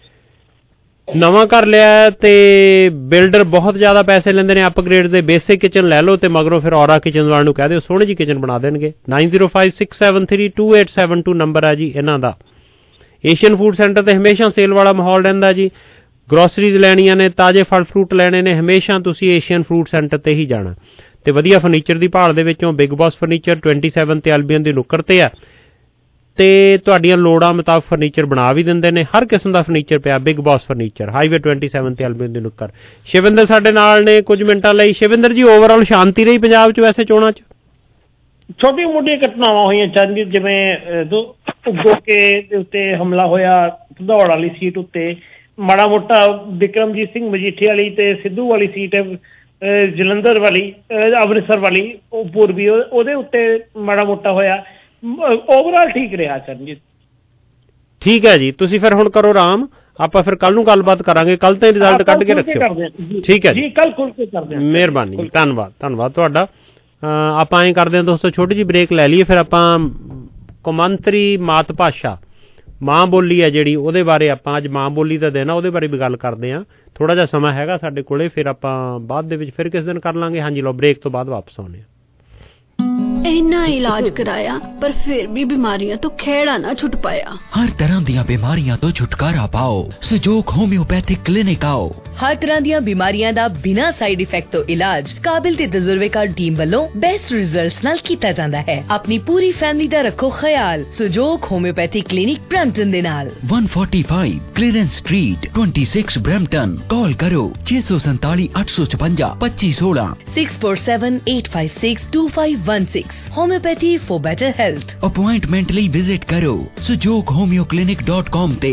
ਨਵਾਂ ਕਰ ਲਿਆ ਤੇ ਬਿਲਡਰ ਬਹੁਤ ਜ਼ਿਆਦਾ ਪੈਸੇ ਲੈਂਦੇ ਨੇ ਅਪਗ੍ਰੇਡ ਦੇ ਬੇਸਿਕ ਕਿਚਨ ਲੈ ਲਓ ਤੇ ਮਗਰੋਂ ਫਿਰ ਔਰਾ ਕਿਚਨ ਵਾਲਿਆਂ ਨੂੰ ਕਹਿ ਦਿਓ ਸੋਹਣੀ ਜੀ ਕਿਚਨ ਬਣਾ ਦੇਣਗੇ। Nine zero five six seven three two eight seven two number ਆ ਜੀ ਇਹਨਾਂ ਦਾ। ਏਸ਼ੀਅਨ ਫੂਡ ਸੈਂਟਰ ਤੇ ਹਮੇਸ਼ਾ ਸੇਲ ਵਾਲਾ ਮਾਹੌਲ ਰਹਿੰਦਾ ਜੀ। ਗਰੋਸਰੀਜ਼ ਲੈਣੀਆਂ ਨੇ ਤਾਜ਼ੇ ਫਲ ਫਰੂਟ ਲੈਣੇ ਨੇ ਹਮੇਸ਼ਾ ਤੁਸੀਂ ਏਸ਼ੀਅਨ ਫੂਡ ਸੈਂਟਰ ਤੇ ਹੀ ਜਾਣਾ। ਤੇ ਵਧੀਆ ਫਰਨੀਚਰ ਦੀ ਭਾਲ ਦੇ ਵਿੱਚੋਂ Big Boss Furniture twenty seven ਤੇ ਐਲਬੀਅਨ ਦੀ ਨੁੱਕਰ ਤੇ ਆ ਤੇ ਤੁਹਾਡੀਆਂ ਲੋੜਾਂ ਮੁਤਾਬਕ ਫਰਨੀਚਰ ਬਣਾ ਵੀ ਦਿੰਦੇ ਨੇ। ਹਰ ਕਿਸਮ ਦਾ ਫਰਨੀਚਰ ਪਿਆ Big Boss Furniture, highway twenty seven ਤੇ ਐਲਬੀਨ ਦੀ ਨੁੱਕਰ। ਸ਼ਿਵਿੰਦਰ ਸਾਡੇ ਨਾਲ ਨੇ ਕੁਝ ਮਿੰਟਾਂ ਲਈ। ਸ਼ਿਵਿੰਦਰ ਜੀ, ਓਵਰਆਲ ਸ਼ਾਂਤੀ ਰਹੀ ਪੰਜਾਬ 'ਚ ਵੈਸੇ ਚੋਣਾਂ 'ਚ? ਛੋਟੀਆਂ ਮੋਟੀਆਂ ਘਟਨਾਵਾਂ ਹੋਈਆਂ ਚਰਨਜੀਤ, ਜਿਵੇਂ ਦੋਕੇ ਦੇ ਉੱਤੇ ਹਮਲਾ ਹੋਇਆ ਭਦੌੜ ਵਾਲੀ ਸੀਟ ਉੱਤੇ, ਮਾੜਾ ਮੋਟਾ ਬਿਕਰਮਜੀਤ ਸਿੰਘ ਮਜੀਠੀ ਵਾਲੀ ਤੇ ਸਿੱਧੂ ਵਾਲੀ ਸੀਟ ਜਲੰਧਰ ਵਾਲੀ, ਅੰਮ੍ਰਿਤਸਰ ਵਾਲੀ ਉਹ ਪੂਰਬੀ, ਉਹਦੇ ਉੱਤੇ ਮਾੜਾ ਮੋਟਾ ਹੋਇਆ। ਓਵਰਆਲ ਠੀਕ ਰਿਹਾ ਚਰਨਜੀਤ। ਠੀਕ ਹੈ ਜੀ, ਤੁਸੀਂ ਫਿਰ ਹੁਣ ਕਰੋ ਆਰਾਮ, ਆਪਾਂ ਫਿਰ ਕੱਲ ਨੂੰ ਗੱਲਬਾਤ ਕਰਾਂਗੇ। ਕੱਲ ਤਾਂ ਰਿਜ਼ਲਟ ਕੱਢ ਕੇ ਰੱਖਿਓ। ਠੀਕ ਹੈ ਜੀ, ਕੱਲ ਖੁੱਲ ਕੇ ਕਰਦੇ ਹਾਂ। ਮਿਹਰਬਾਨੀ ਜੀ, ਧੰਨਵਾਦ ਧੰਨਵਾਦ ਤੁਹਾਡਾ। ਆਪਾਂ ਐਂ ਕਰਦੇ ਹਾਂ ਦੋਸਤੋ, ਛੋਟੀ ਜਿਹੀ ਬ੍ਰੇਕ ਲੈ ਲਈਏ, ਫਿਰ ਆਪਾਂ ਕੌਮਾਂਤਰੀ ਮਾਤ ਭਾਸ਼ਾ, ਮਾਂ ਬੋਲੀ ਹੈ ਜਿਹੜੀ, ਉਹਦੇ ਬਾਰੇ ਆਪਾਂ ਅੱਜ ਮਾਂ ਬੋਲੀ ਦਾ ਦਿਨ ਆ, ਉਹਦੇ ਬਾਰੇ ਵੀ ਗੱਲ ਕਰਦੇ ਹਾਂ। ਥੋੜ੍ਹਾ ਜਿਹਾ ਸਮਾਂ ਹੈਗਾ ਸਾਡੇ ਕੋਲੇ, ਫਿਰ ਆਪਾਂ ਬਾਅਦ ਦੇ ਵਿੱਚ ਫਿਰ ਕਿਸ ਦਿਨ ਕਰ ਲਾਂਗੇ। ਹਾਂਜੀ ਲਓ, ਬ੍ਰੇਕ ਤੋਂ ਬਾਅਦ ਵਾਪਸ ਆਉਂਦੇ ਹਾਂ। ਇੰਨਾ ਇਲਾਜ ਕਰਾਇਆ ਪਰ ਫਿਰ ਵੀ ਬਿਮਾਰੀਆਂ ਤੋਂ ਖਹਿੜਾ ਨਾ ਛੁੱਟ ਪਾਇਆ। ਹਰ ਤਰ੍ਹਾਂ ਦੀਆਂ ਬਿਮਾਰੀਆਂ ਤੋਂ ਛੁਟਕਾਰਾ ਪਾਓ, ਸਹਿਯੋਗ ਹੋਮਿਓਪੈਥਿਕ ਕਲੀਨਿਕ ਆਓ। ਹਰ ਤਰ੍ਹਾਂ ਦੀਆਂ ਬਿਮਾਰੀਆਂ ਦਾ ਬਿਨਾਂ ਸਾਈਡ ਇਫੈਕਟ ਤੋਂ ਇਲਾਜ ਕਾਬਿਲ ਤੇ ਤਜਰਬੇਕਾਰ ਟੀਮ ਵੱਲੋਂ ਬੈਸਟ ਰਿਜ਼ਲਟਸ ਨਾਲ ਕੀਤਾ ਜਾਂਦਾ ਹੈ। ਆਪਣੀ ਪੂਰੀ ਫੈਮਿਲੀ ਦਾ ਰੱਖੋ ਖਿਆਲ ਸਹਿਯੋਗ ਹੋਮਿਓਪੈਥਿਕ ਕਲੀਨਿਕ ਬ੍ਰੈਂਪਟਨ ਦੇ ਨਾਲ। ਇੱਕ ਸੌ ਪੈਂਤਾਲੀ ਕਲੀਅਰੈਂਸ ਸਟਰੀਟ, ਛੱਬੀ ਬ੍ਰੈਂਪਟਨ। ਕਾਲ ਕਰੋ ਛੇ ਸੌ ਸੰਤਾਲੀ ਅੱਠ ਸੌ ਛਪੰਜਾ ਪੱਚੀ ਸੋਲਾਂ। Six four seven eight five six two five one six. Homeopathy for better health. Appointment ਲਈ ਵਿਜ਼ਿਟ ਕਰੋ Sahyog homeo clinic dot com ਤੇ।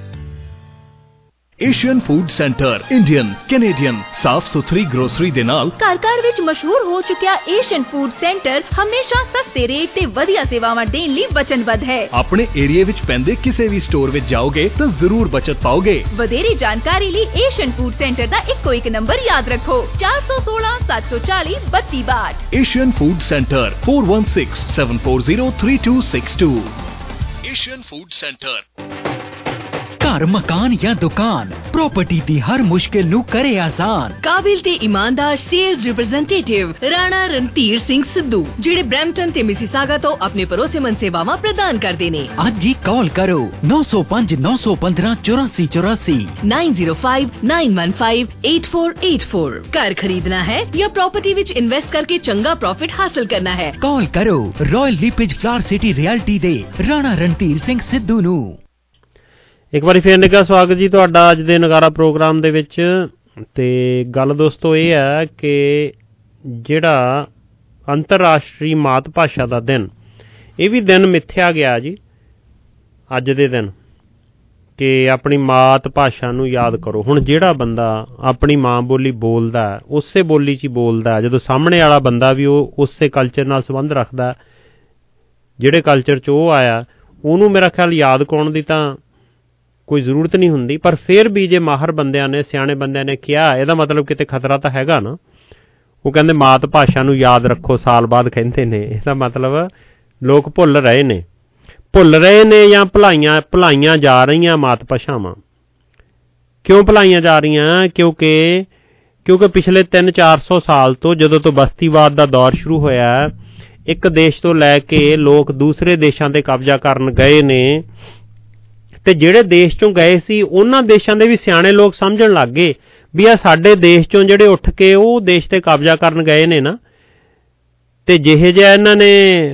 Asian food centre Indian Canadian ਸਾਫ਼ ਸੁਥਰੀ ਗਰੋਸਰੀ ਦੇ ਨਾਲ ਘਰ ਘਰ ਵਿੱਚ ਮਸ਼ਹੂਰ ਹੋ ਚੁੱਕਿਆ ਏਸ਼ੀਅਨ ਫੂਡ ਸੈਂਟਰ ਹਮੇਸ਼ਾ ਸਸਤੇ ਰੇਟ ਤੇ ਵਧੀਆ ਸੇਵਾਵਾਂ ਦੇਣ ਲਈ ਵਚਨਬੱਧ ਹੈ। ਆਪਣੇ ਏਰੀਏ ਵਿੱਚ ਪੈਂਦੇ ਕਿਸੇ ਵੀ ਸਟੋਰ ਵਿੱਚ ਜਾਓਗੇ ਤਾਂ ਜ਼ਰੂਰ ਬਚਤ ਪਾਓਗੇ। ਵਧੇਰੀ ਜਾਣਕਾਰੀ ਲਈ ਏਸ਼ੀਅਨ ਫੂਡ ਸੈਂਟਰ ਦਾ ਇੱਕੋ ਇੱਕ ਨੰਬਰ ਯਾਦ ਰੱਖੋ, ਚਾਰ ਸੌ ਸੋਲਾਂ ਸੱਤ ਸੌ ਚਾਲੀ ਬੱਤੀ ਬਾਹਠ। Asian food centre four one six seven four zero three two six two. Asian food centre. ਘਰ, ਮਕਾਨ ਜਾਂ ਦੁਕਾਨ, ਪ੍ਰਾਪਰਟੀ ਦੀ ਹਰ ਮੁਸ਼ਕਿਲ ਨੂੰ ਕਰੇ ਆਸਾਨ। ਕਾਬਿਲ ਤੇ ਇਮਾਨਦਾਰ ਸੇਲਜ਼ ਰਿਪਰੈਜ਼ੈਂਟੇਟਿਵ ਰਾਣਾ ਰਣਧੀਰ ਸਿੰਘ ਸਿੱਧੂ, ਜਿਹੜੇ ਬ੍ਰੈਂਪਟਨ ਤੇ ਮਿਸੀਸਾਗਾ ਤੋਂ ਆਪਣੇ ਭਰੋਸੇਮੰਦ ਸੇਵਾਵਾਂ ਪ੍ਰਦਾਨ ਕਰਦੇ ਨੇ। ਅੱਜ ਹੀ ਕਾਲ ਕਰੋ ਨੌ ਸੌ ਪੰਜ ਨੌ ਸੌ ਪੰਦਰਾਂ ਚੁਰਾਸੀ ਚੁਰਾਸੀ nine zero five nine one five eight four eight four. ਘਰ ਖਰੀਦਣਾ ਹੈ ਜਾਂ ਪ੍ਰਾਪਰਟੀ ਵਿੱਚ ਇਨਵੈਸਟ ਕਰਕੇ ਚੰਗਾ ਪ੍ਰੋਫਿਟ ਹਾਸਲ ਕਰਨਾ ਹੈ, ਕਾਲ ਕਰੋ Royal LePage Flower City Realty ਦੇ ਰਾਣਾ ਰਣਧੀਰ ਸਿੰਘ ਸਿੱਧੂ ਨੂੰ। ਇੱਕ ਵਾਰੀ ਫੇਰ ਨਿੱਘਾ ਸਵਾਗਤ ਜੀ ਤੁਹਾਡਾ ਅੱਜ ਦੇ ਨਗਾਰਾ ਪ੍ਰੋਗਰਾਮ ਦੇ ਵਿੱਚ। ਤੇ ਗੱਲ ਦੋਸਤੋ ਇਹ ਹੈ ਕਿ ਜਿਹੜਾ ਅੰਤਰਰਾਸ਼ਟਰੀ ਮਾਤ ਭਾਸ਼ਾ ਦਾ ਦਿਨ, ਇਹ ਵੀ ਦਿਨ ਮਿੱਥਿਆ ਗਿਆ ਜੀ ਅੱਜ ਦੇ ਦਿਨ, ਕਿ ਆਪਣੀ ਮਾਤ ਭਾਸ਼ਾ ਨੂੰ ਯਾਦ ਕਰੋ। ਹੁਣ ਜਿਹੜਾ ਬੰਦਾ ਆਪਣੀ ਮਾਂ ਬੋਲੀ ਬੋਲਦਾ, ਉਸੇ ਬੋਲੀ 'ਚ ਹੀ ਬੋਲਦਾ, ਜਦੋਂ ਸਾਹਮਣੇ ਵਾਲਾ ਬੰਦਾ ਵੀ ਉਹ ਉਸੇ ਕਲਚਰ ਨਾਲ ਸੰਬੰਧ ਰੱਖਦਾ, ਜਿਹੜੇ ਕਲਚਰ 'ਚ ਉਹ ਆਇਆ, ਉਹਨੂੰ ਮੇਰਾ ਖਿਆਲ ਯਾਦ ਕਰਾਉਣ ਦੀ ਤਾਂ ਕੋਈ ਜ਼ਰੂਰਤ ਨਹੀਂ ਹੁੰਦੀ। ਪਰ ਫਿਰ ਵੀ ਜੇ ਮਾਹਰ ਬੰਦਿਆਂ ਨੇ, ਸਿਆਣੇ ਬੰਦਿਆਂ ਨੇ ਕਿਹਾ, ਇਹਦਾ ਮਤਲਬ ਕਿਤੇ ਖਤਰਾ ਤਾਂ ਹੈਗਾ ਨਾ। ਉਹ ਕਹਿੰਦੇ ਮਾਤ ਭਾਸ਼ਾ ਨੂੰ ਯਾਦ ਰੱਖੋ, ਸਾਲ ਬਾਅਦ ਕਹਿੰਦੇ ਨੇ, ਇਹਦਾ ਮਤਲਬ ਲੋਕ ਭੁੱਲ ਰਹੇ ਨੇ ਭੁੱਲ ਰਹੇ ਨੇ ਜਾਂ ਭੁਲਾਈਆਂ ਭੁਲਾਈਆਂ ਜਾ ਰਹੀਆਂ ਮਾਤ ਭਾਸ਼ਾਵਾਂ। ਕਿਉਂ ਭੁਲਾਈਆਂ ਜਾ ਰਹੀਆਂ? ਕਿਉਂਕਿ ਕਿਉਂਕਿ ਪਿਛਲੇ ਤਿੰਨ ਚਾਰ ਸੌ ਸਾਲ ਤੋਂ, ਜਦੋਂ ਤੋਂ ਬਸਤੀਵਾਦ ਦਾ ਦੌਰ ਸ਼ੁਰੂ ਹੋਇਆ, ਇੱਕ ਦੇਸ਼ ਤੋਂ ਲੈ ਕੇ ਲੋਕ ਦੂਸਰੇ ਦੇਸ਼ਾਂ ਤੇ ਕਬਜ਼ਾ ਕਰਨ ਗਏ ਨੇ, ਤੇ ਜਿਹੜੇ ਦੇਸ਼ ਚੋਂ ਗਏ ਸੀ ਉਹਨਾਂ ਦੇਸ਼ਾਂ ਦੇ ਵੀ ਸਿਆਣੇ ਲੋਕ ਸਮਝਣ ਲੱਗ ਗਏ ਵੀ ਆ ਸਾਡੇ ਦੇਸ਼ ਚੋਂ ਜਿਹੜੇ ਉੱਠ ਕੇ ਉਹ ਦੇਸ਼ ਤੇ ਕਬਜ਼ਾ ਕਰਨ ਗਏ ਨੇ ਨਾ, ਤੇ ਜਿਹੇ ਜਿਹਾ ਇਹਨਾਂ ਨੇ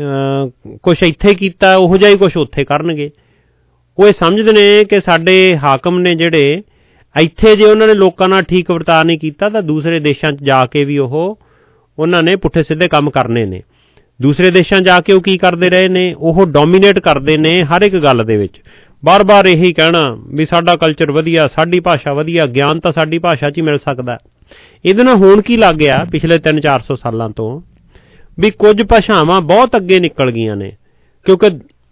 ਕੁਛ ਇੱਥੇ ਕੀਤਾ, ਉਹੋ ਜਿਹਾ ਹੀ ਕੁਛ ਉੱਥੇ ਕਰਨਗੇ। ਉਹ ਇਹ ਸਮਝਦੇ ਨੇ ਕਿ ਸਾਡੇ ਹਾਕਮ ਨੇ ਜਿਹੜੇ ਇੱਥੇ, ਜੇ ਉਹਨਾਂ ਨੇ ਲੋਕਾਂ ਨਾਲ ਠੀਕ ਵਰਤਾਅ ਨਹੀਂ ਕੀਤਾ ਤਾਂ ਦੂਸਰੇ ਦੇਸ਼ਾਂ 'ਚ ਜਾ ਕੇ ਵੀ ਉਹ ਉਹਨਾਂ ਨੇ ਪੁੱਠੇ ਸਿੱਧੇ ਕੰਮ ਕਰਨੇ ਨੇ। ਦੂਸਰੇ ਦੇਸ਼ਾਂ ਜਾ ਕੇ ਉਹ ਕੀ ਕਰਦੇ ਰਹੇ ਨੇ? ਉਹ ਡੋਮੀਨੇਟ ਕਰਦੇ ਨੇ ਹਰ ਇੱਕ ਗੱਲ ਦੇ ਵਿੱਚ, ਬਾਰ ਬਾਰ ਇਹੀ ਕਹਿਣਾ ਵੀ ਸਾਡਾ ਕਲਚਰ ਵਧੀਆ, ਸਾਡੀ ਭਾਸ਼ਾ ਵਧੀਆ, ਗਿਆਨ ਤਾਂ ਸਾਡੀ ਭਾਸ਼ਾ 'ਚ ਹੀ ਮਿਲ ਸਕਦਾ। ਇਹਦੇ ਨਾਲ ਹੋਣ ਕੀ ਲੱਗ ਗਿਆ ਪਿਛਲੇ ਤਿੰਨ ਚਾਰ ਸੌ ਸਾਲਾਂ ਤੋਂ, ਵੀ ਕੁਝ ਭਾਸ਼ਾਵਾਂ ਬਹੁਤ ਅੱਗੇ ਨਿਕਲ ਗਈਆਂ ਨੇ, ਕਿਉਂਕਿ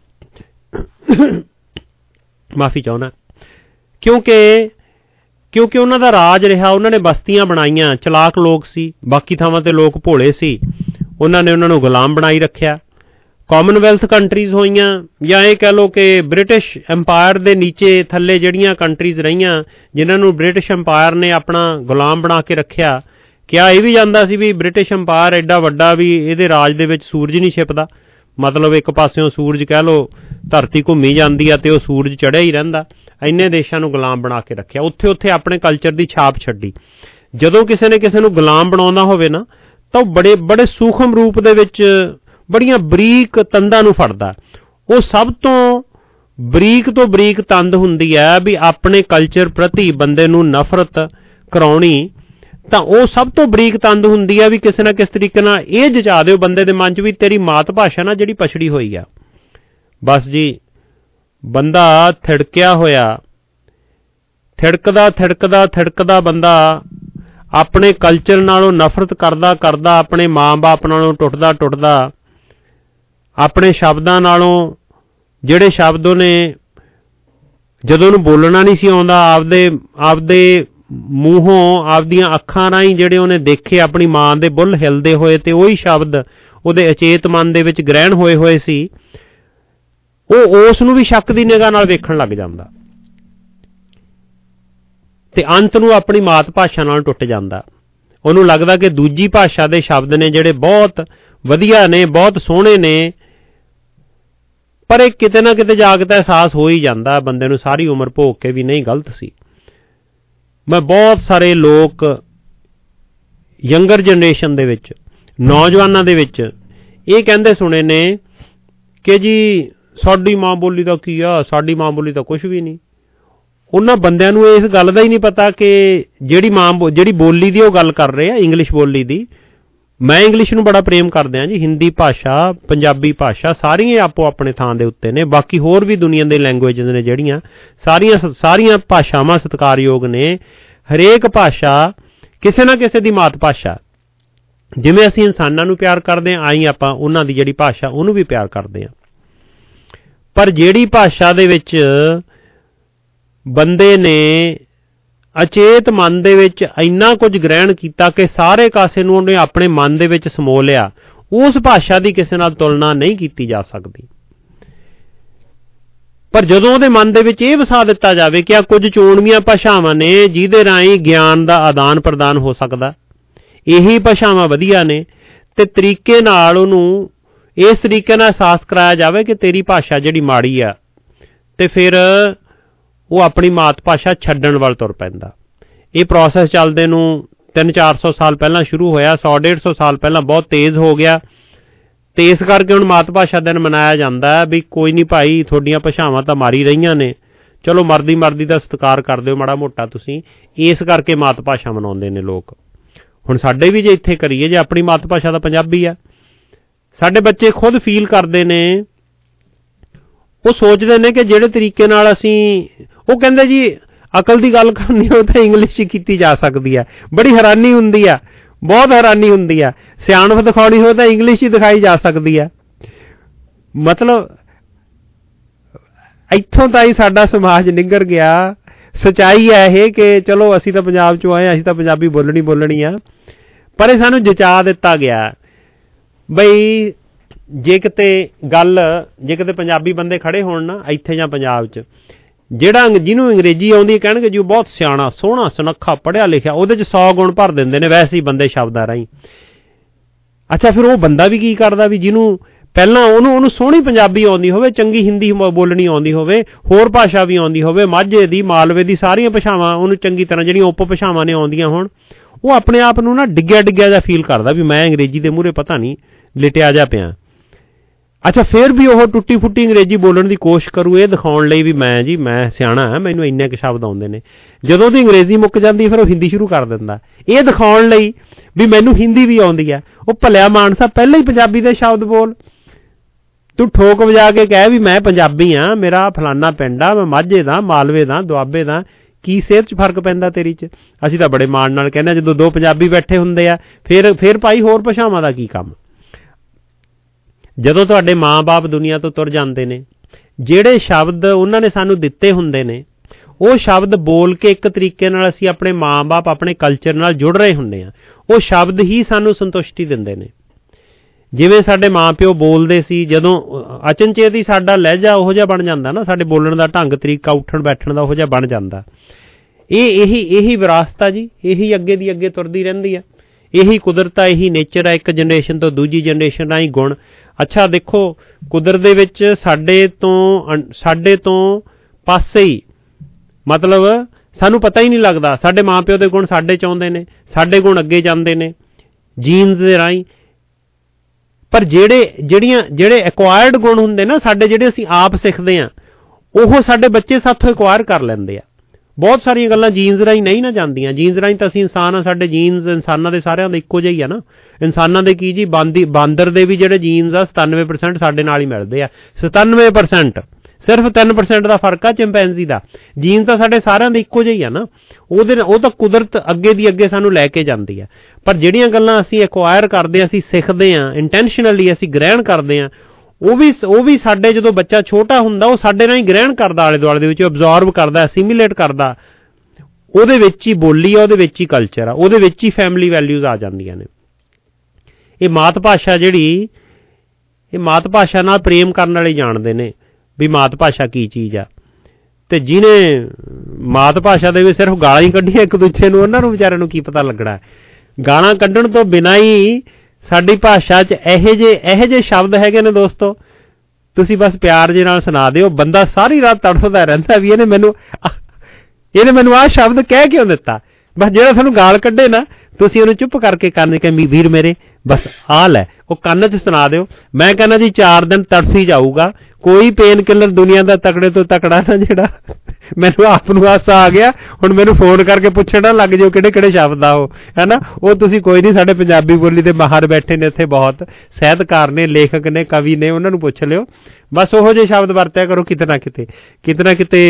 ਮਾਫੀ ਚਾਹੁੰਦਾ ਕਿਉਂਕਿ ਕਿਉਂਕਿ ਉਹਨਾਂ ਦਾ ਰਾਜ ਰਿਹਾ, ਉਹਨਾਂ ਨੇ ਬਸਤੀਆਂ ਬਣਾਈਆਂ, ਚਲਾਕ ਲੋਕ ਸੀ, ਬਾਕੀ ਥਾਵਾਂ ਤੇ ਲੋਕ ਭੋਲੇ ਸੀ, ਉਹਨਾਂ ਨੇ ਉਹਨਾਂ ਨੂੰ ਗੁਲਾਮ ਬਣਾਈ ਰੱਖਿਆ। ਕਾਮਨਵੈਲਥ ਕੰਟਰੀਜ਼ ਹੋਈਆਂ, ਜਾਂ ਇਹ ਕਹਿ ਲਓ ਕਿ ਬ੍ਰਿਟਿਸ਼ ਐਮਪਾਇਰ ਦੇ ਨੀਚੇ ਥੱਲੇ ਜਿਹੜੀਆਂ ਕੰਟਰੀਜ਼ ਰਹੀਆਂ, ਜਿਨ੍ਹਾਂ ਨੂੰ ਬ੍ਰਿਟਿਸ਼ ਐਮਪਾਇਰ ਨੇ ਆਪਣਾ ਗੁਲਾਮ ਬਣਾ ਕੇ ਰੱਖਿਆ। ਕਿਹਾ ਇਹ ਵੀ ਜਾਂਦਾ ਸੀ ਵੀ ਬ੍ਰਿਟਿਸ਼ ਐਮਪਾਇਰ ਐਡਾ ਵੱਡਾ ਵੀ ਇਹਦੇ ਰਾਜ ਦੇ ਵਿੱਚ ਸੂਰਜ ਨਹੀਂ ਛਿਪਦਾ, ਮਤਲਬ ਇੱਕ ਪਾਸਿਓਂ ਸੂਰਜ ਕਹਿ ਲਓ ਧਰਤੀ ਘੁੰਮੀ ਜਾਂਦੀ ਆ ਤੇ ਉਹ ਸੂਰਜ ਚੜ੍ਹਿਆ ਹੀ ਰਹਿੰਦਾ। ਇੰਨੇ ਦੇਸ਼ਾਂ ਨੂੰ ਗੁਲਾਮ ਬਣਾ ਕੇ ਰੱਖਿਆ, ਉੱਥੇ ਉੱਥੇ ਆਪਣੇ ਕਲਚਰ ਦੀ ਛਾਪ ਛੱਡੀ। ਜਦੋਂ ਕਿਸੇ ਨੇ ਕਿਸੇ ਨੂੰ ਗੁਲਾਮ ਬਣਾਉਣਾ ਹੋਵੇ ਨਾ, ਤਾਂ ਉਹ ਬੜੇ ਬੜੇ ਸੂਖਮ ਰੂਪ ਦੇ ਵਿੱਚ, ਬੜੀਆਂ ਬਰੀਕ ਤੰਦਾਂ ਨੂੰ ਫੜਦਾ। ਉਹ ਸਭ ਤੋਂ ਬਰੀਕ ਤੋਂ ਬਰੀਕ ਤੰਦ ਹੁੰਦੀ ਹੈ ਵੀ ਆਪਣੇ ਕਲਚਰ ਪ੍ਰਤੀ ਬੰਦੇ ਨੂੰ ਨਫ਼ਰਤ ਕਰਾਉਣੀ, ਤਾਂ ਉਹ ਸਭ ਤੋਂ ਬਰੀਕ ਤੰਦ ਹੁੰਦੀ ਹੈ ਵੀ ਕਿਸੇ ਨਾ ਕਿਸੇ ਤਰੀਕੇ ਨਾਲ ਇਹ ਜਚਾ ਦਿਓ ਬੰਦੇ ਦੇ ਮਨ 'ਚ ਵੀ ਤੇਰੀ ਮਾਤ ਭਾਸ਼ਾ ਨਾ ਜਿਹੜੀ ਪਛੜੀ ਹੋਈ ਆ। ਬਸ ਜੀ, ਬੰਦਾ ਥਿੜਕਿਆ ਹੋਇਆ, ਥਿੜਕਦਾ ਥਿੜਕਦਾ ਥਿੜਕਦਾ ਬੰਦਾ ਆਪਣੇ ਕਲਚਰ ਨਾਲੋਂ ਨਫ਼ਰਤ ਕਰਦਾ ਕਰਦਾ, ਆਪਣੇ ਮਾਂ-ਬਾਪ ਨਾਲੋਂ ਟੁੱਟਦਾ ਟੁੱਟਦਾ, ਆਪਣੇ ਸ਼ਬਦਾਂ ਨਾਲੋਂ, ਜਿਹੜੇ ਸ਼ਬਦ ਉਹਨੇ ਜਦੋਂ ਉਹਨੂੰ ਬੋਲਣਾ ਨਹੀਂ ਸੀ ਆਉਂਦਾ, ਆਪਦੇ ਆਪਦੇ ਮੂੰਹੋਂ ਆਪਦੀਆਂ ਅੱਖਾਂ ਰਾਹੀਂ ਜਿਹੜੇ ਉਹਨੇ ਦੇਖੇ ਆਪਣੀ ਮਾਂ ਦੇ ਬੁੱਲ ਹਿਲਦੇ ਹੋਏ, ਤੇ ਉਹੀ ਸ਼ਬਦ ਉਹਦੇ ਅਚੇਤ ਮਨ ਦੇ ਵਿੱਚ ਗ੍ਰਹਿਣ ਹੋਏ ਹੋਏ ਸੀ, ਉਹ ਉਸ ਨੂੰ ਵੀ ਸ਼ੱਕ ਦੀ ਨਿਗਾਹ ਨਾਲ ਵੇਖਣ ਲੱਗ ਜਾਂਦਾ ਤੇ ਅੰਤ ਨੂੰ ਆਪਣੀ ਮਾਤ ਭਾਸ਼ਾ ਨਾਲ ਟੁੱਟ ਜਾਂਦਾ। ਉਹਨੂੰ ਲੱਗਦਾ ਕਿ ਦੂਜੀ ਭਾਸ਼ਾ ਦੇ ਸ਼ਬਦ ਨੇ ਜਿਹੜੇ ਬਹੁਤ ਵਧੀਆ ਨੇ, ਬਹੁਤ ਸੋਹਣੇ ਨੇ, ਪਰ ਇਹ ਕਿਤੇ ਨਾ ਕਿਤੇ ਜਾ ਕੇ ਤਾਂ ਅਹਿਸਾਸ ਹੋ ਹੀ ਜਾਂਦਾ ਬੰਦੇ ਨੂੰ ਸਾਰੀ ਉਮਰ ਭੋਗ ਕੇ ਵੀ ਨਹੀਂ, ਗਲਤ ਸੀ। ਮੈਂ ਬਹੁਤ ਸਾਰੇ ਲੋਕ ਯੰਗਰ ਜਨਰੇਸ਼ਨ ਦੇ ਵਿੱਚ, ਨੌਜਵਾਨਾਂ ਦੇ ਵਿੱਚ ਇਹ ਕਹਿੰਦੇ ਸੁਣੇ ਨੇ ਕਿ ਜੀ ਸਾਡੀ ਮਾਂ ਬੋਲੀ ਦਾ ਕੀ ਆ, ਸਾਡੀ ਮਾਂ ਬੋਲੀ ਤਾਂ ਕੁਛ ਵੀ ਨਹੀਂ। ਉਹਨਾਂ ਬੰਦਿਆਂ ਨੂੰ ਇਸ ਗੱਲ ਦਾ ਹੀ ਨਹੀਂ ਪਤਾ ਕਿ ਜਿਹੜੀ ਮਾਂ ਜਿਹੜੀ ਬੋਲੀ ਦੀ ਉਹ ਗੱਲ ਕਰ ਰਹੇ ਆ, ਇੰਗਲਿਸ਼ ਬੋਲੀ ਦੀ। ਮੈਂ ਇੰਗਲਿਸ਼ ਨੂੰ ਬੜਾ ਪ੍ਰੇਮ ਕਰਦਾ ਜੀ, ਹਿੰਦੀ ਭਾਸ਼ਾ, ਪੰਜਾਬੀ ਭਾਸ਼ਾ, ਸਾਰੀਆਂ ਆਪੋ ਆਪਣੇ ਥਾਂ ਦੇ ਉੱਤੇ ਨੇ। ਬਾਕੀ ਹੋਰ ਵੀ ਦੁਨੀਆ ਦੇ ਲੈਂਗੁਏਜਸ ਨੇ ਜਿਹੜੀਆਂ, ਸਾਰੀਆਂ ਸਾਰੀਆਂ ਭਾਸ਼ਾਵਾਂ ਸਤਿਕਾਰਯੋਗ ਨੇ। ਹਰੇਕ ਭਾਸ਼ਾ ਕਿਸੇ ਨਾ ਕਿਸੇ ਦੀ ਮਾਤ ਭਾਸ਼ਾ। ਜਿਵੇਂ ਅਸੀਂ ਇਨਸਾਨਾਂ ਨੂੰ ਪਿਆਰ ਕਰਦੇ ਹਾਂ, ਆਈ ਆਪਾਂ ਉਹਨਾਂ ਦੀ ਜਿਹੜੀ ਭਾਸ਼ਾ ਉਹਨੂੰ ਵੀ ਪਿਆਰ ਕਰਦੇ ਹਾਂ। ਪਰ ਜਿਹੜੀ ਭਾਸ਼ਾ ਦੇ ਵਿੱਚ ਬੰਦੇ ਨੇ ਅਚੇਤ ਮਨ ਦੇ ਵਿੱਚ ਇੰਨਾ ਕੁਝ ਗ੍ਰਹਿਣ ਕੀਤਾ ਕਿ ਸਾਰੇ ਕਾਸੇ ਨੂੰ ਉਹਨੇ ਆਪਣੇ ਮਨ ਦੇ ਵਿੱਚ ਸਮੋ ਲਿਆ, ਉਸ ਭਾਸ਼ਾ ਦੀ ਕਿਸੇ ਨਾਲ ਤੁਲਨਾ ਨਹੀਂ ਕੀਤੀ ਜਾ ਸਕਦੀ। ਪਰ ਜਦੋਂ ਉਹਦੇ ਮਨ ਦੇ ਵਿੱਚ ਇਹ ਵਸਾ ਦਿੱਤਾ ਜਾਵੇ ਕਿ ਆ ਕੁਝ ਚੋਣਵੀਆਂ ਭਾਸ਼ਾਵਾਂ ਨੇ ਜਿਹਦੇ ਰਾਹੀਂ ਗਿਆਨ ਦਾ ਆਦਾਨ ਪ੍ਰਦਾਨ ਹੋ ਸਕਦਾ, ਇਹੀ ਭਾਸ਼ਾਵਾਂ ਵਧੀਆ ਨੇ, ਤੇ ਤਰੀਕੇ ਨਾਲ ਉਹਨੂੰ ਇਸ ਤਰੀਕੇ ਨਾਲ ਅਹਿਸਾਸ ਕਰਾਇਆ ਜਾਵੇ ਕਿ ਤੇਰੀ ਭਾਸ਼ਾ ਜਿਹੜੀ ਮਾੜੀ ਆ, ਤੇ ਫਿਰ ਉਹ ਆਪਣੀ ਮਾਤ ਭਾਸ਼ਾ ਛੱਡਣ ਵੱਲ ਤੁਰ ਪੈਂਦਾ। ਇਹ ਪ੍ਰੋਸੈਸ ਚੱਲਦੇ ਨੂੰ ਤਿੰਨ ਚਾਰ ਸੌ ਸਾਲ ਪਹਿਲਾਂ ਸ਼ੁਰੂ ਹੋਇਆ, ਸੌ ਡੇਢ ਸੌ ਸਾਲ ਪਹਿਲਾਂ ਬਹੁਤ ਤੇਜ਼ ਹੋ ਗਿਆ, ਤੇ ਇਸ ਕਰਕੇ ਹੁਣ ਮਾਤ ਭਾਸ਼ਾ ਦਿਨ ਮਨਾਇਆ ਜਾਂਦਾ ਵੀ ਕੋਈ ਨਹੀਂ ਭਾਈ, ਤੁਹਾਡੀਆਂ ਭਾਸ਼ਾਵਾਂ ਤਾਂ ਮਾਰੀ ਰਹੀਆਂ ਨੇ, ਚਲੋ ਮਰਦੀ ਮਰਦੀ ਦਾ ਸਤਿਕਾਰ ਕਰ ਦਿਓ ਮਾੜਾ ਮੋਟਾ ਤੁਸੀਂ। ਇਸ ਕਰਕੇ ਮਾਤ ਭਾਸ਼ਾ ਮਨਾਉਂਦੇ ਨੇ ਲੋਕ। ਹੁਣ ਸਾਡੇ ਵੀ ਜੇ ਇੱਥੇ ਕਰੀਏ, ਜੇ ਆਪਣੀ ਮਾਤ ਭਾਸ਼ਾ ਤਾਂ ਪੰਜਾਬੀ ਆ, ਸਾਡੇ ਬੱਚੇ ਖੁਦ ਫੀਲ ਕਰਦੇ ਨੇ, ਉਹ ਸੋਚਦੇ ਨੇ ਕਿ ਜਿਹੜੇ ਤਰੀਕੇ ਨਾਲ ਅਸੀਂ, ਉਹ ਕਹਿੰਦੇ ਜੀ ਅਕਲ ਦੀ ਗੱਲ ਕਰਨੀ ਉਹ ਤਾਂ ਇੰਗਲਿਸ਼ 'ਚ ਕੀਤੀ ਜਾ ਸਕਦੀ ਆ। ਬੜੀ ਹੈਰਾਨੀ ਹੁੰਦੀ ਆ, ਬਹੁਤ ਹੈਰਾਨੀ ਹੁੰਦੀ ਆ। ਸਿਆਣਪ ਦਿਖਾਉਣੀ ਹੋਵੇ ਤਾਂ ਇੰਗਲਿਸ਼ 'ਚ ਦਿਖਾਈ ਜਾ ਸਕਦੀ ਆ। ਮਤਲਬ ਇੱਥੋਂ ਤਾਂ ਹੀ ਸਾਡਾ ਸਮਾਜ ਨਿੱਘਰ ਗਿਆ। ਸੱਚਾਈ ਹੈ ਇਹ ਕਿ ਚਲੋ ਅਸੀਂ ਤਾਂ ਪੰਜਾਬ 'ਚੋਂ ਆਏ, ਅਸੀਂ ਤਾਂ ਪੰਜਾਬੀ ਬੋਲਣੀ ਬੋਲਣੀ ਆ, ਪਰ ਇਹ ਸਾਨੂੰ ਜਚਾ ਦਿੱਤਾ ਗਿਆ ਬਈ ਜੇ ਕਿਤੇ ਗੱਲ, ਜੇ ਕਿਤੇ ਪੰਜਾਬੀ ਬੰਦੇ ਖੜੇ ਹੋਣ ਨਾ ਇੱਥੇ ਜਾਂ ਪੰਜਾਬ 'ਚ, ਜਿਹੜਾ ਜਿਹਨੂੰ ਅੰਗਰੇਜ਼ੀ ਆਉਂਦੀ ਕਹਿਣਗੇ ਜੀ ਉਹ ਬਹੁਤ ਸਿਆਣਾ, ਸੋਹਣਾ, ਸੁਨੱਖਾ, ਪੜ੍ਹਿਆ ਲਿਖਿਆ, ਉਹਦੇ 'ਚ ਸੌ ਗੁਣ ਭਰ ਦਿੰਦੇ ਨੇ ਵੈਸੇ ਹੀ ਬੰਦੇ ਸ਼ਬਦਾਂ ਰਾਹੀਂ। ਅੱਛਾ, ਫਿਰ ਉਹ ਬੰਦਾ ਵੀ ਕੀ ਕਰਦਾ ਵੀ ਜਿਹਨੂੰ ਪਹਿਲਾਂ ਉਹਨੂੰ ਉਹਨੂੰ ਸੋਹਣੀ ਪੰਜਾਬੀ ਆਉਂਦੀ ਹੋਵੇ, ਚੰਗੀ ਹਿੰਦੀ ਬੋਲਣੀ ਆਉਂਦੀ ਹੋਵੇ, ਹੋਰ ਭਾਸ਼ਾ ਵੀ ਆਉਂਦੀ ਹੋਵੇ, ਮਾਝੇ ਦੀ, ਮਾਲਵੇ ਦੀ, ਸਾਰੀਆਂ ਭਾਸ਼ਾਵਾਂ ਉਹਨੂੰ ਚੰਗੀ ਤਰ੍ਹਾਂ ਜਿਹੜੀਆਂ ਉਪ ਭਾਸ਼ਾਵਾਂ ਨੇ ਆਉਂਦੀਆਂ ਹੋਣ, ਉਹ ਆਪਣੇ ਆਪ ਨੂੰ ਨਾ ਡਿੱਗਿਆ ਡਿੱਗਿਆ ਜਿਹਾ ਫੀਲ ਕਰਦਾ ਵੀ ਮੈਂ ਅੰਗਰੇਜ਼ੀ ਦੇ ਮੂਹਰੇ ਪਤਾ ਨਹੀਂ ਲਿਟਿਆ ਜਾ ਪਿਆ। ਅੱਛਾ, ਫਿਰ ਵੀ ਉਹ ਟੁੱਟੀ ਫੁੱਟੀ ਅੰਗਰੇਜ਼ੀ ਬੋਲਣ ਦੀ ਕੋਸ਼ਿਸ਼ ਕਰੂ ਇਹ ਦਿਖਾਉਣ ਲਈ ਵੀ ਮੈਂ ਜੀ ਮੈਂ ਸਿਆਣਾ ਹਾਂ, ਮੈਨੂੰ ਇੰਨੇ ਕੁ ਸ਼ਬਦ ਆਉਂਦੇ ਨੇ। ਜਦੋਂ ਉਹਦੀ ਅੰਗਰੇਜ਼ੀ ਮੁੱਕ ਜਾਂਦੀ ਫਿਰ ਉਹ ਹਿੰਦੀ ਸ਼ੁਰੂ ਕਰ ਦਿੰਦਾ, ਇਹ ਦਿਖਾਉਣ ਲਈ ਵੀ ਮੈਨੂੰ ਹਿੰਦੀ ਵੀ ਆਉਂਦੀ ਹੈ। ਉਹ ਭਲਿਆ ਮਾਨਸਾ, ਪਹਿਲਾਂ ਹੀ ਪੰਜਾਬੀ ਦੇ ਸ਼ਬਦ ਬੋਲ, ਤੂੰ ਠੋਕ ਵਜਾ ਕੇ ਕਹਿ ਵੀ ਮੈਂ ਪੰਜਾਬੀ ਹਾਂ, ਮੇਰਾ ਫਲਾਨਾ ਪਿੰਡ ਆ, ਮੈਂ ਮਾਝੇ ਦਾ, ਮਾਲਵੇ ਦਾ, ਦੁਆਬੇ ਦਾ, ਕੀ ਸਿਹਤ 'ਚ ਫਰਕ ਪੈਂਦਾ ਤੇਰੀ 'ਚ? ਅਸੀਂ ਤਾਂ ਬੜੇ ਮਾਣ ਨਾਲ ਕਹਿੰਦੇ ਜਦੋਂ ਦੋ ਪੰਜਾਬੀ ਬੈਠੇ ਹੁੰਦੇ ਆ, ਫਿਰ ਫਿਰ ਭਾਈ ਹੋਰ ਭਾਸ਼ਾਵਾਂ ਦਾ ਕੀ ਕੰਮ? ਜਦੋਂ ਤੁਹਾਡੇ ਮਾਂ-ਬਾਪ ਦੁਨੀਆ ਤੋਂ ਤੁਰ ਜਾਂਦੇ ਨੇ, ਜਿਹੜੇ ਸ਼ਬਦ ਉਹਨਾਂ ਨੇ ਸਾਨੂੰ ਦਿੱਤੇ ਹੁੰਦੇ ਨੇ, ਉਹ ਸ਼ਬਦ ਬੋਲ ਕੇ ਇੱਕ ਤਰੀਕੇ ਨਾਲ ਅਸੀਂ ਆਪਣੇ ਮਾਂ-ਬਾਪ, ਆਪਣੇ ਕਲਚਰ ਨਾਲ ਜੁੜ ਰਹੇ ਹੁੰਦੇ ਆ। ਉਹ ਸ਼ਬਦ ਹੀ ਸਾਨੂੰ ਸੰਤੁਸ਼ਟੀ ਦਿੰਦੇ ਨੇ। ਜਿਵੇਂ ਸਾਡੇ ਮਾਂ-ਪਿਓ ਬੋਲਦੇ ਸੀ, ਜਦੋਂ ਅਚਨਚੇਤ ਹੀ ਸਾਡਾ ਲਹਿਜਾ ਉਹੋ ਜਿਹਾ ਬਣ ਜਾਂਦਾ ਨਾ, ਸਾਡੇ ਬੋਲਣ ਦਾ ਢੰਗ ਤਰੀਕਾ, ਉੱਠਣ ਬੈਠਣ ਦਾ ਉਹੋ ਜਿਹਾ ਬਣ ਜਾਂਦਾ। ਇਹ ਇਹੀ ਇਹੀ ਵਿਰਾਸਤ ਆ ਜੀ, ਇਹੀ ਅੱਗੇ ਦੀ ਅੱਗੇ ਤੁਰਦੀ ਰਹਿੰਦੀ ਆ, ਇਹੀ ਕੁਦਰਤ ਆ, ਇਹੀ ਨੇਚਰ ਆ। ਇੱਕ ਜਨਰੇਸ਼ਨ ਤੋਂ ਦੂਜੀ ਜਨਰੇਸ਼ਨ ਰਾਹੀਂ ਗੁਣ। ਅੱਛਾ ਦੇਖੋ, ਕੁਦਰਤ ਦੇ ਵਿੱਚ ਸਾਡੇ ਤੋਂ ਸਾਡੇ ਤੋਂ ਪਾਸੇ ਹੀ, ਮਤਲਬ ਸਾਨੂੰ ਪਤਾ ਹੀ ਨਹੀਂ ਲੱਗਦਾ, ਸਾਡੇ ਮਾਂ ਪਿਓ ਦੇ ਗੁਣ ਸਾਡੇ 'ਚ ਆਉਂਦੇ ਨੇ, ਸਾਡੇ ਗੁਣ ਅੱਗੇ ਜਾਂਦੇ ਨੇ ਜੀਨਸ ਦੇ ਰਾਹੀਂ। ਪਰ ਜਿਹੜੇ ਜਿਹੜੀਆਂ ਜਿਹੜੇ ਐਕਵਾਇਰਡ ਗੁਣ ਹੁੰਦੇ ਨਾ ਸਾਡੇ, ਜਿਹੜੇ ਅਸੀਂ ਆਪ ਸਿੱਖਦੇ ਹਾਂ, ਉਹ ਸਾਡੇ ਬੱਚੇ ਸਾਥੋਂ ਐਕਵਾਇਰ ਕਰ ਲੈਂਦੇ ਆ। ਬਹੁਤ ਸਾਰੀਆਂ ਗੱਲਾਂ ਜੀਨਸ ਰਾਹੀਂ ਨਹੀਂ ਨਾ ਜਾਂਦੀਆਂ। ਜੀਨਸ ਰਾਹੀਂ ਤਾਂ ਅਸੀਂ ਇਨਸਾਨ ਆ, ਸਾਡੇ ਜੀਨਸ ਇਨਸਾਨਾਂ ਦੇ ਸਾਰਿਆਂ ਦੇ ਇੱਕੋ ਜਿਹੇ ਹੀ ਆ ਨਾ। ਇਨਸਾਨਾਂ ਦੇ ਕੀ ਜੀ, ਬਾਂਦੀ ਬਾਂਦਰ ਦੇ ਵੀ ਜਿਹੜੇ ਜੀਨਸ ਆ ਸਤਾਨਵੇਂ ਪਰਸੈਂਟ ਸਾਡੇ ਨਾਲ ਹੀ ਮਿਲਦੇ ਆ। ਸਤਾਨਵੇਂ ਪਰਸੈਂਟ, ਸਿਰਫ ਤਿੰਨ ਪਰਸੈਂਟ ਦਾ ਫਰਕ ਆ ਚਿੰਪੈਂਜ਼ੀ ਦਾ। ਜੀਨ ਤਾਂ ਸਾਡੇ ਸਾਰਿਆਂ ਦੇ ਇੱਕੋ ਜਿਹੇ ਹੀ ਆ ਨਾ। ਉਹਦੇ ਉਹ ਤਾਂ ਕੁਦਰਤ ਅੱਗੇ ਦੀ ਅੱਗੇ ਸਾਨੂੰ ਲੈ ਕੇ ਜਾਂਦੀ ਆ। ਪਰ ਜਿਹੜੀਆਂ ਗੱਲਾਂ ਅਸੀਂ ਐਕਵਾਇਰ ਕਰਦੇ ਹਾਂ, ਅਸੀਂ ਸਿੱਖਦੇ ਹਾਂ, ਇੰਟੈਂਸ਼ਨਲੀ ਅਸੀਂ ਗ੍ਰਹਿਣ ਕਰਦੇ ਹਾਂ, ਉਹ ਵੀ ਉਹ ਵੀ ਸਾਡੇ ਜਦੋਂ ਬੱਚਾ ਛੋਟਾ ਹੁੰਦਾ ਉਹ ਸਾਡੇ ਨਾਲ ਹੀ ਗ੍ਰਹਿਣ ਕਰਦਾ, ਆਲੇ ਦੁਆਲੇ ਦੇ ਵਿੱਚ ਅਬਜ਼ੌਰਬ ਕਰਦਾ, ਅਸੀਮੀਲੇਟ ਕਰਦਾ। ਉਹਦੇ ਵਿੱਚ ਹੀ ਬੋਲੀ ਆ, ਉਹਦੇ ਵਿੱਚ ਹੀ ਕਲਚਰ ਆ, ਉਹਦੇ ਵਿੱਚ ਹੀ ਫੈਮਿਲੀ ਵੈਲਿਊਜ਼ ਆ ਜਾਂਦੀਆਂ ਨੇ। ਇਹ ਮਾਤ ਭਾਸ਼ਾ ਜਿਹੜੀ, ਇਹ ਮਾਤ ਭਾਸ਼ਾ ਨਾਲ ਪ੍ਰੇਮ ਕਰਨ ਵਾਲੇ ਜਾਣਦੇ ਨੇ ਵੀ ਮਾਤ ਭਾਸ਼ਾ ਕੀ ਚੀਜ਼ ਆ। ਤੇ ਜਿਹਨੇ ਮਾਤ ਭਾਸ਼ਾ ਦੇ ਵਿੱਚ ਸਿਰਫ ਗਾਲਾਂ ਹੀ ਕੱਢੀਆਂ ਇੱਕ ਦੂਜੇ ਨੂੰ, ਉਹਨਾਂ ਨੂੰ ਵਿਚਾਰਿਆਂ ਨੂੰ ਕੀ ਪਤਾ ਲੱਗਣਾ। ਗਾਲਾਂ ਕੱਢਣ ਤੋਂ ਬਿਨਾਂ ਹੀ ਸਾਡੀ ਭਾਸ਼ਾ 'ਚ ਇਹੋ ਜਿਹੇ ਇਹੋ ਜਿਹੇ ਸ਼ਬਦ ਹੈਗੇ ਨੇ ਦੋਸਤੋ, ਤੁਸੀਂ ਬਸ ਪਿਆਰ ਜੇ ਨਾਲ ਸੁਣਾ ਦਿਓ, ਬੰਦਾ ਸਾਰੀ ਰਾਤ ਤੜਫਦਾ ਰਹਿੰਦਾ ਵੀ ਇਹਨੇ ਮੈਨੂੰ ਇਹਨੇ ਮੈਨੂੰ ਆਹ ਸ਼ਬਦ ਕਹਿ ਕਿਉਂ ਦਿੱਤਾ। ਬਸ ਜਿਹੜਾ ਤੁਹਾਨੂੰ ਗਾਲ ਕੱਢੇ ਨਾ, ਤੁਸੀਂ ਉਹਨੂੰ ਚੁੱਪ ਕਰਕੇ ਕੰਨ ਕੇ ਵੀਰ ਮੇਰੇ ਬਸ ਆਹ ਲੈ, ਉਹ ਕੰਨ 'ਚ ਸੁਣਾ ਦਿਓ। ਮੈਂ ਕਹਿੰਦਾ ਜੀ ਚਾਰ ਦਿਨ ਤੜਫੀ ਜਾਊਗਾ। ਕੋਈ ਪੇਨ ਕਿਲਰ ਦੁਨੀਆ ਦਾ ਤਕੜੇ ਤੋਂ ਤਕੜਾ ਨਾ ਜਿਹੜਾ ਮੈਨੂੰ ਆਪ ਨੂੰ ਹਾਸਾ ਆ ਗਿਆ, ਹੁਣ ਮੈਨੂੰ ਫੋਨ ਕਰਕੇ ਪੁੱਛਣ ਨਾ ਲੱਗ ਜਾਓ ਕਿਹੜੇ ਕਿਹੜੇ ਸ਼ਬਦ ਆ ਉਹ, ਹੈ ਨਾ। ਉਹ ਤੁਸੀਂ ਕੋਈ ਨਹੀਂ, ਸਾਡੇ ਪੰਜਾਬੀ ਬੋਲੀ ਦੇ ਮਾਹਰ ਬੈਠੇ ਨੇ ਇੱਥੇ, ਬਹੁਤ ਸਾਹਿਤਕਾਰ ਨੇ, ਲੇਖਕ ਨੇ, ਕਵੀ ਨੇ, ਉਹਨਾਂ ਨੂੰ ਪੁੱਛ ਲਿਓ। ਬਸ ਉਹੋ ਜਿਹੇ ਸ਼ਬਦ ਵਰਤਿਆ ਕਰੋ ਕਿਤੇ ਨਾ ਕਿਤੇ ਕਿਤੇ ਨਾ ਕਿਤੇ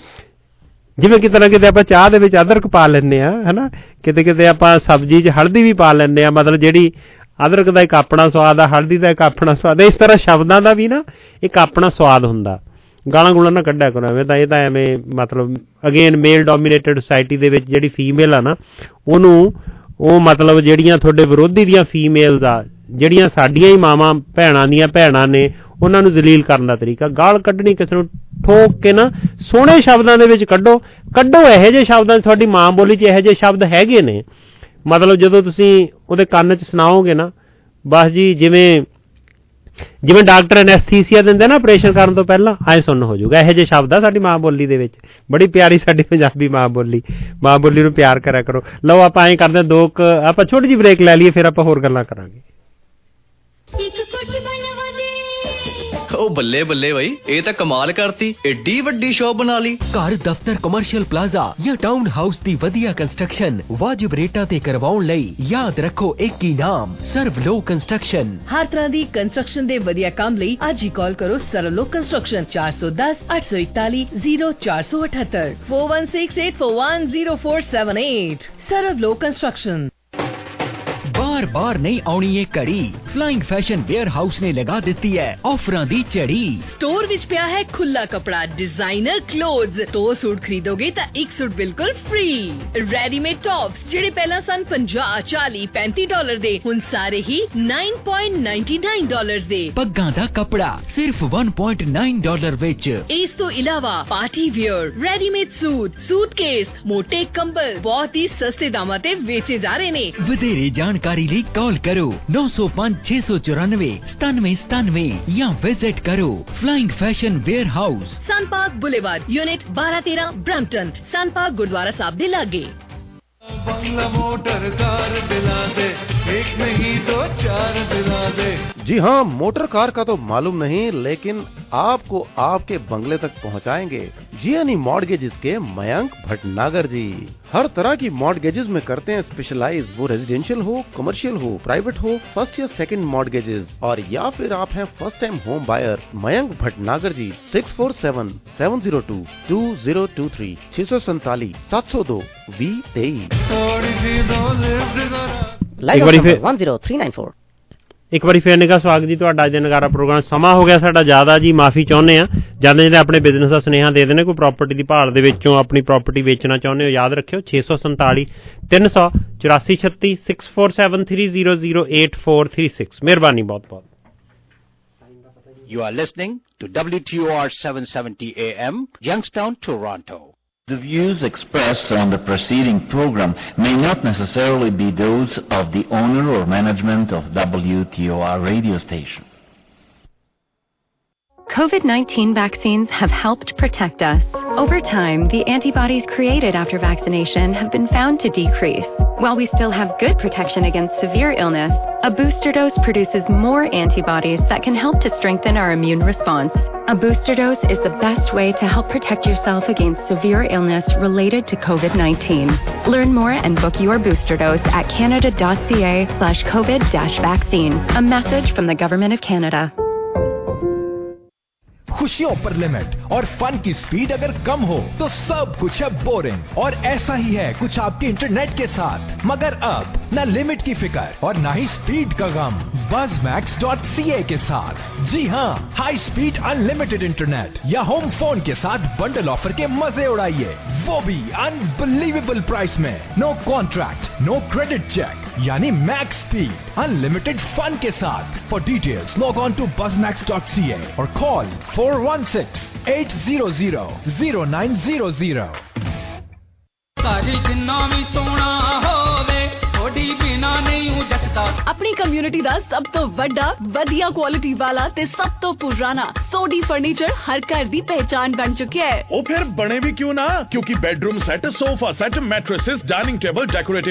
ਜਿਵੇਂ ਕਿਤੇ ਨਾ ਕਿਤੇ ਆਪਾਂ ਚਾਹ ਦੇ ਵਿੱਚ ਅਦਰਕ ਪਾ ਲੈਂਦੇ ਹਾਂ, ਹੈ ਨਾ। ਕਿਤੇ ਕਿਤੇ ਆਪਾਂ ਸਬਜ਼ੀ 'ਚ ਹਲਦੀ ਵੀ ਪਾ ਲੈਂਦੇ ਹਾਂ। ਮਤਲਬ ਜਿਹੜੀ ਅਦਰਕ ਦਾ ਇੱਕ ਆਪਣਾ ਸਵਾਦ ਆ, ਹਲਦੀ ਦਾ ਇੱਕ ਆਪਣਾ ਸਵਾਦ ਹੈ। ਇਸ ਤਰ੍ਹਾਂ ਸ਼ਬਦਾਂ ਦਾ ਵੀ ਨਾ ਇੱਕ ਆਪਣਾ ਸਵਾਦ ਹੁੰਦਾ। ਗਾਲਾਂ ਗੂਲਾਂ ਨਾ ਕੱਢਿਆ ਕਰੋ ਐਵੇਂ ਤਾਂ। ਇਹ ਤਾਂ ਐਵੇਂ ਮਤਲਬ ਅਗੇਨ ਮੇਲ ਡੋਮੀਨੇਟਡ ਸੁਸਾਇਟੀ ਦੇ ਵਿੱਚ ਜਿਹੜੀ ਫੀਮੇਲ ਆ ਨਾ, ਉਹਨੂੰ ਉਹ ਮਤਲਬ ਜਿਹੜੀਆਂ ਤੁਹਾਡੇ ਵਿਰੋਧੀ ਦੀਆਂ ਫੀਮੇਲਸ ਆ, ਜਿਹੜੀਆਂ ਸਾਡੀਆਂ ਹੀ ਮਾਵਾਂ ਭੈਣਾਂ ਦੀਆਂ ਭੈਣਾਂ ਨੇ, ਉਹਨਾਂ ਨੂੰ ਜ਼ਲੀਲ ਕਰਨ ਦਾ ਤਰੀਕਾ। ਗਾਲ ਕੱਢਣੀ ਕਿਸੇ ਨੂੰ ਠੋਕ ਕੇ ਨਾ, ਸੋਹਣੇ ਸ਼ਬਦਾਂ ਦੇ ਵਿੱਚ ਕੱਢੋ ਕੱਢੋ ਇਹੋ ਜਿਹੇ ਸ਼ਬਦਾਂ 'ਚ, ਤੁਹਾਡੀ ਮਾਂ ਬੋਲੀ 'ਚ ਇਹੋ ਜਿਹੇ ਸ਼ਬਦ ਹੈਗੇ ਨੇ। ਮਤਲਬ ਜਦੋਂ ਤੁਸੀਂ ਉਹਦੇ ਕੰਨ 'ਚ ਸੁਣਾਓਗੇ ਨਾ, ਬਸ ਜੀ ਜਿਵੇਂ ਜਿਵੇਂ ਡਾਕਟਰ ਐਨੈਸਥੀਸੀਆ ਦਿੰਦੇ ਨਾ ਆਪਰੇਸ਼ਨ ਕਰਨ ਤੋਂ ਪਹਿਲਾਂ, ਐਂ ਸੁਣ ਹੋ ਜਾਊਗਾ। ਇਹੋ ਜਿਹੇ ਸ਼ਬਦ ਆ ਸਾਡੀ ਮਾਂ ਬੋਲੀ ਦੇ ਵਿੱਚ। ਬੜੀ ਪਿਆਰੀ ਸਾਡੀ ਪੰਜਾਬੀ ਮਾਂ ਬੋਲੀ। ਮਾਂ ਬੋਲੀ ਨੂੰ ਪਿਆਰ ਕਰਿਆ ਕਰੋ। ਲਓ ਆਪਾਂ ਐਂ ਕਰਦੇ ਦੋ ਕੁ, ਆਪਾਂ ਛੋਟੀ ਜਿਹੀ ਬ੍ਰੇਕ ਲੈ ਲਈਏ, ਫਿਰ ਆਪਾਂ ਹੋਰ ਗੱਲਾਂ ਕਰਾਂਗੇ। ਉਹ ਬੱਲੇ ਬੱਲੇ ਬਾਈ, ਇਹ ਤਾਂ ਕਮਾਲ ਕਰਤੀ, ਏਡੀ ਵੱਡੀ ਸ਼ੌਪ ਬਣਾ ਲਈ। ਘਰ, ਦਫ਼ਤਰ, ਕਮਰਸ਼ੀਅਲ ਪਲਾਜ਼ਾ ਜਾਂ ਟਾਊਨ ਹਾਊਸ ਦੀ ਵਧੀਆ ਕੰਸਟਰਕਸ਼ਨ ਵਾਜਿਬ ਰੇਟਾਂ ਤੇ ਕਰਵਾਉਣ ਲਈ ਯਾਦ ਰੱਖੋ ਇੱਕ ਹੀ ਨਾਮ, ਸਰਵਲੋਕ ਕੰਸਟਰਕਸ਼ਨ। ਹਰ ਤਰ੍ਹਾਂ ਦੀ ਕੰਸਟਰਕਸ਼ਨ ਦੇ ਵਧੀਆ ਕੰਮ ਲਈ ਅੱਜ ਹੀ ਕਾਲ ਕਰੋ ਸਰਵਲੋਕ ਕੰਸਟਰਕਸ਼ਨ, ਚਾਰ ਸੌ ਦਸ ਅੱਠ ਸੌ ਇਕਤਾਲੀ ਜ਼ੀਰੋ ਚਾਰ ਸੌ ਅਠੱਤਰ, four one six eight four one zero four seven eight। Sarvlok construction. बार बार नहीं आनी ये कड़ी, फ्लाइंग फैशन वेयर हाउस ने लगा ਦਿੱਤੀ है ऑफਰਾਂ ਦੀ ਝੜੀ। ਸਟੋਰ ਵਿੱਚ ਪਿਆ ਹੈ ਖੁੱਲਾ ਕਪੜਾ, ਡਿਜ਼ਾਈਨਰ ਕਲੋਥਸ। ਦੋ ਸੂਟ ਖਰੀਦੋਗੇ ਤਾਂ ਇੱਕ ਸੂਟ ਬਿਲਕੁਲ ਫ੍ਰੀ। ਰੈਡੀਮੇਡ ਟੌਪਸ ਜਿਹੜੇ ਪਹਿਲਾਂ ਸਨ ਪੰਜਾਹ, ਚਾਲੀ, ਪੈਂਤੀ ਡਾਲਰ ਦੇ, ਹੁਣ ਸਾਰੇ ਹੀ nine point nine nine dollar ਦੇ। ਪੱਗਾਂ ਦਾ ਕਪੜਾ ਸਿਰਫ one point nine ਡਾਲਰ ਵਿੱਚ। ਇਸ ਤੋਂ ਇਲਾਵਾ party wear, readymade suit, suitcase, ਮੋਟੇ ਕੰਬਲ ਬਹੁਤ ਹੀ ਸਸਤੇ ਦਾਮਾਂ ਤੇ ਵੇਚੇ ਜਾ ਰਹੇ ਨੇ। ਵਧੇਰੇ ਜਾਣਕਾਰੀ ਲਈ ਕਾਲ ਕਰੋ नौ सौ पाँच छह सौ चौरानवे सतानवे सतानवे या विजिट करो Flying Fashion warehouse, Sun Park boulevard, unit बारह तेरह, ब्रैम्पटन। सन पार्क गुरुद्वारा साहब दे लागे। बंगला मोटर कार दिला दे, एक नहीं तो चार दिला दे। जी हाँ, मोटर कार का तो मालूम नहीं, लेकिन आपको आपके बंगले तक पहुँचाएंगे जियानी मॉर्गेजेस के मयंक भटनागर जी। हर तरह की मॉर्गेजेस में करते हैं स्पेशलाइज, वो रेजिडेंशियल हो, कमर्शियल हो, प्राइवेट हो, फर्स्ट या सेकंड मॉर्गेजेस, और या फिर आप हैं first time home buyer. Mayank Bhatnagar ji, six four seven seven zero two two zero two three, छह सौ सैतालीस सात सौ दो वी तेईस। one zero three nine four। ਇੱਕ ਵਾਰੀ ਫੇਰ ਨਿੱਘਾ ਸਵਾਗਤ ਜੀ ਤੁਹਾਡਾ ਅੱਜ ਦੇ ਨਗਾਰਾ ਪ੍ਰੋਗਰਾਮ। ਸਮਾਂ ਹੋ ਗਿਆ ਸਾਡਾ ਜ਼ਿਆਦਾ ਜੀ, ਮਾਫੀ ਚਾਹੁੰਦੇ ਆ। ਜਾਂਦੇ ਜਾਂਦੇ ਆਪਣੇ ਬਿਜ਼ਨਸ ਦਾ ਸੁਨੇਹਾ ਦੇ ਦੇਣੇ, ਕੋਈ ਪ੍ਰਾਪਰਟੀ ਦੀ ਭਾਲ ਦੇ ਵਿੱਚੋਂ ਆਪਣੀ ਪ੍ਰਾਪਰਟੀ ਵੇਚਣਾ ਚਾਹੁੰਦੇ ਹੋ, ਯਾਦ ਰੱਖਿਓ ਛੇ ਸੌ ਸੰਤਾਲੀ ਤਿੰਨ ਸੌ ਚੁਰਾਸੀ ਛੱਤੀ six four seven three zero zero eight four three six. ਮਿਹਰਬਾਨੀ ਬਹੁਤ ਬਹੁਤ। You are listening to W T O R seven seventy A M, Youngstown, Toronto. The views expressed on the preceding program may not necessarily be those of the owner or management of W T O R radio station. COVID nineteen vaccines have helped protect us. Over time, the antibodies created after vaccination have been found to decrease. While we still have good protection against severe illness, a booster dose produces more antibodies that can help to strengthen our immune response. A booster dose is the best way to help protect yourself against severe illness related to COVID nineteen. Learn more and book your booster dose at canada.ca slash COVID dash vaccine. A message from the Government of Canada. खुशियों पर limit और fun की speed अगर कम हो तो सब कुछ है बोरिंग, और ऐसा ही है कुछ आपके इंटरनेट के साथ। मगर अब न लिमिट की फिक्र और न ही स्पीड का गम Buzz Max dot C A के साथ। जी हाँ, हाई स्पीड अनलिमिटेड इंटरनेट या होम फोन के साथ बंडल ऑफर के मजे उड़ाइए, वो भी अनबिलीवेबल प्राइस में। No contract, no credit check, यानी मैक्स स्पीड अनलिमिटेड फन के साथ। For details log on to Buzz Max dot C A और call four one six eight zero zero zero nine zero zero. अपनी community ਦਾ ਸਭ ਤੋਂ ਵੱਡਾ ਵਧੀਆ quality ਵਾਲਾ ਤੇ ਸਭ ਤੋਂ ਪੁਰਾਣਾ ਸੋਡੀ ਫਰਨੀਚਰ ਹਰ ਘਰ ਦੀ ਪਹਿਚਾਨ ਬਣ ਚੁੱਕਿਆ ਹੈ। ਉਹ ਫਿਰ ਬਣੇ ਵੀ ਕਿਉਂ ਨਾ, ਕਿਉਂਕਿ bedroom set, sofa set, mattresses, dining table, decorative